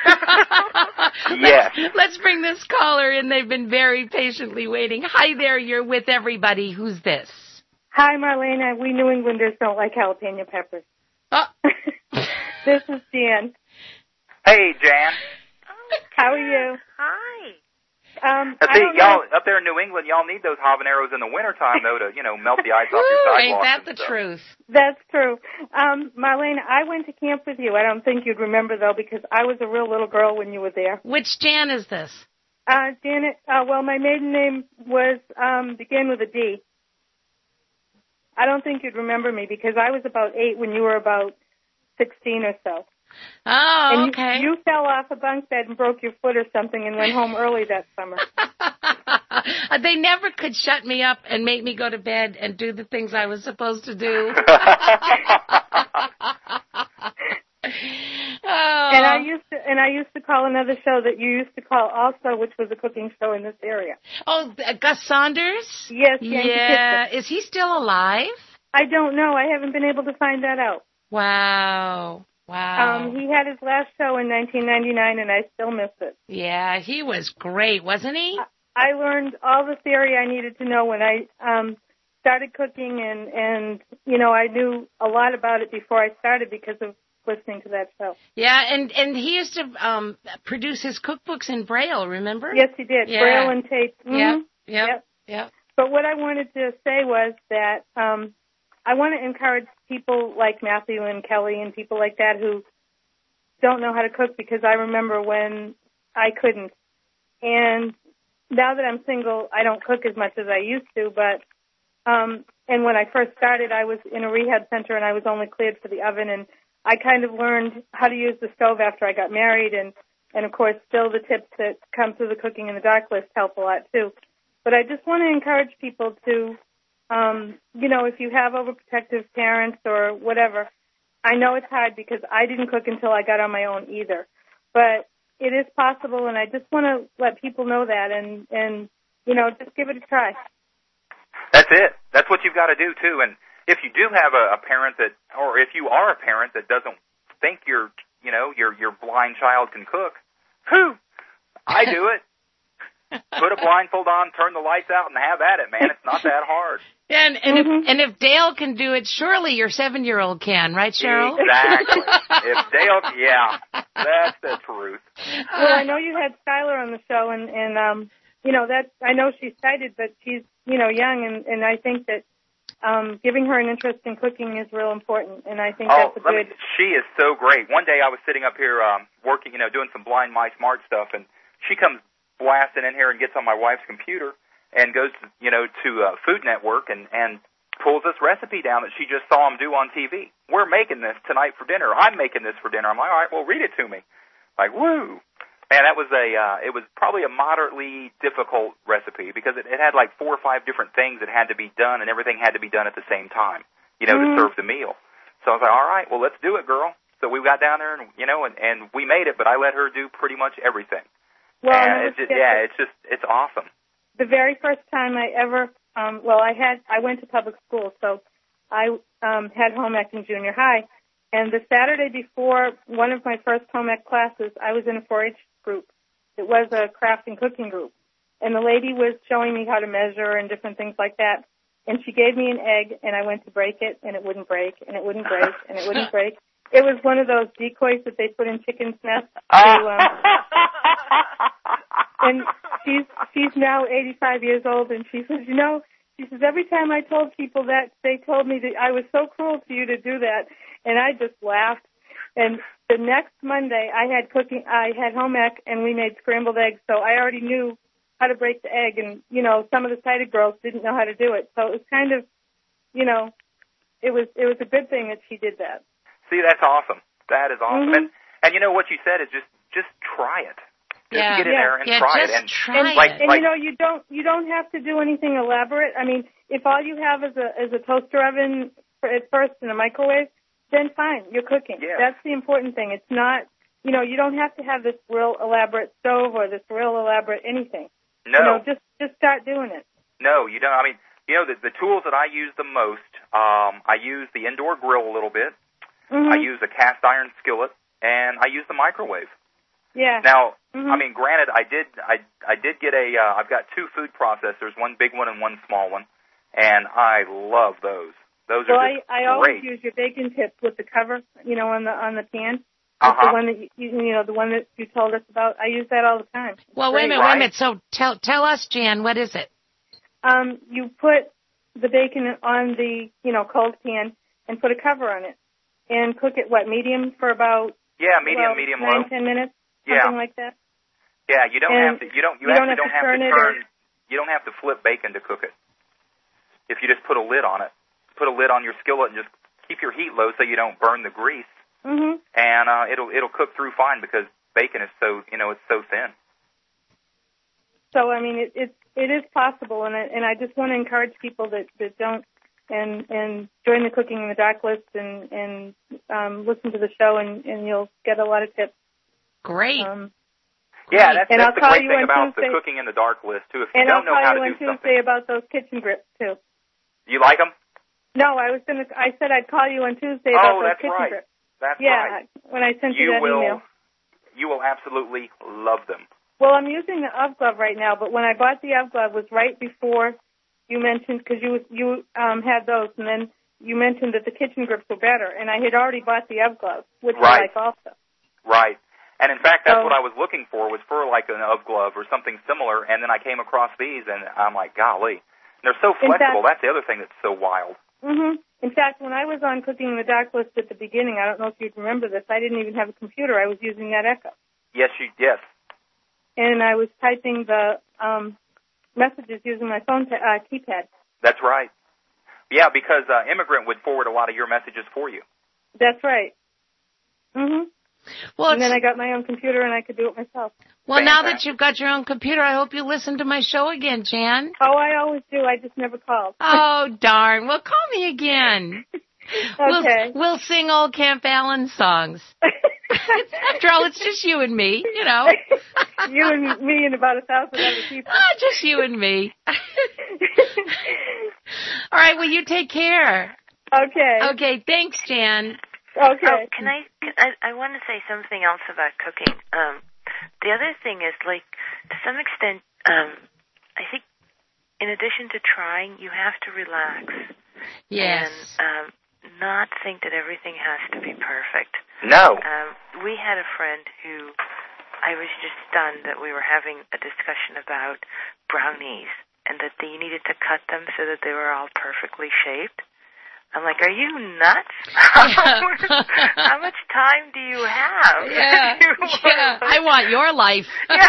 Speaker 6: Yes.
Speaker 1: Let's bring this caller in. They've been very patiently waiting. Hi there, you're with everybody. Who's this?
Speaker 14: Hi, Marlena. We New Englanders don't like jalapeno peppers. This is Jan.
Speaker 6: Hey, Jan.
Speaker 14: How are you?
Speaker 5: Hi.
Speaker 6: Y'all up there in New England, y'all need those habaneros in the wintertime, though, to melt the ice off your sidewalks.
Speaker 1: Ain't that the truth?
Speaker 14: That's true. Marlena, I went to camp with you. I don't think you'd remember, though, because I was a real little girl when you were there.
Speaker 1: Which Jan is this?
Speaker 14: Janet. Well, my maiden name was began with a D. I don't think you'd remember me because I was about 8 when you were about 16 or so.
Speaker 1: Oh,
Speaker 14: and
Speaker 1: okay.
Speaker 14: You fell off a bunk bed and broke your foot or something and went home early that summer.
Speaker 1: They never could shut me up and make me go to bed and do the things I was supposed to do. And I used to call another show that you used to call also, which was a cooking show in this area. Oh, Gus Saunders?
Speaker 14: Yes.
Speaker 1: Yeah. Is he still alive?
Speaker 14: I don't know. I haven't been able to find that out.
Speaker 1: Wow.
Speaker 14: He had his last show in 1999, and I still miss it.
Speaker 1: Yeah, he was great, wasn't he?
Speaker 14: I learned all the theory I needed to know when I started cooking, and I knew a lot about it before I started because of listening to that show.
Speaker 1: Yeah, and he used to produce his cookbooks in Braille, remember?
Speaker 14: Yes, he did. Yeah. Braille and tape.
Speaker 1: Mm-hmm. Yep.
Speaker 14: But what I wanted to say was that I want to encourage people like Matthew and Kelly and people like that who don't know how to cook, because I remember when I couldn't. And now that I'm single, I don't cook as much as I used to, but and when I first started, I was in a rehab center and I was only cleared for the oven, and I kind of learned how to use the stove after I got married, and of course, still the tips that come through the Cooking in the Dark list help a lot, too. But I just want to encourage people to, if you have overprotective parents or whatever, I know it's hard because I didn't cook until I got on my own either. But it is possible, and I just want to let people know that and just give it a try.
Speaker 6: That's it. That's what you've got to do, too. And if you do have a parent or if you are a parent that doesn't think your blind child can cook, I do it. Put a blindfold on, turn the lights out, and have at it, man. It's not that hard.
Speaker 1: And if Dale can do it, surely your 7-year-old can, right, Cheryl?
Speaker 6: Exactly. If Dale, that's the truth.
Speaker 14: Well, I know you had Skylar on the show, and that I know she's sighted, but she's young, and I think that giving her an interest in cooking is real important, and I think that's a good.
Speaker 6: She is so great. One day I was sitting up here working, doing some Blind My Smart stuff, and she comes blasting in here and gets on my wife's computer and goes, to Food Network and pulls this recipe down that she just saw him do on TV. We're making this tonight for dinner. I'm making this for dinner. I'm like, all right, well, read it to me. Like, woo. And that was it was probably a moderately difficult recipe because it had like 4 or 5 different things that had to be done, and everything had to be done at the same time, to serve the meal. So I was like, all right, well, let's do it, girl. So we got down there and we made it, but I let her do pretty much everything.
Speaker 14: Well,
Speaker 6: and it's awesome.
Speaker 14: The very first time I ever, I went to public school, so I had home ec in junior high, and the Saturday before one of my first home ec classes, I was in a 4-H group. It was a craft and cooking group, and the lady was showing me how to measure and different things like that, and she gave me an egg, and I went to break it, and it wouldn't break, and it wouldn't break, and it wouldn't break. It was one of those decoys that they put in chickens' nests. And she's now 85 years old, and she says, every time I told people that, they told me that I was so cruel to you to do that, and I just laughed. And the next Monday, I had home ec, and we made scrambled eggs, so I already knew how to break the egg, and, some of the sighted girls didn't know how to do it. So it was kind of, it was a good thing that she did that.
Speaker 6: See, that's awesome. That is awesome. Mm-hmm. And what you said is just try it. Just get in there and try it. And
Speaker 14: try it. You don't have to do anything elaborate. I mean, if all you have is a toaster oven at first and a microwave, then fine, you're cooking. Yeah. That's the important thing. It's not, you don't have to have this real elaborate stove or this real elaborate anything.
Speaker 6: No.
Speaker 14: Just start doing it.
Speaker 6: No, you don't. I mean, the tools that I use the most, I use the indoor grill a little bit. Mm-hmm. I use a cast iron skillet, and I use the microwave.
Speaker 14: Yeah.
Speaker 6: Now, I mean, granted, I did get I've got 2 food processors, one big one and one small one, and I love those. Those are just
Speaker 14: I always use your bacon tips with the cover, on the pan. The one that the one that you told us about. I use that all the time.
Speaker 1: Well, wait a minute. So tell us, Jan, what is it?
Speaker 14: You put the bacon on the cold pan and put a cover on it. And cook it, medium for about
Speaker 6: medium
Speaker 14: 9-10 minutes, something like that.
Speaker 6: Yeah, you don't have to. You don't have to flip bacon to cook it. If you just put a lid on it, put a lid on your skillet and just keep your heat low so you don't burn the grease.
Speaker 14: Mm-hmm.
Speaker 6: And it'll cook through fine because bacon is so it's so thin.
Speaker 14: So I mean it is possible, and I just want to encourage people that don't. And join the Cooking in the Dark list and listen to the show, and you'll get a lot of tips.
Speaker 1: Great.
Speaker 6: That's the great thing about the Cooking in the Dark list, too. If you don't know how to do something. And I'll call you on Tuesday about those kitchen grips, too. You like them?
Speaker 14: No, I said I'd call you on Tuesday about those kitchen grips.
Speaker 6: That's right.
Speaker 14: When I sent you that email.
Speaker 6: You will absolutely love them.
Speaker 14: Well, I'm using the UV glove right now, but when I bought the UV glove was right before you mentioned, because you had those, and then you mentioned that the kitchen grips were better, and I had already bought the UV glove, which I like also.
Speaker 6: Right. And in fact, that's what I was looking for, was for like an UV glove or something similar, and then I came across these, and I'm like, golly. They're so flexible. That's the other thing that's so wild.
Speaker 14: Mm-hmm. In fact, when I was on Cooking in the Dark list at the beginning, I don't know if you'd remember this, I didn't even have a computer. I was using that Echo.
Speaker 6: Yes.
Speaker 14: And I was typing the messages using my phone keypad.
Speaker 6: That's right. Yeah, because Immigrant would forward a lot of your messages for you.
Speaker 14: That's right. Mm-hmm.
Speaker 1: Well,
Speaker 14: and then I got my own computer and I could do it myself.
Speaker 1: Well, now that you've got your own computer, I hope you listen to my show again, Jan.
Speaker 14: Oh, I always do. I just never called.
Speaker 1: Oh, darn. Well, call me again.
Speaker 14: Okay.
Speaker 1: We'll sing old Camp Allen songs. After all, it's just you and me, you know.
Speaker 14: You and me and about 1,000 other people.
Speaker 1: Just you and me. All right, well, you take care.
Speaker 14: Okay.
Speaker 1: Okay, thanks, Jan.
Speaker 14: Okay.
Speaker 5: Oh, can I want to say something else about cooking. The other thing is, like, to some extent, I think in addition to trying, you have to relax.
Speaker 1: Yes.
Speaker 5: And not think that everything has to be perfect.
Speaker 6: No.
Speaker 5: We had a friend who I was just stunned that we were having a discussion about brownies and that you needed to cut them so that they were all perfectly shaped. I'm like, are you nuts? How much time do you have?
Speaker 1: Yeah. I want your life.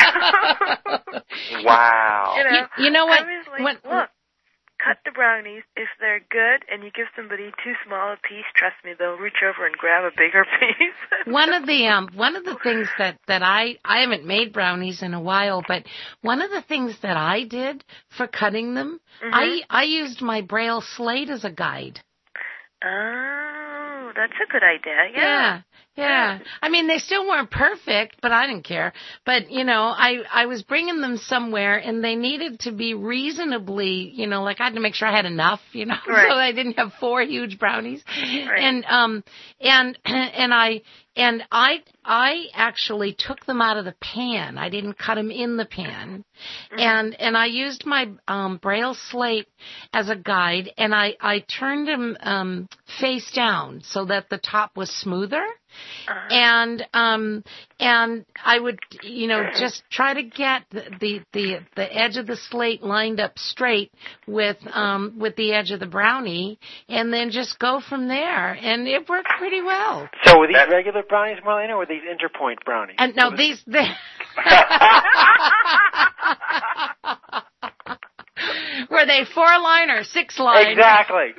Speaker 6: Wow.
Speaker 1: You know what?
Speaker 5: I was like, look, cut the brownies. If they're good and you give somebody too small a piece, trust me, they'll reach over and grab a bigger piece.
Speaker 1: One of the things that I haven't made brownies in a while, but one of the things that I did for cutting them, I used my Braille slate as a guide.
Speaker 5: Oh, that's a good idea.
Speaker 1: Yeah. I mean, they still weren't perfect, but I didn't care. But, you know, I was bringing them somewhere and they needed to be reasonably, you know, like I had to make sure I had enough, you know, so I didn't have 4 huge brownies. Right. And I actually took them out of the pan. I didn't cut them in the pan. And I used my Braille slate as a guide, and I turned them face down so that the top was smoother. And I would, you know, just try to get the edge of the slate lined up straight with the edge of the brownie, and then just go from there. And it worked pretty well.
Speaker 4: So were these regular brownies, Marlena, or were these interpoint brownies?
Speaker 1: And no, these. Were they 4-line or 6-line?
Speaker 4: Exactly.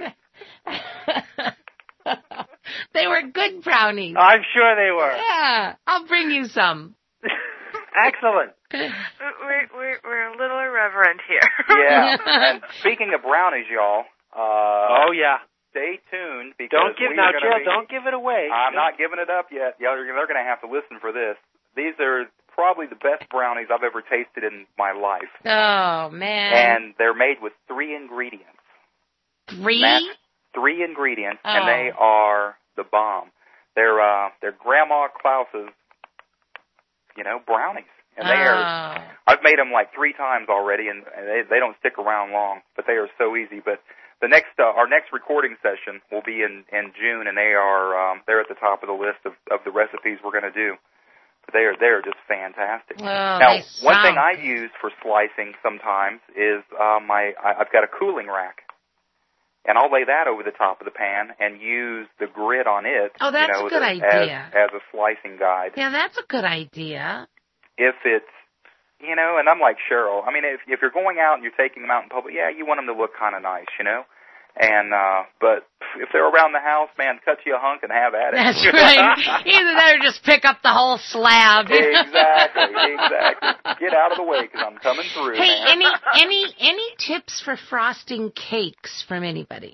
Speaker 1: They were good brownies.
Speaker 4: I'm sure they were.
Speaker 1: Yeah, I'll bring you some.
Speaker 4: Excellent.
Speaker 5: We're a little irreverent here.
Speaker 6: Yeah. And speaking of brownies, y'all.
Speaker 4: Oh yeah.
Speaker 6: Stay tuned because
Speaker 4: don't give it away.
Speaker 6: I'm not giving it up yet. Yeah, they're going to have to listen for this. These are probably the best brownies I've ever tasted in my life.
Speaker 1: Oh man.
Speaker 6: And they're made with 3 ingredients.
Speaker 1: 3?
Speaker 6: 3 ingredients, and they are the bomb. They're Grandma Klaus's, you know, brownies, and they are. I've made them like 3 times already, and they don't stick around long, but they are so easy. But the next our next recording session will be in June, and they're at the top of the list of the recipes we're going to do. But they're just fantastic. Now, one thing I use for slicing sometimes is I've got a cooling rack. And I'll lay that over the top of the pan and use the grid on it.
Speaker 1: Oh, that's a good idea.
Speaker 6: As a slicing guide.
Speaker 1: Yeah, that's a good idea.
Speaker 6: If it's, you know, and I'm like Cheryl. I mean, if you're going out and you're taking them out in public, yeah, you want them to look kind of nice, you know. And but if they're around the house, man, cut you a hunk and have at it.
Speaker 1: That's right. Either that or just pick up the whole slab.
Speaker 6: Exactly. Get out of the way because I'm coming through.
Speaker 1: Hey,
Speaker 6: man.
Speaker 1: any tips for frosting cakes from anybody?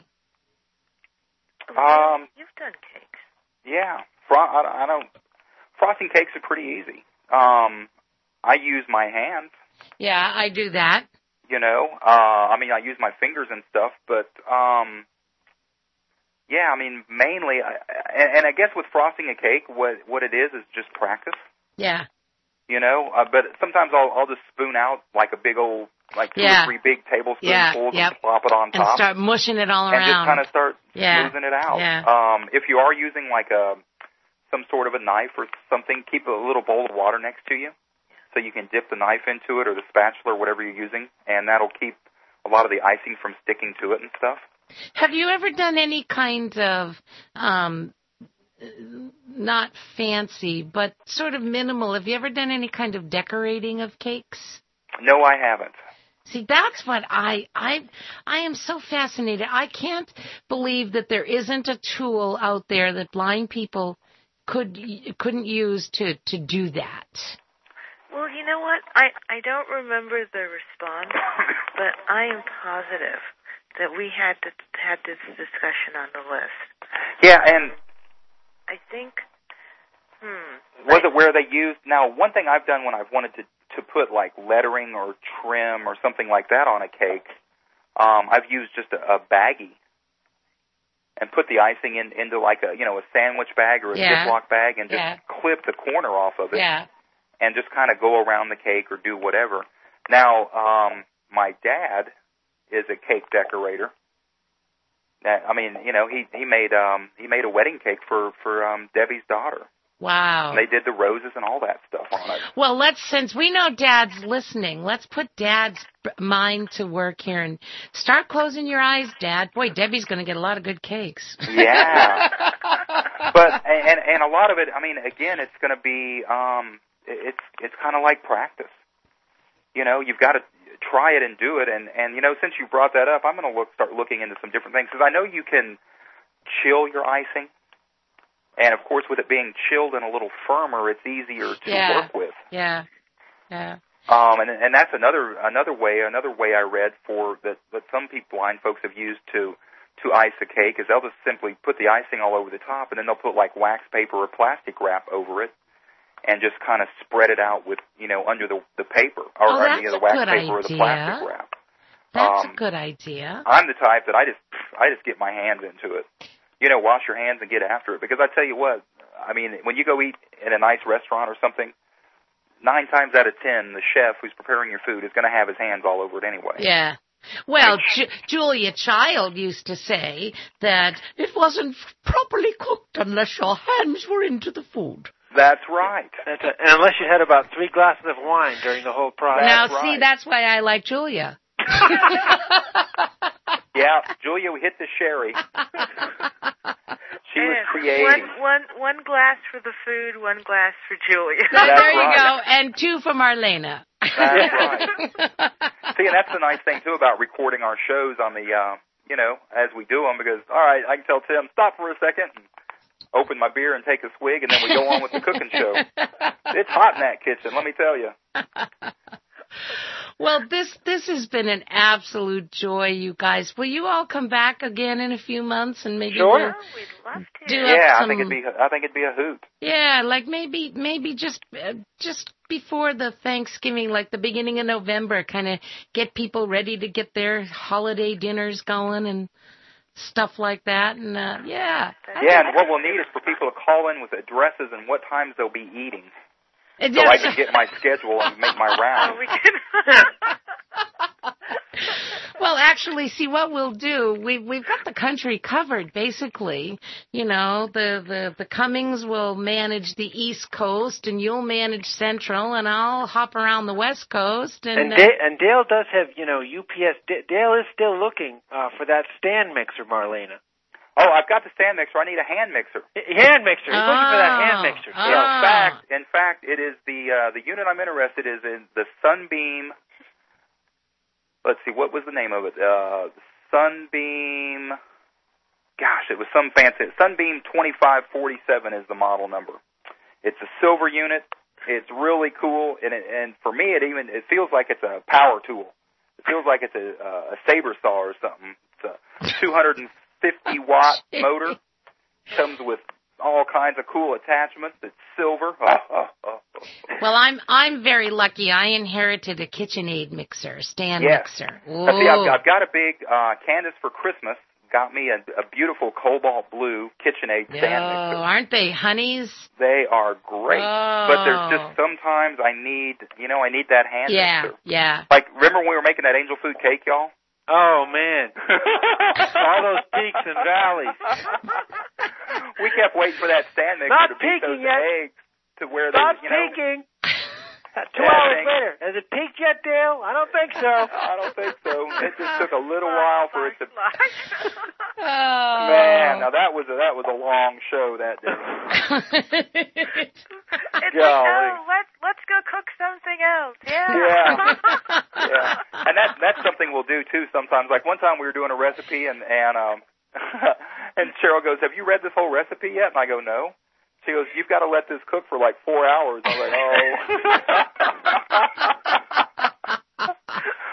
Speaker 5: You've done cakes.
Speaker 6: Yeah, I don't. Frosting cakes are pretty easy. I use my hands.
Speaker 1: Yeah, I do that.
Speaker 6: You know, I mean, I use my fingers and stuff, but, yeah, I mean, mainly, and I guess with frosting a cake, what it is just practice.
Speaker 1: Yeah.
Speaker 6: You know, but sometimes I'll just spoon out like a big old, like 2 or 3 big tablespoonfuls and plop it on top.
Speaker 1: And start mushing it all around.
Speaker 6: And just kind of start smoothing it out.
Speaker 1: Yeah.
Speaker 6: If you are using like some sort of a knife or something, keep a little bowl of water next to you. So you can dip the knife into it or the spatula or whatever you're using, and that'll keep a lot of the icing from sticking to it and stuff.
Speaker 1: Have you ever done any kind of, not fancy, but sort of minimal, have you ever done any kind of decorating of cakes?
Speaker 6: No, I haven't.
Speaker 1: See, that's what I am so fascinated. I can't believe that there isn't a tool out there that blind people couldn't use to do that.
Speaker 5: Well, you know what? I don't remember the response, but I am positive that we had this discussion on the list.
Speaker 6: Yeah, and
Speaker 5: I think.
Speaker 6: Was it where they used? Now, one thing I've done when I've wanted to put like lettering or trim or something like that on a cake, I've used just a baggie and put the icing into like a sandwich bag or a Ziploc bag and just clip the corner off of it and just kind of go around the cake or do whatever. Now, my dad is a cake decorator. He made a wedding cake for Debbie's daughter.
Speaker 1: Wow.
Speaker 6: And they did the roses and all that stuff on it.
Speaker 1: Well, since we know Dad's listening, let's put Dad's mind to work here and start closing your eyes, Dad. Boy, Debbie's going to get a lot of good cakes.
Speaker 6: Yeah. But, and a lot of it, again, it's going to be, it's kind of like practice. You've got to try it and do it. And since you brought that up, I'm going to start looking into some different things. Because I know you can chill your icing. And, of course, with it being chilled and a little firmer, it's easier to work with.
Speaker 1: Yeah.
Speaker 6: And that's another way I read for that some blind folks have used to ice a cake is they'll just simply put the icing all over the top, and then they'll put like wax paper or plastic wrap over it, and just kind of spread it out with under the paper or the wax paper or the plastic wrap.
Speaker 1: That's a good idea.
Speaker 6: I'm the type that I just get my hands into it. Wash your hands and get after it. Because I tell you what, when you go eat in a nice restaurant or something, 9 times out of 10, the chef who's preparing your food is going to have his hands all over it anyway.
Speaker 1: Yeah. Well, Julia Child used to say that it wasn't properly cooked unless your hands were into the food.
Speaker 6: That's right.
Speaker 4: And unless you had about 3 glasses of wine during the whole process.
Speaker 1: See, that's why I like Julia.
Speaker 6: Yeah, Julia, we hit the sherry. She was creative.
Speaker 5: One glass for the food, 1 glass for Julia.
Speaker 1: There you go, and 2 for Marlena.
Speaker 6: That's right. See, and that's the nice thing, too, about recording our shows on the, as we do them, because, all right, I can tell Tim, stop for a second, and open my beer and take a swig, and then we go on with the cooking show. It's hot in that kitchen, let me tell you.
Speaker 1: Well, this has been an absolute joy, you guys. Will you all come back again in a few months and maybe
Speaker 6: we'd
Speaker 5: love to.
Speaker 6: Do I think it'd be a hoot.
Speaker 1: Yeah, like maybe just before the Thanksgiving, like the beginning of November, kind of get people ready to get their holiday dinners going and stuff like that. And and
Speaker 6: what we'll need is for people to call in with addresses and what times they'll be eating. So I can get my schedule and make my rounds.
Speaker 1: Well, actually, see what we'll do. We've got the country covered, basically. The Cummings will manage the East Coast, and you'll manage Central, and I'll hop around the West Coast. And
Speaker 4: Dale does have, UPS. Dale is still looking for that stand mixer, Marlena.
Speaker 6: Oh, I've got the stand mixer. I need a hand mixer.
Speaker 4: Hand mixer. He's looking for that hand mixer.
Speaker 6: Yeah, in fact, it is the unit I'm interested in is in the Sunbeam. Let's see, what was the name of it? Sunbeam. Gosh, it was some fancy. Sunbeam 2547 is the model number. It's a silver unit. It's really cool, and for me, it feels like it's a power tool. It feels like it's a saber saw or something. It's a 250-watt motor. Comes with all kinds of cool attachments. It's silver.
Speaker 1: Well, I'm very lucky. I inherited a KitchenAid mixer, stand mixer.
Speaker 6: See, I've got a big Candace for Christmas got me a beautiful cobalt blue KitchenAid stand mixer.
Speaker 1: Aren't they honeys?
Speaker 6: They are great. But there's just sometimes I need that hand mixer.
Speaker 1: Yeah.
Speaker 6: Like, remember when we were making that angel food cake, y'all?
Speaker 4: Oh, man. All those peaks and valleys.
Speaker 6: We kept waiting for that stand mixer to beat those eggs to where they,
Speaker 4: Not peaking. 2 hours later. Has it peaked yet, Dale? I don't think so.
Speaker 6: I don't think so. It just took a little while for it to... Man, now that was a long show that day.
Speaker 5: It's let's go cook something else.
Speaker 6: Yeah. And that's something we'll do too sometimes. Like one time we were doing a recipe and and Cheryl goes, "Have you read this whole recipe yet?" And I go, "No." She goes, "You've got to let this cook for like 4 hours." I was like, "Oh."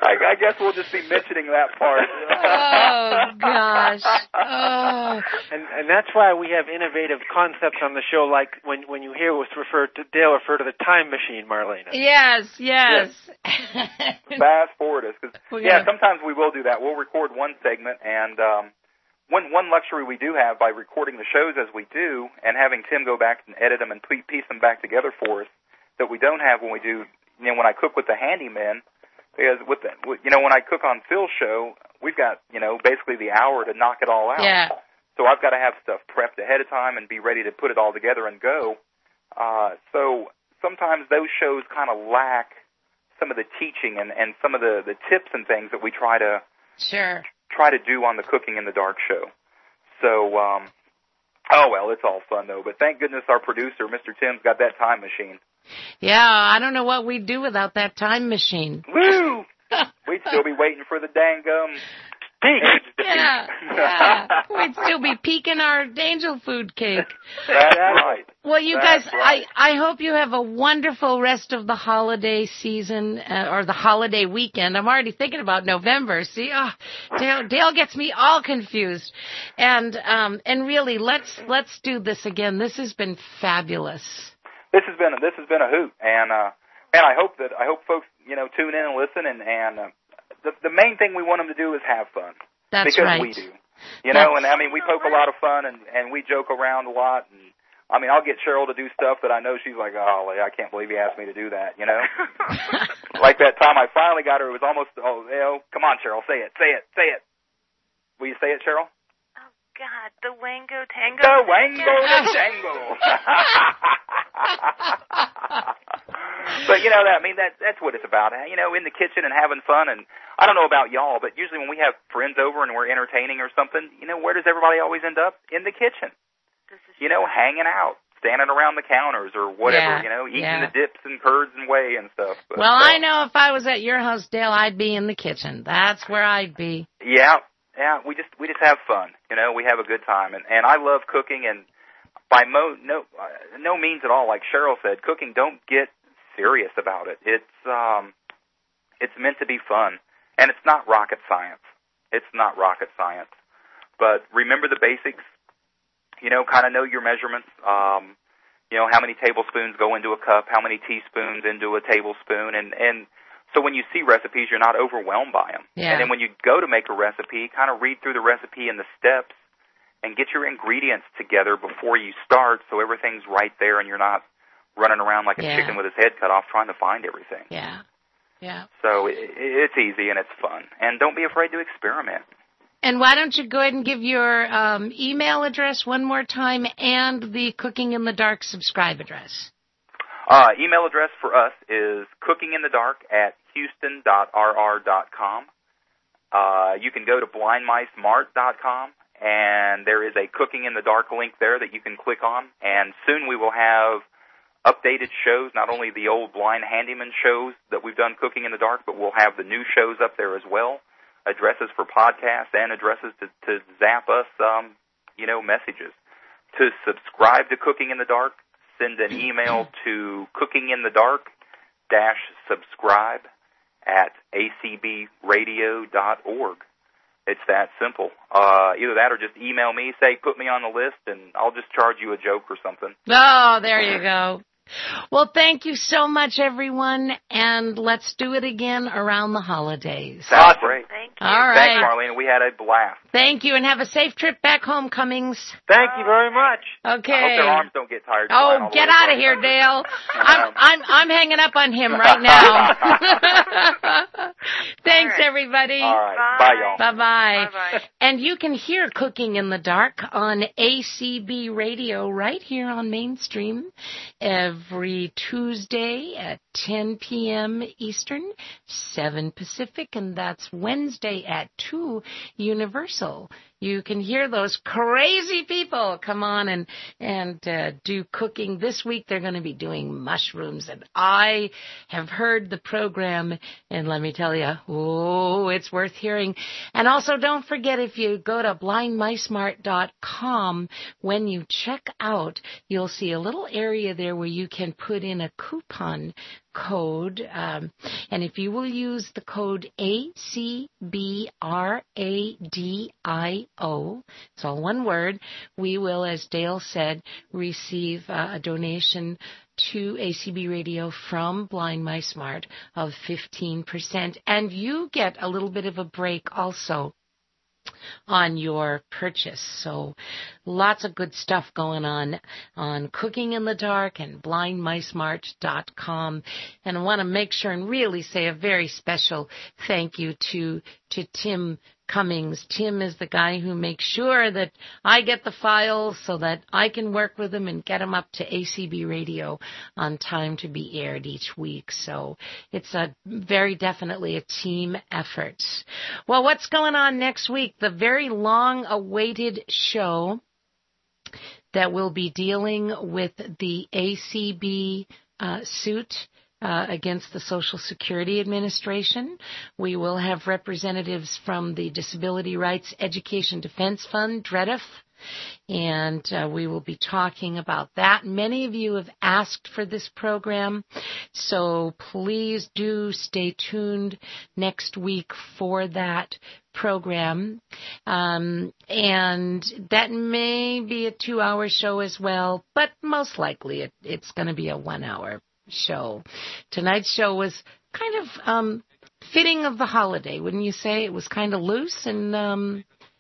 Speaker 6: I guess we'll just be mentioning that part.
Speaker 1: Oh, gosh. Oh.
Speaker 4: And that's why we have innovative concepts on the show, like when you hear us Dale refer to the time machine, Marlena.
Speaker 1: Yes.
Speaker 6: Fast forward us. Sometimes we will do that. We'll record one segment, and one luxury we do have by recording the shows as we do and having Tim go back and edit them and piece them back together for us that we don't have when we do, when I cook with the handyman. Because when I cook on Phil's show, we've got, basically the hour to knock it all out.
Speaker 1: Yeah.
Speaker 6: So I've got to have stuff prepped ahead of time and be ready to put it all together and go. So sometimes those shows kind of lack some of the teaching and some of the tips and things that we try to do on the Cooking in the Dark show. So, it's all fun though. But thank goodness our producer, Mr. Tim's got that time machine.
Speaker 1: Yeah, I don't know what we'd do without that time machine.
Speaker 6: Woo! We'd still be waiting for the dang peak.
Speaker 1: Yeah. We'd still be peeking our angel food cake.
Speaker 6: That's right.
Speaker 1: Well, you guys, I hope you have a wonderful rest of the holiday season or the holiday weekend. I'm already thinking about November. See, Dale gets me all confused. And really, let's do this again. This has been fabulous.
Speaker 6: This has been a hoot, and I hope folks tune in and listen, and the main thing we want them to do is have fun.
Speaker 1: That's
Speaker 6: because
Speaker 1: right.
Speaker 6: We do, and I mean we poke a lot of fun and we joke around a lot, and I mean I'll get Cheryl to do stuff that I know she's like, oh, I can't believe he asked me to do that, Like that time I finally got her, it was almost come on Cheryl, say it. Will you say it, Cheryl?
Speaker 5: God, the Wango Tango.
Speaker 6: The Wango Tango. But that's what it's about. In the kitchen and having fun. And I don't know about y'all, but usually when we have friends over and we're entertaining or something, where does everybody always end up? In the kitchen. Hanging out, standing around the counters or whatever. Eating the dips and curds and whey and stuff. But,
Speaker 1: I know if I was at your house, Dale, I'd be in the kitchen. That's where I'd be.
Speaker 6: Yeah. Yeah, we just have fun, we have a good time, and I love cooking, and by no means at all, like Cheryl said, cooking, don't get serious about it. It's meant to be fun, and it's not rocket science. But remember the basics, kind of know your measurements, how many tablespoons go into a cup, how many teaspoons into a tablespoon, and so when you see recipes, you're not overwhelmed by them.
Speaker 1: Yeah.
Speaker 6: And then when you go to make a recipe, kind of read through the recipe and the steps and get your ingredients together before you start so everything's right there and you're not running around like a chicken with his head cut off trying to find everything.
Speaker 1: Yeah.
Speaker 6: So it's easy and it's fun. And don't be afraid to experiment.
Speaker 1: And why don't you go ahead and give your email address one more time and the Cooking in the Dark subscribe address.
Speaker 6: Email address for us is cookinginthedark@houston.rr.com. You can go to blindmicemart.com, and there is a Cooking in the Dark link there that you can click on. And soon we will have updated shows, not only the old Blind Handyman shows that we've done Cooking in the Dark, but we'll have the new shows up there as well, addresses for podcasts and addresses to zap us, messages. To subscribe to Cooking in the Dark, send an email to cookinginthedark-subscribe@acbradio.org. It's that simple. Either that or just email me, say, put me on the list, and I'll just charge you a joke or something.
Speaker 1: Oh, there you go. Well, thank you so much, everyone, and let's do it again around the holidays.
Speaker 6: Sounds great.
Speaker 5: Thank you.
Speaker 1: All right.
Speaker 6: Thanks, Marlene. We had a blast.
Speaker 1: Thank you, and have a safe trip back home, Cummings.
Speaker 4: Thank you very much.
Speaker 1: Okay.
Speaker 6: I hope their arms don't get tired.
Speaker 1: Oh, get out of here, Dale. I'm hanging up on him right now. Thanks, everybody.
Speaker 6: All right. Bye, y'all.
Speaker 1: Bye-bye. Bye-bye. And you can hear Cooking in the Dark on ACB Radio right here on Mainstream every Tuesday at 10 p.m. Eastern, 7 Pacific, and that's Wednesday at 2 Universal. You can hear those crazy people come on and do cooking. This week they're going to be doing mushrooms, and I have heard the program, and let me tell you, it's worth hearing. And also don't forget, if you go to blindmicemart.com, when you check out, you'll see a little area there where you can put in a coupon code, and if you will use the code ACBRADIO, it's all one word, we will, as Dale said, receive a donation to ACB Radio from Blind My Smart of 15%. And you get a little bit of a break also on your purchase. So lots of good stuff going on Cooking in the Dark and blindmysmart.com. And I want to make sure and really say a very special thank you to Tim Cummings. Tim is the guy who makes sure that I get the files so that I can work with them and get them up to ACB Radio on time to be aired each week. So it's very definitely a team effort. Well, what's going on next week? The very long-awaited show that will be dealing with the ACB suit against the Social Security Administration. We will have representatives from the Disability Rights Education Defense Fund, DREDF, and we will be talking about that. Many of you have asked for this program, so please do stay tuned next week for that program. And that may be a 2-hour show as well, but most likely it's going to be a 1-hour show. Tonight's show was kind of fitting of the holiday, wouldn't you say? It was kind of loose and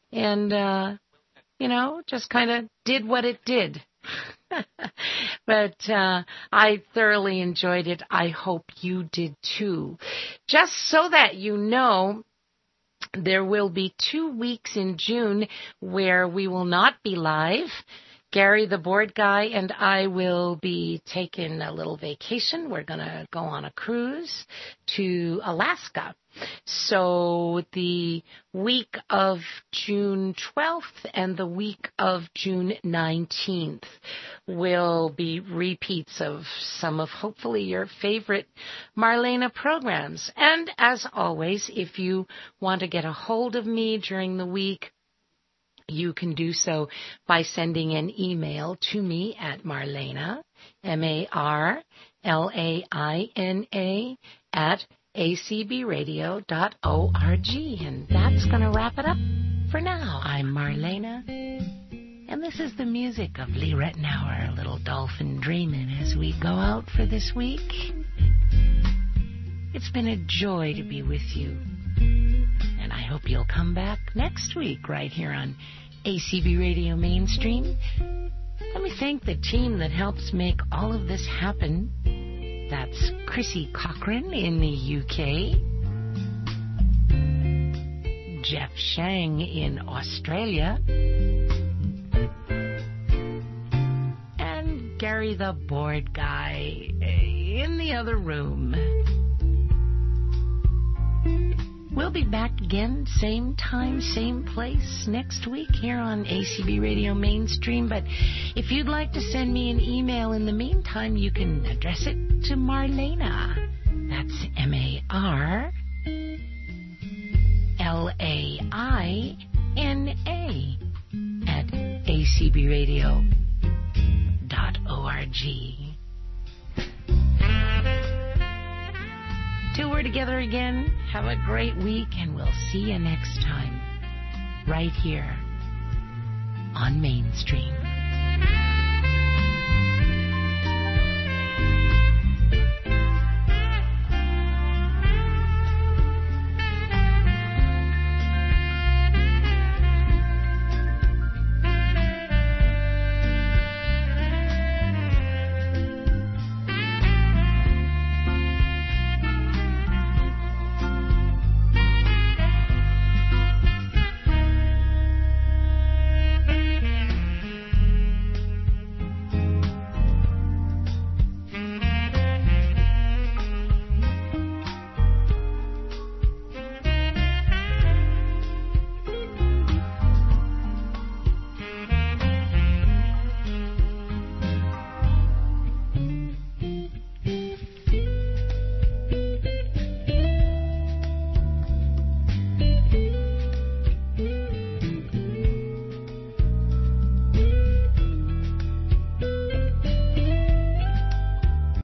Speaker 1: just kind of did what it did. But I thoroughly enjoyed it. I hope you did too. Just so that you know, there will be 2 weeks in June where we will not be live. Gary, the board guy, and I will be taking a little vacation. We're going to go on a cruise to Alaska. So the week of June 12th and the week of June 19th will be repeats of some of hopefully your favorite Marlena programs. And as always, if you want to get a hold of me during the week, you can do so by sending an email to me at Marlena, MARLAINA, at acbradio.org. And that's going to wrap it up for now. I'm Marlena, and this is the music of Lee Rettenauer, Little Dolphin Dreamin', as we go out for this week. It's been a joy to be with you. And I hope you'll come back next week right here on ACB Radio Mainstream. Let me thank the team that helps make all of this happen. That's Chrissy Cochran in the UK, Jeff Shang in Australia, and Gary the board guy in the other room. We'll be back again, same time, same place, next week here on ACB Radio Mainstream. But if you'd like to send me an email in the meantime, you can address it to Marlena. That's MARLAINA at acbradio.org. Till we're together again, have a great week, and we'll see you next time, right here on Mainstream.